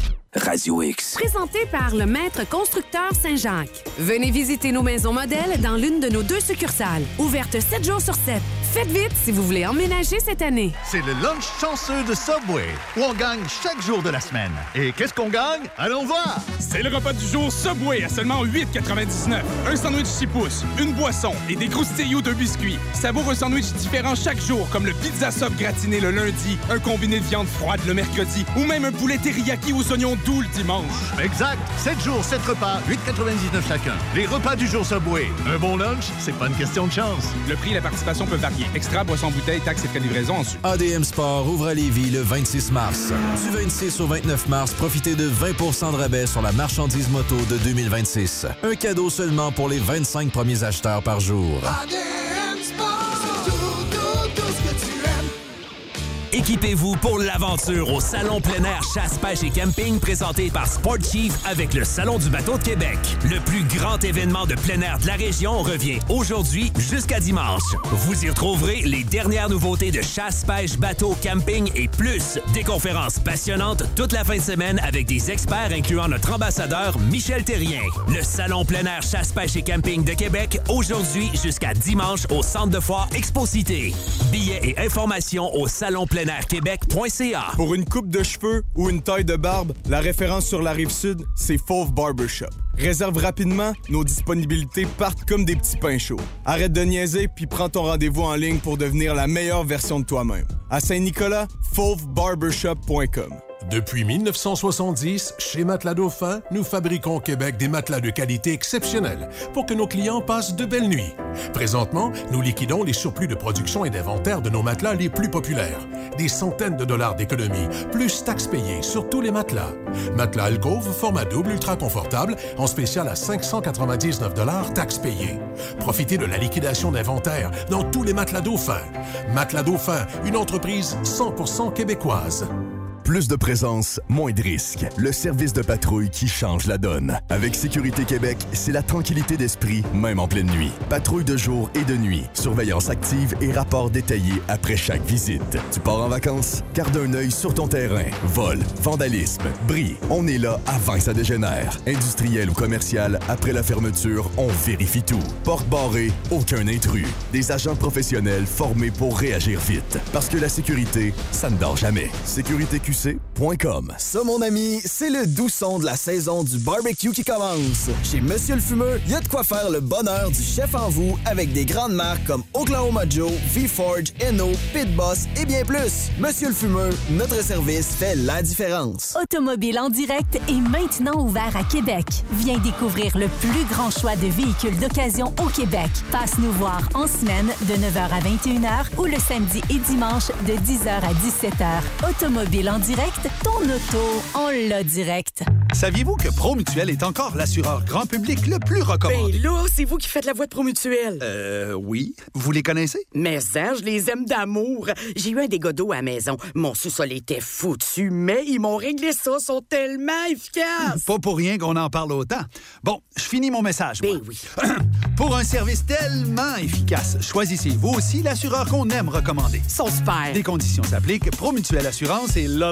Radio X. Présenté par le Maître Constructeur Saint-Jacques. Venez visiter nos maisons modèles dans l'une de nos 2 succursales. Ouvertes 7 jours sur 7. Faites vite si vous voulez emménager cette année. C'est le lunch chanceux de Subway, où on gagne chaque jour de la semaine. Et qu'est-ce qu'on gagne? Allons voir! C'est le repas du jour Subway à seulement 8,99. Un sandwich 6 pouces, une boisson et des croustilloux de biscuits. Savoure un sandwich différent chaque jour, comme le pizza sub gratiné le lundi, un combiné de viande froide le mercredi, ou même un poulet teriyaki aux oignons doux le dimanche. Exact! 7 jours, 7 repas, 8,99 chacun. Les repas du jour Subway. Un bon lunch, c'est pas une question de chance. Le prix et la participation peuvent varier. Extra, boisson, bouteille, taxes et frais de livraison en su. ADM Sport ouvre à Lévis le 26 mars. Du 26 au 29 mars, profitez de 20 % de rabais sur la marchandise moto de 2026. Un cadeau seulement pour les 25 premiers acheteurs par jour. ADM Sport, c'est tout ce que tu aimes. Équipez-vous pour l'aventure au Salon plein air chasse, pêche et camping présenté par Sport Chief avec le Salon du bateau de Québec. Le plus grand événement de plein air de la région revient aujourd'hui jusqu'à dimanche. Vous y retrouverez les dernières nouveautés de chasse, pêche, bateau, camping et plus. Des conférences passionnantes toute la fin de semaine avec des experts incluant notre ambassadeur Michel Terrien. Le Salon plein air chasse, pêche et camping de Québec aujourd'hui jusqu'à dimanche au Centre de foire Expo-Cité. Billets et informations au salonpleinairquebec.ca. Pour une coupe de cheveux ou une taille de barbe, la référence sur la Rive-Sud, c'est Fauve Barbershop. Réserve rapidement, nos disponibilités partent comme des petits pains chauds. Arrête de niaiser puis prends ton rendez-vous en ligne pour devenir la meilleure version de toi-même. À Saint-Nicolas, fauvebarbershop.com. Depuis 1970, chez Matelas Dauphin, nous fabriquons au Québec des matelas de qualité exceptionnelle pour que nos clients passent de belles nuits. Présentement, nous liquidons les surplus de production et d'inventaire de nos matelas les plus populaires. Des centaines de dollars d'économie, plus taxes payées sur tous les matelas. Matelas Alcove, format double, ultra confortable, en spécial à 599 $, taxes payées. Profitez de la liquidation d'inventaire dans tous les Matelas Dauphin. Matelas Dauphin, une entreprise 100% québécoise. Plus de présence, moins de risques. Le service de patrouille qui change la donne. Avec Sécurité Québec, c'est la tranquillité d'esprit, même en pleine nuit. Patrouille de jour et de nuit. Surveillance active et rapport détaillé après chaque visite. Tu pars en vacances? Garde un œil sur ton terrain. Vol, vandalisme, bris. On est là avant que ça dégénère. Industriel ou commercial, après la fermeture, on vérifie tout. Porte barrée, aucun intrus. Des agents professionnels formés pour réagir vite. Parce que la sécurité, ça ne dort jamais. SécuritéQC.com. Ça, mon ami, c'est le doux son de la saison du barbecue qui commence. Chez Monsieur le Fumeux, il y a de quoi faire le bonheur du chef en vous avec des grandes marques comme Oklahoma Joe, V-Forge, Eno, Pit Boss et bien plus. Monsieur le Fumeux, notre service fait la différence. Automobile en direct est maintenant ouvert à Québec. Viens découvrir le plus grand choix de véhicules d'occasion au Québec. Passe nous voir en semaine de 9h à 21h ou le samedi et dimanche de 10h à 17h. Automobile en direct, ton auto, on l'a direct. Saviez-vous que Promutuel est encore l'assureur grand public le plus recommandé? Ben là, c'est vous qui faites la voix de Promutuel. Oui. Vous les connaissez? Mais ça, je les aime d'amour. J'ai eu un dégât d'eau à la maison. Mon sous-sol était foutu, mais ils m'ont réglé ça. Ils sont tellement efficaces. Pas pour rien qu'on en parle autant. Bon, je finis mon message. Ben oui. Pour un service tellement efficace, choisissez vous aussi l'assureur qu'on aime recommander. Ils sont super. Des conditions s'appliquent. Promutuel Assurance et la.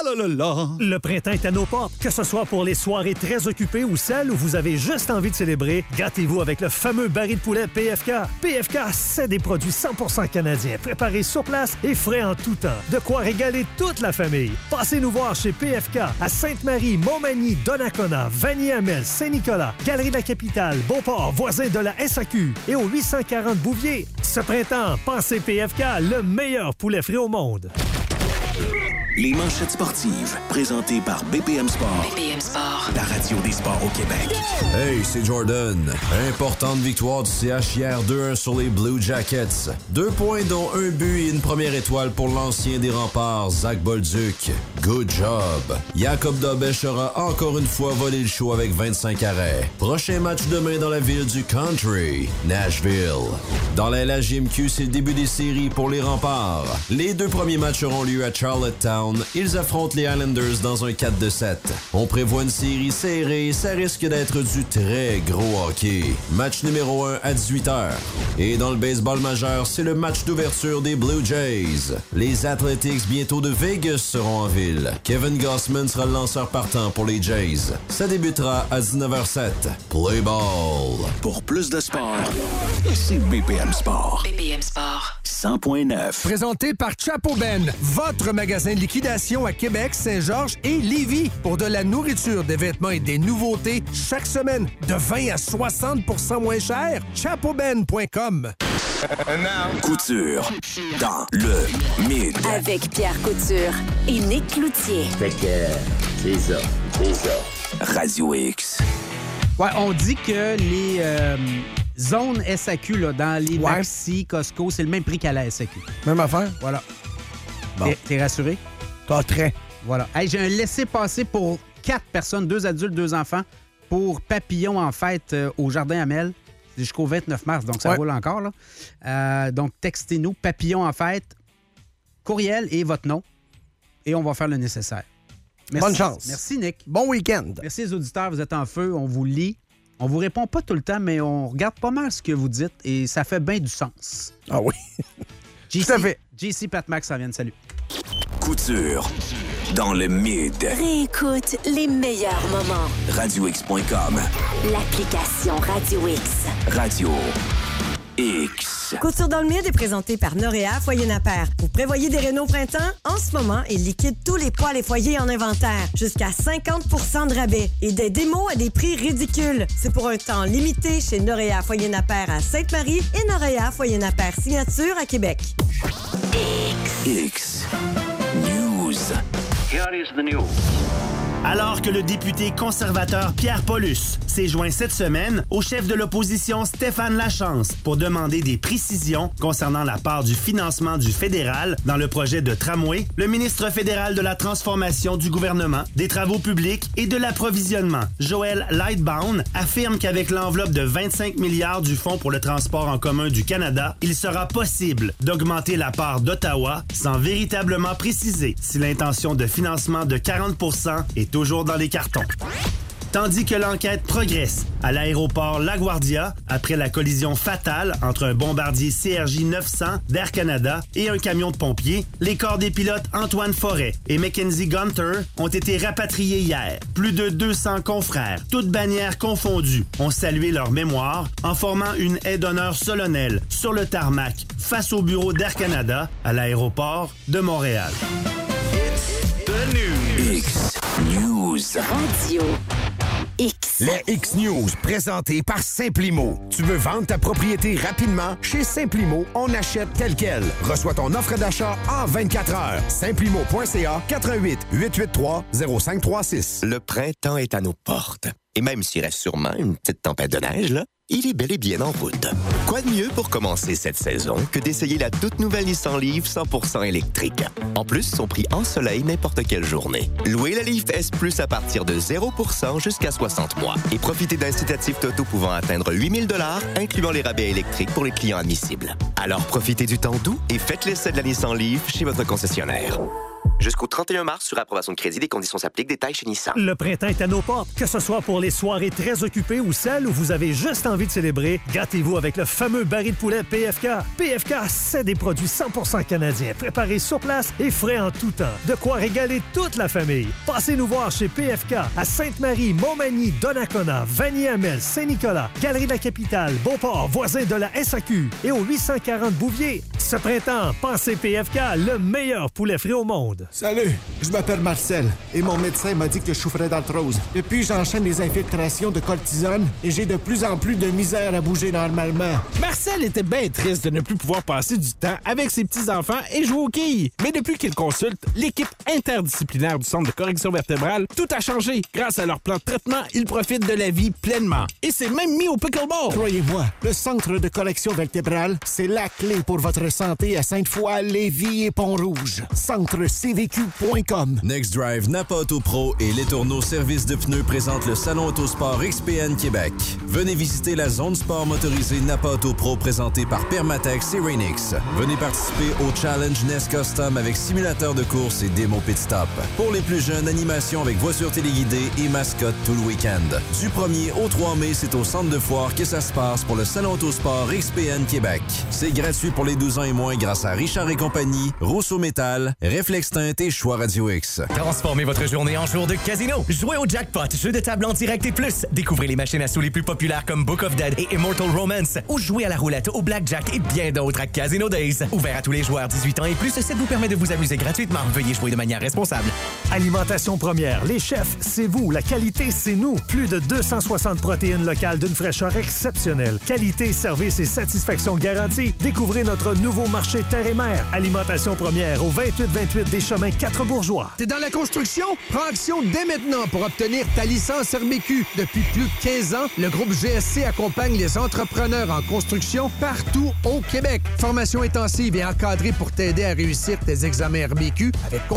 Le printemps est à nos portes. Que ce soit pour les soirées très occupées ou celles où vous avez juste envie de célébrer, gâtez-vous avec le fameux baril de poulet PFK. PFK, c'est des produits 100% canadiens, préparés sur place et frais en tout temps. De quoi régaler toute la famille. Passez nous voir chez PFK à Sainte-Marie, Montmagny, Donnacona, Vanier-Hamel, Saint-Nicolas, Galerie de la Capitale, Beauport, voisin de la SAQ et au 840 Bouvier. Ce printemps, pensez PFK, le meilleur poulet frais au monde. Les manchettes sportives, présentées par BPM Sport. BPM Sport. La radio des sports au Québec. Hey, c'est Jordan. Importante victoire du CH hier 2-1 sur les Blue Jackets. 2 points dont un but et une première étoile pour l'ancien des remparts, Zach Bolduc. Good job. Jacob Dobesch aura encore une fois volé le show avec 25 arrêts. Prochain match demain dans la ville du country, Nashville. Dans la LHJMQ, c'est le début des séries pour les remparts. Les 2 premiers matchs auront lieu à Charlottetown. Ils affrontent les Islanders dans un 4-7. On prévoit une série serrée, ça risque d'être du très gros hockey. Match numéro 1 à 18h. Et dans le baseball majeur, c'est le match d'ouverture des Blue Jays. Les Athletics bientôt de Vegas seront en ville. Kevin Gausman sera le lanceur partant pour les Jays. Ça débutera à 19h07. Play ball. Pour plus de sport, c'est BPM Sport. BPM Sport. 100.9. Présenté par Chapo Ben, votre magasin de liquidation à Québec, Saint-Georges et Lévis. Pour de la nourriture, des vêtements et des nouveautés chaque semaine, de 20 à 60% moins cher. chapoben.com. Couture dans le Mid. Avec Pierre Couture et Nick Cloutier. Fait que c'est ça. Radio X. Ouais, on dit que les zones SAQ là, dans les Maxi, Costco, c'est le même prix qu'à la SAQ. Même affaire? Voilà. Bon. T'es rassuré? Pas très. Voilà. Hey, j'ai un laissez-passer pour 4 personnes, 2 adultes, 2 enfants, pour Papillon en fête au Jardin Amel. C'est jusqu'au 29 mars, donc ça roule encore. Là. Donc, textez-nous Papillon en fête, courriel et votre nom, et on va faire le nécessaire. Merci. Bonne chance. Merci, Nick. Bon week-end. Merci les auditeurs, vous êtes en feu, on vous lit. On vous répond pas tout le temps, mais on regarde pas mal ce que vous dites et ça fait bien du sens. Ah oui. Tout à fait. JC Pat Max, ça vient. Salut. Couture dans le Mid. Réécoute les meilleurs moments. RadioX.com. L'application Radio X. Radio X. Couture dans le Mid est présenté par Noréa Foyer Napper. Vous prévoyez des rénaux printemps? En ce moment, ils liquident tous les poêles et foyers en inventaire. Jusqu'à 50% de rabais. Et des démos à des prix ridicules. C'est pour un temps limité chez Noréa Foyer Napper à Sainte-Marie et Noréa Foyer Napper Signature à Québec. X News. Here is the news. Alors que le député conservateur Pierre Paulus s'est joint cette semaine au chef de l'opposition Stéphane Lachance pour demander des précisions concernant la part du financement du fédéral dans le projet de tramway, le ministre fédéral de la Transformation du gouvernement, des Travaux publics et de l'approvisionnement, Joël Lightbound, affirme qu'avec l'enveloppe de 25 milliards du Fonds pour le transport en commun du Canada, il sera possible d'augmenter la part d'Ottawa sans véritablement préciser si l'intention de financement de 40% est toujours dans les cartons. Tandis que l'enquête progresse à l'aéroport LaGuardia après la collision fatale entre un bombardier CRJ-900 d'Air Canada et un camion de pompiers, les corps des pilotes Antoine Forêt et Mackenzie Gunter ont été rapatriés hier. Plus de 200 confrères, toutes bannières confondues, ont salué leur mémoire en formant une haie d'honneur solennelle sur le tarmac face au bureau d'Air Canada à l'aéroport de Montréal. X News. Radio X. Les X-News, présentés par Simplimo. Tu veux vendre ta propriété rapidement? Chez Simplimo, on achète tel quel. Reçois ton offre d'achat en 24 heures. Simplimo.ca, 418-883-0536. Le printemps est à nos portes. Et même s'il reste sûrement une petite tempête de neige, là, il est bel et bien en route. Quoi de mieux pour commencer cette saison que d'essayer la toute nouvelle Nissan Leaf 100% électrique? En plus, son prix en soleil n'importe quelle journée. Louez la Leaf S Plus à partir de 0% jusqu'à 60 mois. Et profitez d'incitatifs totaux pouvant atteindre 8 000 $, incluant les rabais électriques pour les clients admissibles. Alors profitez du temps doux et faites l'essai de la Nissan Leaf chez votre concessionnaire. Jusqu'au 31 mars, sur approbation de crédit, des conditions s'appliquent. Détails chez Nissan. Le printemps est à nos portes. Que ce soit pour les soirées très occupées ou celles où vous avez juste envie de célébrer, gâtez-vous avec le fameux baril de poulet PFK. PFK, c'est des produits 100% canadiens, préparés sur place et frais en tout temps. De quoi régaler toute la famille. Passez nous voir chez PFK à Sainte-Marie, Montmagny, Donnacona, Vanier-Amel, Saint-Nicolas, Galerie de la Capitale, Beauport, voisin de la SAQ et au 840 Bouvier. Ce printemps, pensez PFK, le meilleur poulet frit au monde. Salut, je m'appelle Marcel et mon médecin m'a dit que je souffrais d'arthrose. Depuis, j'enchaîne les infiltrations de cortisone et j'ai de plus en plus de misère à bouger normalement. Marcel était bien triste de ne plus pouvoir passer du temps avec ses petits-enfants et jouer aux quilles. Mais depuis qu'il consulte l'équipe interdisciplinaire du Centre de correction vertébrale, tout a changé. Grâce à leur plan de traitement, il profite de la vie pleinement. Et s'est même mis au pickleball. Croyez-moi, le Centre de correction vertébrale, c'est la clé pour votre santé à Sainte-Foy, Lévis et Pont-Rouge. CentreCVQ.com. Next Drive, Napa Auto Pro et Les Tourneaux Service de pneus présentent le Salon Autosport XPN Québec. Venez visiter la zone sport motorisée Napa Auto Pro présentée par Permatex et Rainix. Venez participer au Challenge NES Custom avec simulateur de course et démo pit stop. Pour les plus jeunes, animation avec voiture téléguidée et mascotte tout le week-end. Du 1er au 3 mai, c'est au centre de foire que ça se passe pour le Salon Autosport XPN Québec. C'est gratuit pour les 12 ans et moins grâce à Richard et compagnie, Rousseau Métal, Réflexe Teinte et Choix Radio X. Transformez votre journée en jour de casino. Jouez au jackpot, jeu de table en direct et plus. Découvrez les machines à sous les plus populaires comme Book of Dead et Immortal Romance. Ou jouez à la roulette, au blackjack et bien d'autres à Casino Days. Ouvert à tous les joueurs 18 ans et plus, ça vous permet de vous amuser gratuitement. Veuillez jouer de manière responsable. Alimentation Première. Les chefs, c'est vous. La qualité, c'est nous. Plus de 260 protéines locales d'une fraîcheur exceptionnelle. Qualité, service et satisfaction garantie. Découvrez notre nouveau marché terre et mer. Alimentation Première au 2828 des Chemins 4 Bourgeois. T'es dans la construction? Prends action dès maintenant pour obtenir ta licence RBQ. Depuis plus de 15 ans, le groupe GSC accompagne les entrepreneurs en construction partout au Québec. Formation intensive et encadrée pour t'aider à réussir tes examens RBQ avec